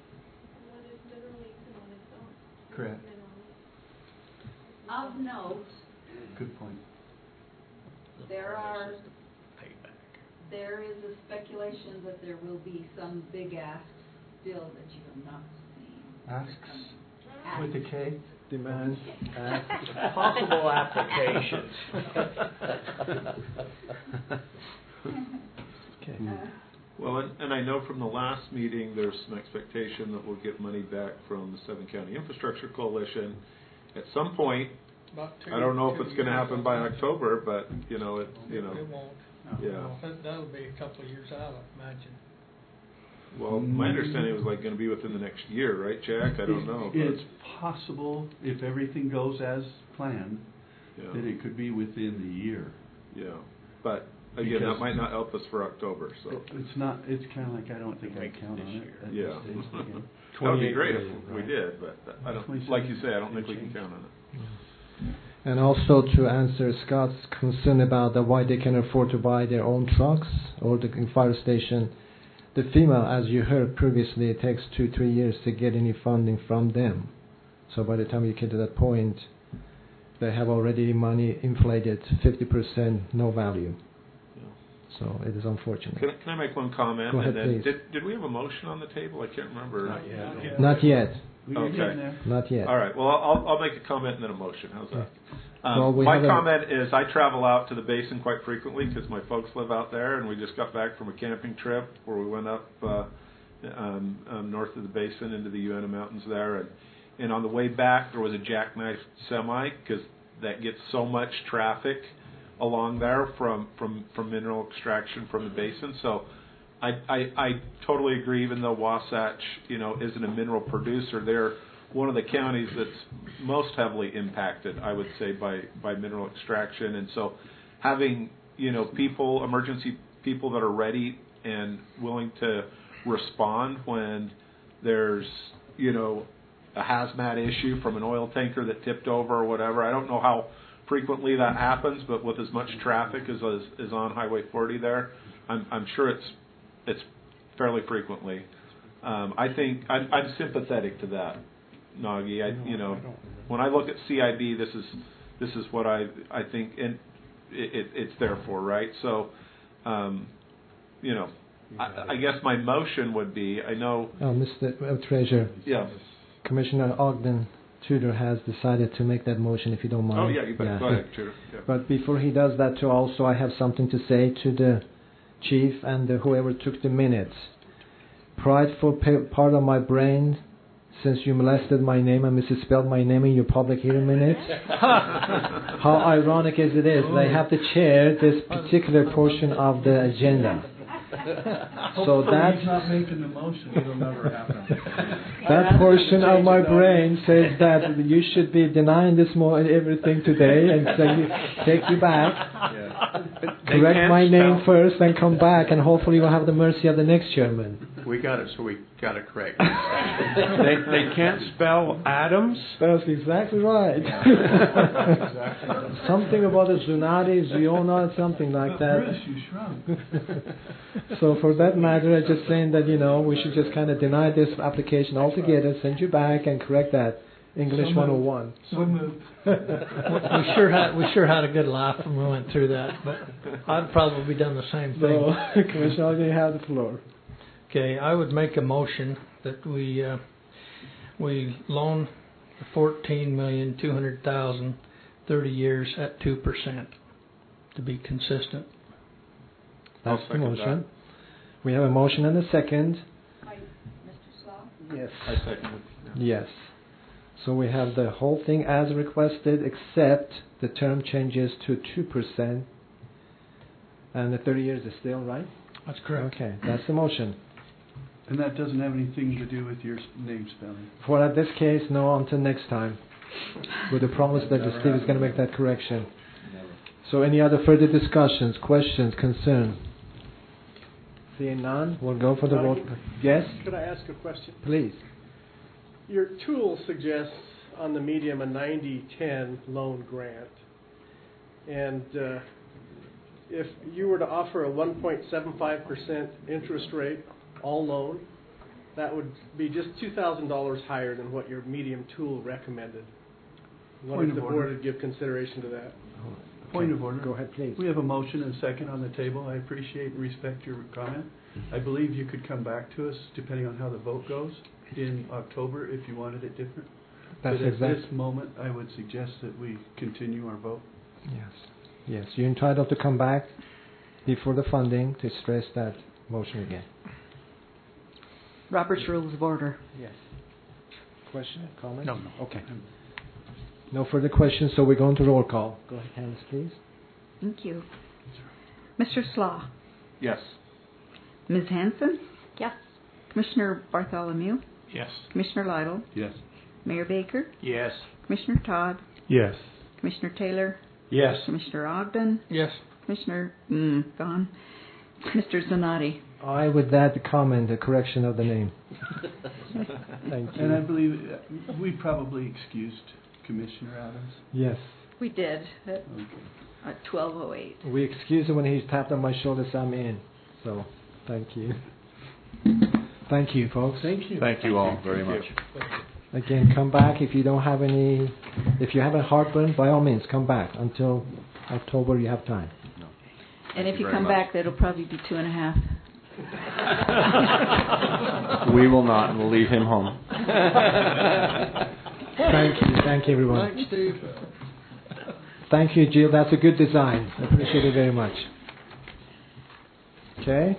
Correct. Of note, Good point. there is a speculation that there will be some big asks still that you have not seen. Asks with a K? Demands. Possible applications. Okay. Well, and I know from the last meeting, there's some expectation that we'll get money back from the Seven County Infrastructure Coalition at some point. I don't know if it's going to happen by October, but It won't. Yeah. That'll be a couple of years out, I imagine. Well, my understanding was like going to be within the next year, right, Jack? I don't know. but- It's possible, if everything goes as planned, Yeah. that it could be within the year. Yeah, but again, that might not help us for October, so. It's not, it's kind of like, I don't think I count on it at Yeah. this stage again. That would be great if 28 we did, but I don't, like you say, I don't think we can count on it. And also to answer Scott's concern about why they can afford to buy their own trucks or the fire station, the FEMA, as you heard previously, it takes 2-3 years to get any funding from them. So by the time you get to that point, they have already money inflated 50%, no value. So it is unfortunate. Can I make one comment? Go ahead, and then, please. did we have a motion on the table? I can't remember. Not yet. Okay. Not yet. All right. Well, I'll make a comment and then a motion. How's that? Well, we my have a- comment is I travel out to the basin quite frequently because my folks live out there, and we just got back from a camping trip where we went up north of the basin into the Uinta Mountains there, and on the way back there was a jackknife semi because that gets so much traffic along there from mineral extraction from the basin. So I totally agree. Even though Wasatch, isn't a mineral producer, they're one of the counties that's most heavily impacted, I would say, by mineral extraction. And so having, emergency people that are ready and willing to respond when there's, a hazmat issue from an oil tanker that tipped over or whatever. I don't know how frequently that happens, but with as much traffic as is on Highway 40 there, I'm sure it's fairly frequently. I think I'm sympathetic to that, Nagi. When I look at CIB, this is what I think, and it's there for, right? So, I guess my motion would be, I know. Oh, Mr. Treasurer. Yeah. Commissioner Ogden Tudor has decided to make that motion, if you don't mind. Oh, yeah, you bet. Go ahead, Tudor. Yeah. But before he does that, too, also I have something to say to the chief and whoever took the minutes. Prideful part of my brain since you molested my name and misspelled my name in your public hearing minutes. How ironic is it is I have to chair this particular portion of the agenda. So that he's not making the motion. It'll never happen. That portion of my brain says that you should be denying this everything today and take you back. Correct my name first, then come back, and hopefully we'll have the mercy of the next chairman. We got it, so we got it correct. they can't spell Adams. That's exactly right. Something about a Zunati, Ziona, something like that. Chris, you shrunk. So for that matter, I'm just saying that, we should just kind of deny this application altogether, send you back, and correct that. English 101. So moved. we sure had a good laugh when we went through that, but I'd probably done the same thing. So, Commissioner, you have the floor. Okay, I would make a motion that we loan $14,200,000 30 years at 2% to be consistent. That's the motion. We have a motion and a second. By Mr. Slaw? Yes. I second it. Yes. So we have the whole thing as requested, except the term changes to 2%, and the 30 years is still right? That's correct. Okay, that's the motion. And that doesn't have anything to do with your name spelling? For this case, no, until next time. With the promise that the Steve is going to make that correction. So any other further discussions, questions, concerns? Seeing none, we'll go for the vote. Yes? Could I ask a question? Please. Your tool suggests on the medium a 90-10 loan grant. And if you were to offer a 1.75% interest rate, all loan, that would be just $2,000 higher than what your medium tool recommended. Wonder if the board would give consideration to that. Point of order. Go ahead, please. We have a motion and second on the table. I appreciate and respect your comment. I believe you could come back to us, depending on how the vote goes, in October if you wanted it different. That's but at exactly. this moment, I would suggest that we continue our vote. Yes. Yes, you're entitled to come back before the funding to stress that motion again. Robert's Rules of Order. Yes. Question? Comment? No. Okay. No further questions, so we're going to roll call. Go ahead, Candace, please. Thank you. Mr. Slaw. Yes. Ms. Hanson. Yes. Commissioner Bartholomew. Yes. Commissioner Lytle. Yes. Mayor Baker. Yes. Commissioner Todd. Yes. Commissioner Taylor. Yes. Commissioner Ogden. Yes. Commissioner gone. Mr. Zanatti. I, with that comment, the correction of the name. Thank you. And I believe we probably excused Commissioner Adams. Yes. We did at 12:08. We excuse him when he's tapped on my shoulder, so I'm in. So, thank you. Thank you, folks. Thank you. Thank you all very much. Again, come back if you don't have any. If you have a heartburn, by all means, come back. Until October, you have time. And if you come back, that'll probably be 2.5. We will not, and we'll leave him home. Thank you. Thank you, everyone. Thanks, Steve. Thank you, Jill. That's a good design. I appreciate it very much. Okay.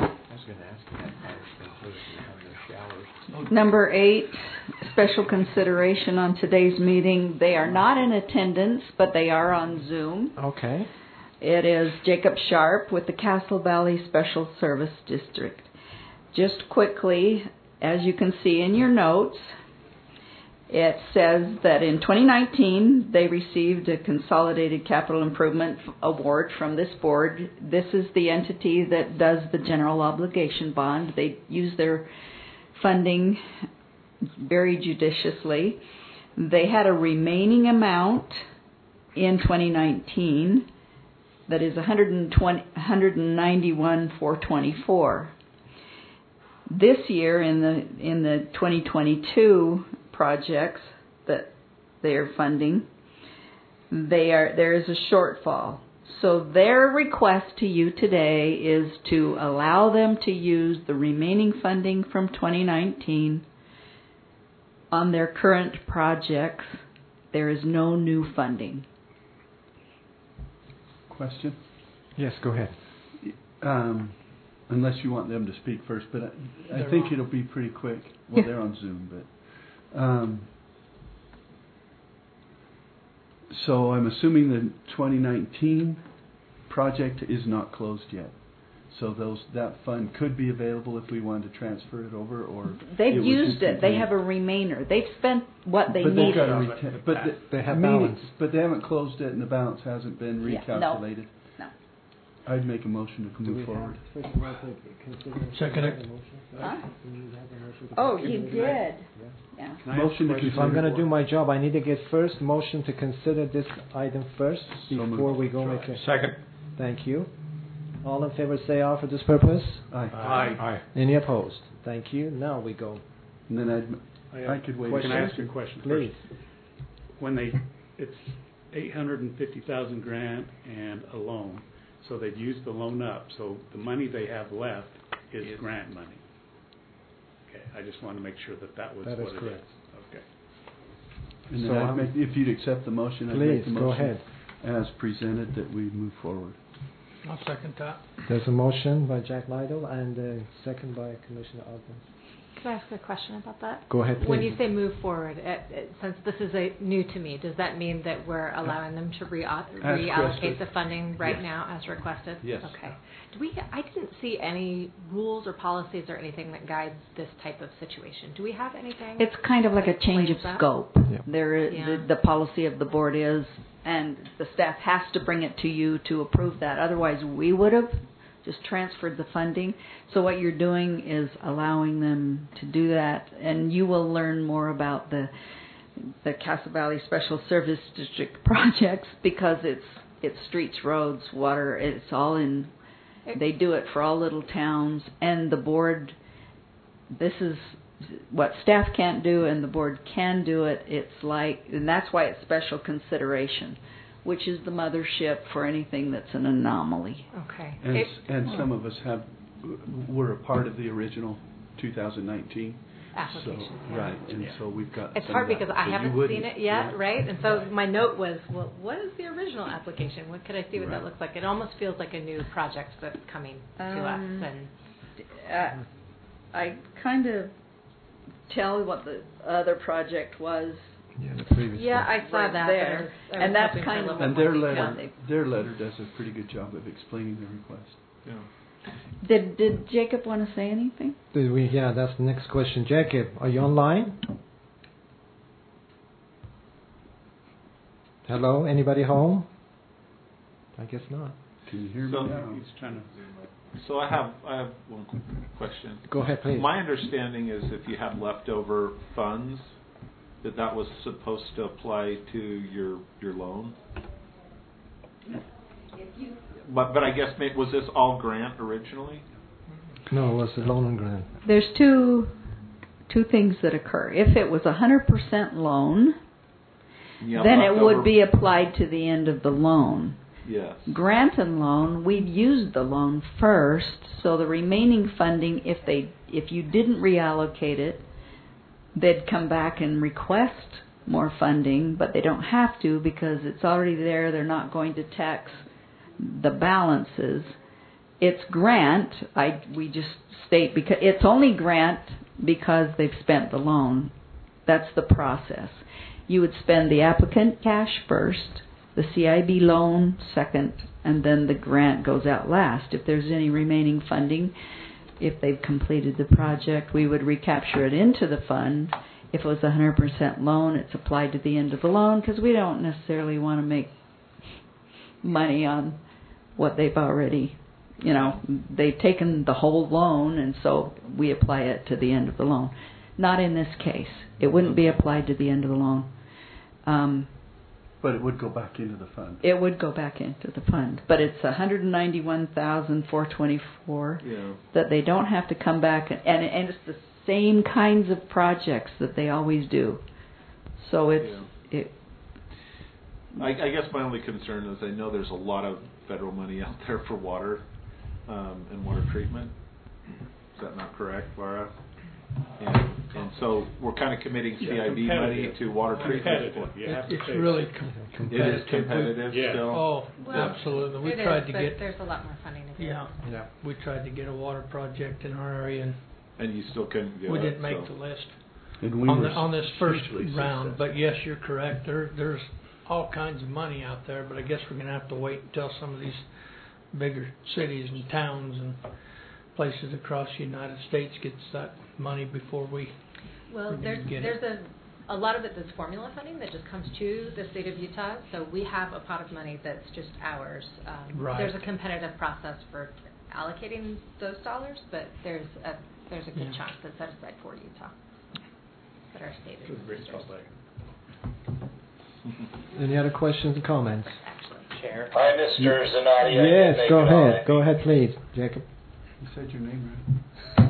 Number 8, special consideration on today's meeting. They are not in attendance, but they are on Zoom. Okay. It is Jacob Sharp with the Castle Valley Special Service District. Just quickly, as you can see in your notes, it says that in 2019 they received a Consolidated Capital Improvement Award from this board. This is the entity that does the general obligation bond. They use their funding very judiciously. They had a remaining amount in 2019 that is $191,424. This year, in the 2022 projects that they are funding, there is a shortfall. So their request to you today is to allow them to use the remaining funding from 2019 on their current projects. There is no new funding. Question? Yes, go ahead. Unless you want them to speak first, but I think it'll be pretty quick. Well, they're on Zoom, but So I'm assuming the 2019 project is not closed yet. So that fund could be available if we wanted to transfer it over, or they've used it. They have a remainder. They've spent what they needed. But they have balance. But they haven't closed it, and the balance hasn't been recalculated. No. I'd make a motion to move forward. Second it. Huh? Oh, you did. Yeah. Motion to If I'm going to do my job, I need to get first motion to consider this item first before we go make a... Second. Thank you. All in favor say aye for this purpose. Aye. Aye. Any opposed? Thank you. Now we go. And then I could wait. Can I ask you a question? Please. When it's 850,000 grant and a loan, so they've used the loan up. So the money they have left is grant money. Okay, I just want to make sure that was that what is it correct. is. Okay. And then if you'd accept the motion, I'd make the motion go ahead. as presented that we move forward. I'll second that. There's a motion by Jack Lytle and a second by Commissioner Ogden. Can I ask a question about that? Go ahead, please. When you say move forward, since this is new to me, does that mean that we're allowing them to reallocate the funding right now as requested? Yes. Okay. I didn't see any rules or policies or anything that guides this type of situation. Do we have anything? It's kind of like a change of scope. Yeah. The policy of the board is, and the staff has to bring it to you to approve that. Otherwise, we would have just transferred the funding. So what you're doing is allowing them to do that, and you will learn more about the Casa Valley Special Service District projects because it's streets, roads, water. It's all in. They do it for all little towns, and the board. This is what staff can't do, and the board can do it. It's like, and that's why it's special consideration, which is the mothership for anything that's an anomaly. Okay. And some of us were a part of the original 2019 application. So, right, and so we've got. It's hard because I haven't seen it yet, right? And so my note was, well, what is the original application? What could I see what that looks like? It almost feels like a new project that's coming to us. And I kind of tell what the other project was. Yeah, the previous one. I saw that there, and that's kind of. And their letter does a pretty good job of explaining the request. Yeah. Did Jacob want to say anything? Yeah, that's the next question. Jacob, are you online? Hello, anybody home? I guess not. Can you hear me now? He's trying to. So I have one question. Go ahead, please. My understanding is if you had leftover funds, that was supposed to apply to your loan. But I guess was this all grant originally? No, it was a loan and grant. There's two things that occur. If it was 100% loan, then it would be applied to the end of the loan. Yes. Grant and loan, we've used the loan first, so the remaining funding, if you didn't reallocate it, they'd come back and request more funding, but they don't have to because it's already there. They're not going to tax the balances. It's grant. We just state because it's only grant because they've spent the loan. That's the process. You would spend the applicant cash first, the CIB loan second, and then the grant goes out last. If there's any remaining funding, if they've completed the project, we would recapture it into the fund. If it was 100% loan, it's applied to the end of the loan because we don't necessarily want to make money on what they've already, they've taken the whole loan, and so we apply it to the end of the loan. Not in this case. It wouldn't be applied to the end of the loan. But it would go back into the fund. It would go back into the fund, but it's $191,424 that they don't have to come back, and it's the same kinds of projects that they always do. So I guess my only concern is I know there's a lot of federal money out there for water and water treatment. Is that not correct, Laura? And so we're kind of committing CIB money to water treatment. It's really competitive. It is competitive still. Oh, absolutely. We tried to get. There's a lot more funding available. Yeah. We tried to get a water project in our area, and you still couldn't get it. We didn't make the list. And we on this first hugely round. successful. But yes, you're correct. There's all kinds of money out there, but I guess we're going to have to wait until some of these bigger cities and towns and places across the United States gets that money before we there's a lot of it that's formula funding that just comes to the state of Utah. So we have a pot of money that's just ours. Right. There's a competitive process for allocating those dollars, but there's a good chunk that's set aside for Utah that our state administers. Any other questions or comments? Chair. Hi, Mr. Zanotti. Yes, go ahead. Go ahead, please, Jacob. You said your name right.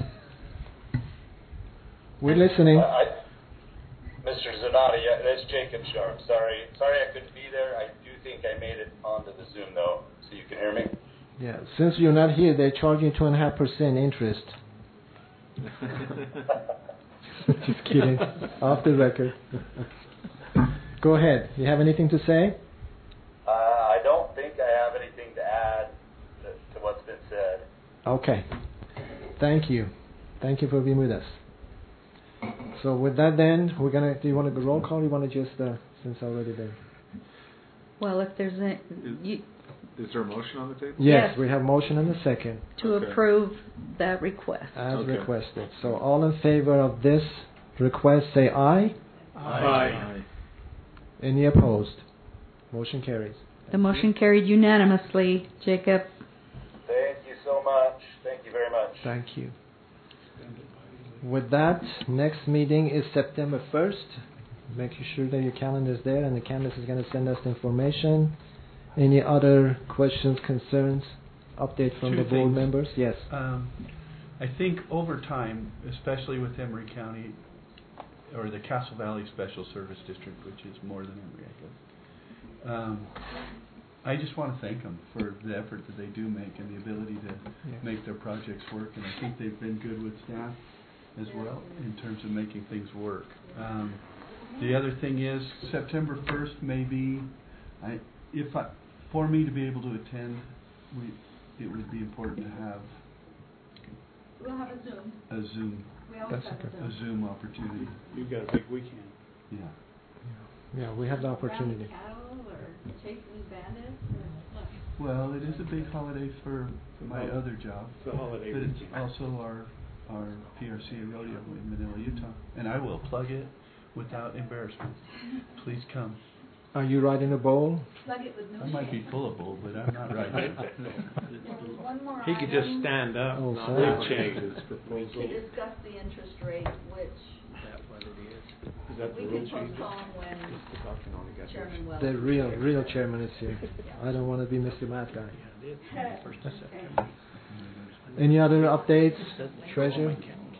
We're listening. Mr. Zanotti, that's Jacob Sharp. Sorry I couldn't be there. I do think I made it onto the Zoom, though, so you can hear me. Yeah, since you're not here, they're charging 2.5% interest. Just kidding. Off the record. Go ahead. You have anything to say? I don't think I have anything to add to what's been said. Okay. Thank you. Thank you for being with us. So with that then, do you want to go roll call or you want to just, since I already there? Well, if there's a... Is there a motion on the table? Yes, we have motion and a second. To approve that request. As requested. So all in favor of this request say aye. Aye. Any opposed? Motion carries. The motion carried unanimously. Jacob. Thank you so much. Thank you very much. Thank you. With that, next meeting is September 1st. Making sure that your calendar is there and the Candace is going to send us the information. Any other questions, concerns, update from the board members? Yes. I think over time, especially with Emery County, or the Castle Valley Special Service District, which is more than Emery, I guess. I just want to thank them for the effort that they do make and the ability to make their projects work. And I think they've been good with staff as well in terms of making things work. The other thing is September 1st may be, for me to be able to attend, it would be important to have. We'll have a Zoom. A Zoom. We always have a Zoom opportunity. You've got a big weekend. Yeah. Yeah, we have the opportunity. Cattle or chasing bandits or what? Well, it is a big holiday for my other job. It's a holiday. But it's also our PRC rodeo in Manila, Utah. And I will plug it without embarrassment. Please come. Are you riding a bull? Plug it with no I might be full of bull, but I'm not riding. One more He could just stand up and not change his proposal. to discuss the interest rate, which Is that the we rule can change? postpone when Chairman Wells. The real chairman is here. I don't want to be Mr. Mad Guy. Any other updates, Treasurer?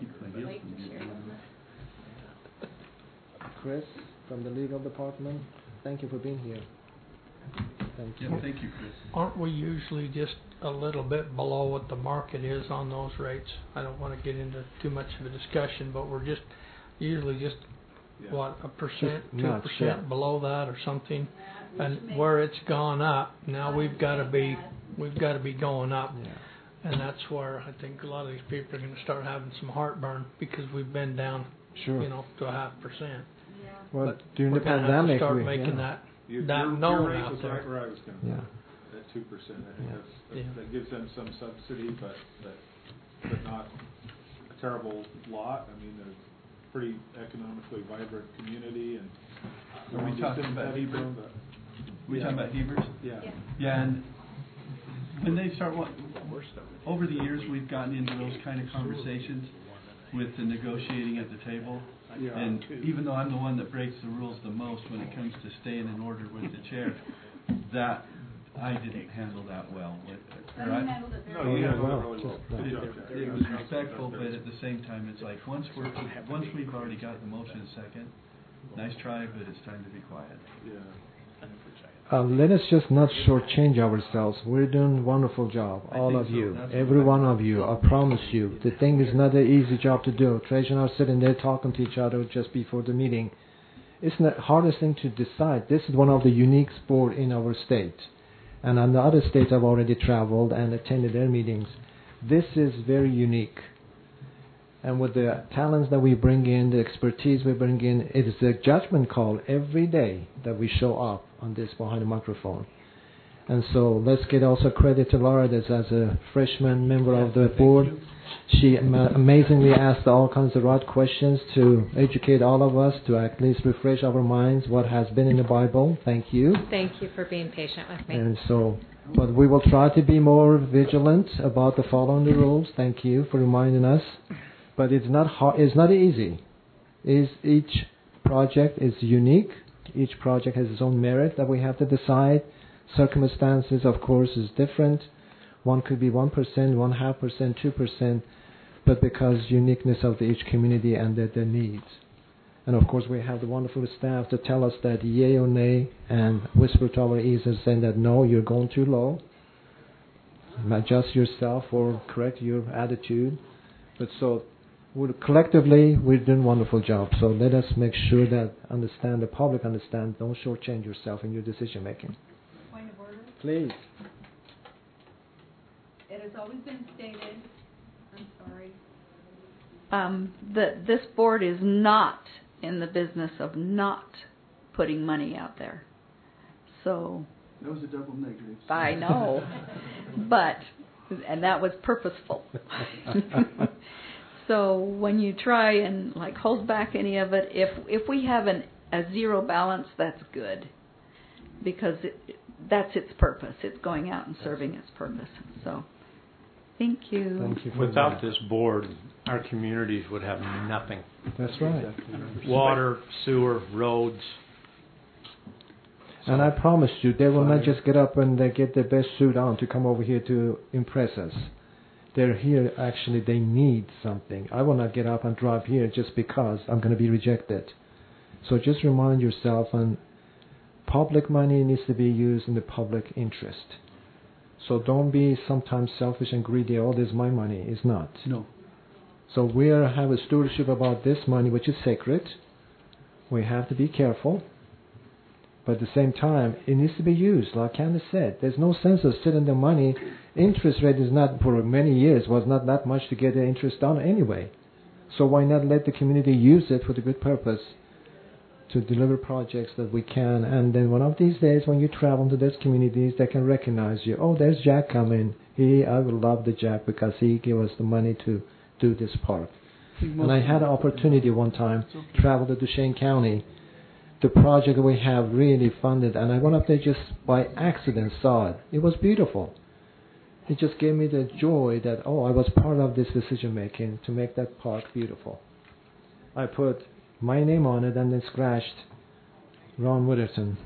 Chris, from the legal department, thank you for being here. Thank you. Yeah, thank you, Chris. Aren't we usually just a little bit below what the market is on those rates? I don't want to get into too much of a discussion, but we're just usually just what, 1%, 2% below that or something. And where it's gone up, now we've got to be going up. And that's where I think a lot of these people are going to start having some heartburn because we've been down, to 0.5%. Well, but during the we're gonna pandemic, have to start making that known your rate out was there. right where I was going. Yeah. At 2%, I think that gives them some subsidy, but not a terrible lot. I mean, they're a pretty economically vibrant community, and Are we talking about Hebert? We talking about Hebert? Yeah. Yeah, and when they start, over the years, we've gotten into those kind of conversations with the negotiating at the table. Yeah. And even though I'm the one that breaks the rules the most when it comes to staying in order with the chair, that I didn't handle that well. It was respectful, but at the same time, it's like once we've already got the motion second, nice try, but it's time to be quiet. Yeah. Let us just not shortchange ourselves. We're doing a wonderful job, all of you, every one of you. I promise you, the thing is not an easy job to do. Treasurer and I are sitting there talking to each other just before the meeting. It's the hardest thing to decide. This is one of the unique sports in our state. And on the other states I've already traveled and attended their meetings. This is very unique. And with the talents that we bring in, the expertise we bring in, it is a judgment call every day that we show up on this behind the microphone. And so let's get also credit to Laura that as a freshman member of the board, she amazingly asked all kinds of right questions to educate all of us, to at least refresh our minds what has been in the Bible. Thank you. Thank you for being patient with me. And so, but we will try to be more vigilant about the following the rules. Thank you for reminding us. But it's not hard, it's not easy. Each project is unique. Each project has its own merit that we have to decide. Circumstances, of course, is different. One could be 1%, 0.5%, 2%, but because uniqueness of each community and their needs. And of course, we have the wonderful staff to tell us that yay or nay, and whisper to our ears and saying that no, you're going too low. Adjust yourself or correct your attitude. But so, collectively, we're doing a wonderful job. So let us make sure that the public understand. Don't shortchange yourself in your decision making. Point of order. Please. It has always been stated, I'm sorry. That this board is not in the business of not putting money out there. So. That was a double negative. I know. And that was purposeful. So when you try and hold back any of it, if we have a zero balance, that's good, because that's its purpose. It's going out and serving its purpose. So, thank you. Thank you. Without this board, our communities would have nothing. That's right. Water, sewer, roads. And I promise you, they will not just get up and they get their best suit on to come over here to impress us. They're here, actually, they need something. I will not get up and drive here just because I'm going to be rejected. So just remind yourself, and public money needs to be used in the public interest. So don't be sometimes selfish and greedy. Oh, this is my money. It's not. No. So we have a stewardship about this money, which is sacred. We have to be careful. But at the same time, it needs to be used. Like Candace said, there's no sense of sitting the money. Interest rate is not, for many years, was not that much to get the interest done anyway. So why not let the community use it for the good purpose to deliver projects that we can. And then one of these days when you travel to those communities, they can recognize you. Oh, there's Jack coming. I will love the Jack because he gave us the money to do this park. And I had an opportunity one time to travel to Duchesne County. The project we have really funded, and I went up there just by accident, saw it. It was beautiful. It just gave me the joy that, I was part of this decision making to make that park beautiful. I put my name on it and then scratched Ron Witherton.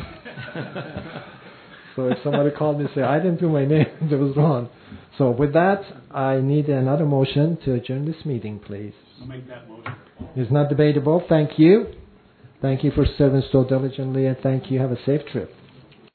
So if somebody called me and said, I didn't do my name, it was Ron. So with that, I need another motion to adjourn this meeting, please. I'll make that motion. It's not debatable. Thank you. Thank you for serving so diligently, and thank you. Have a safe trip.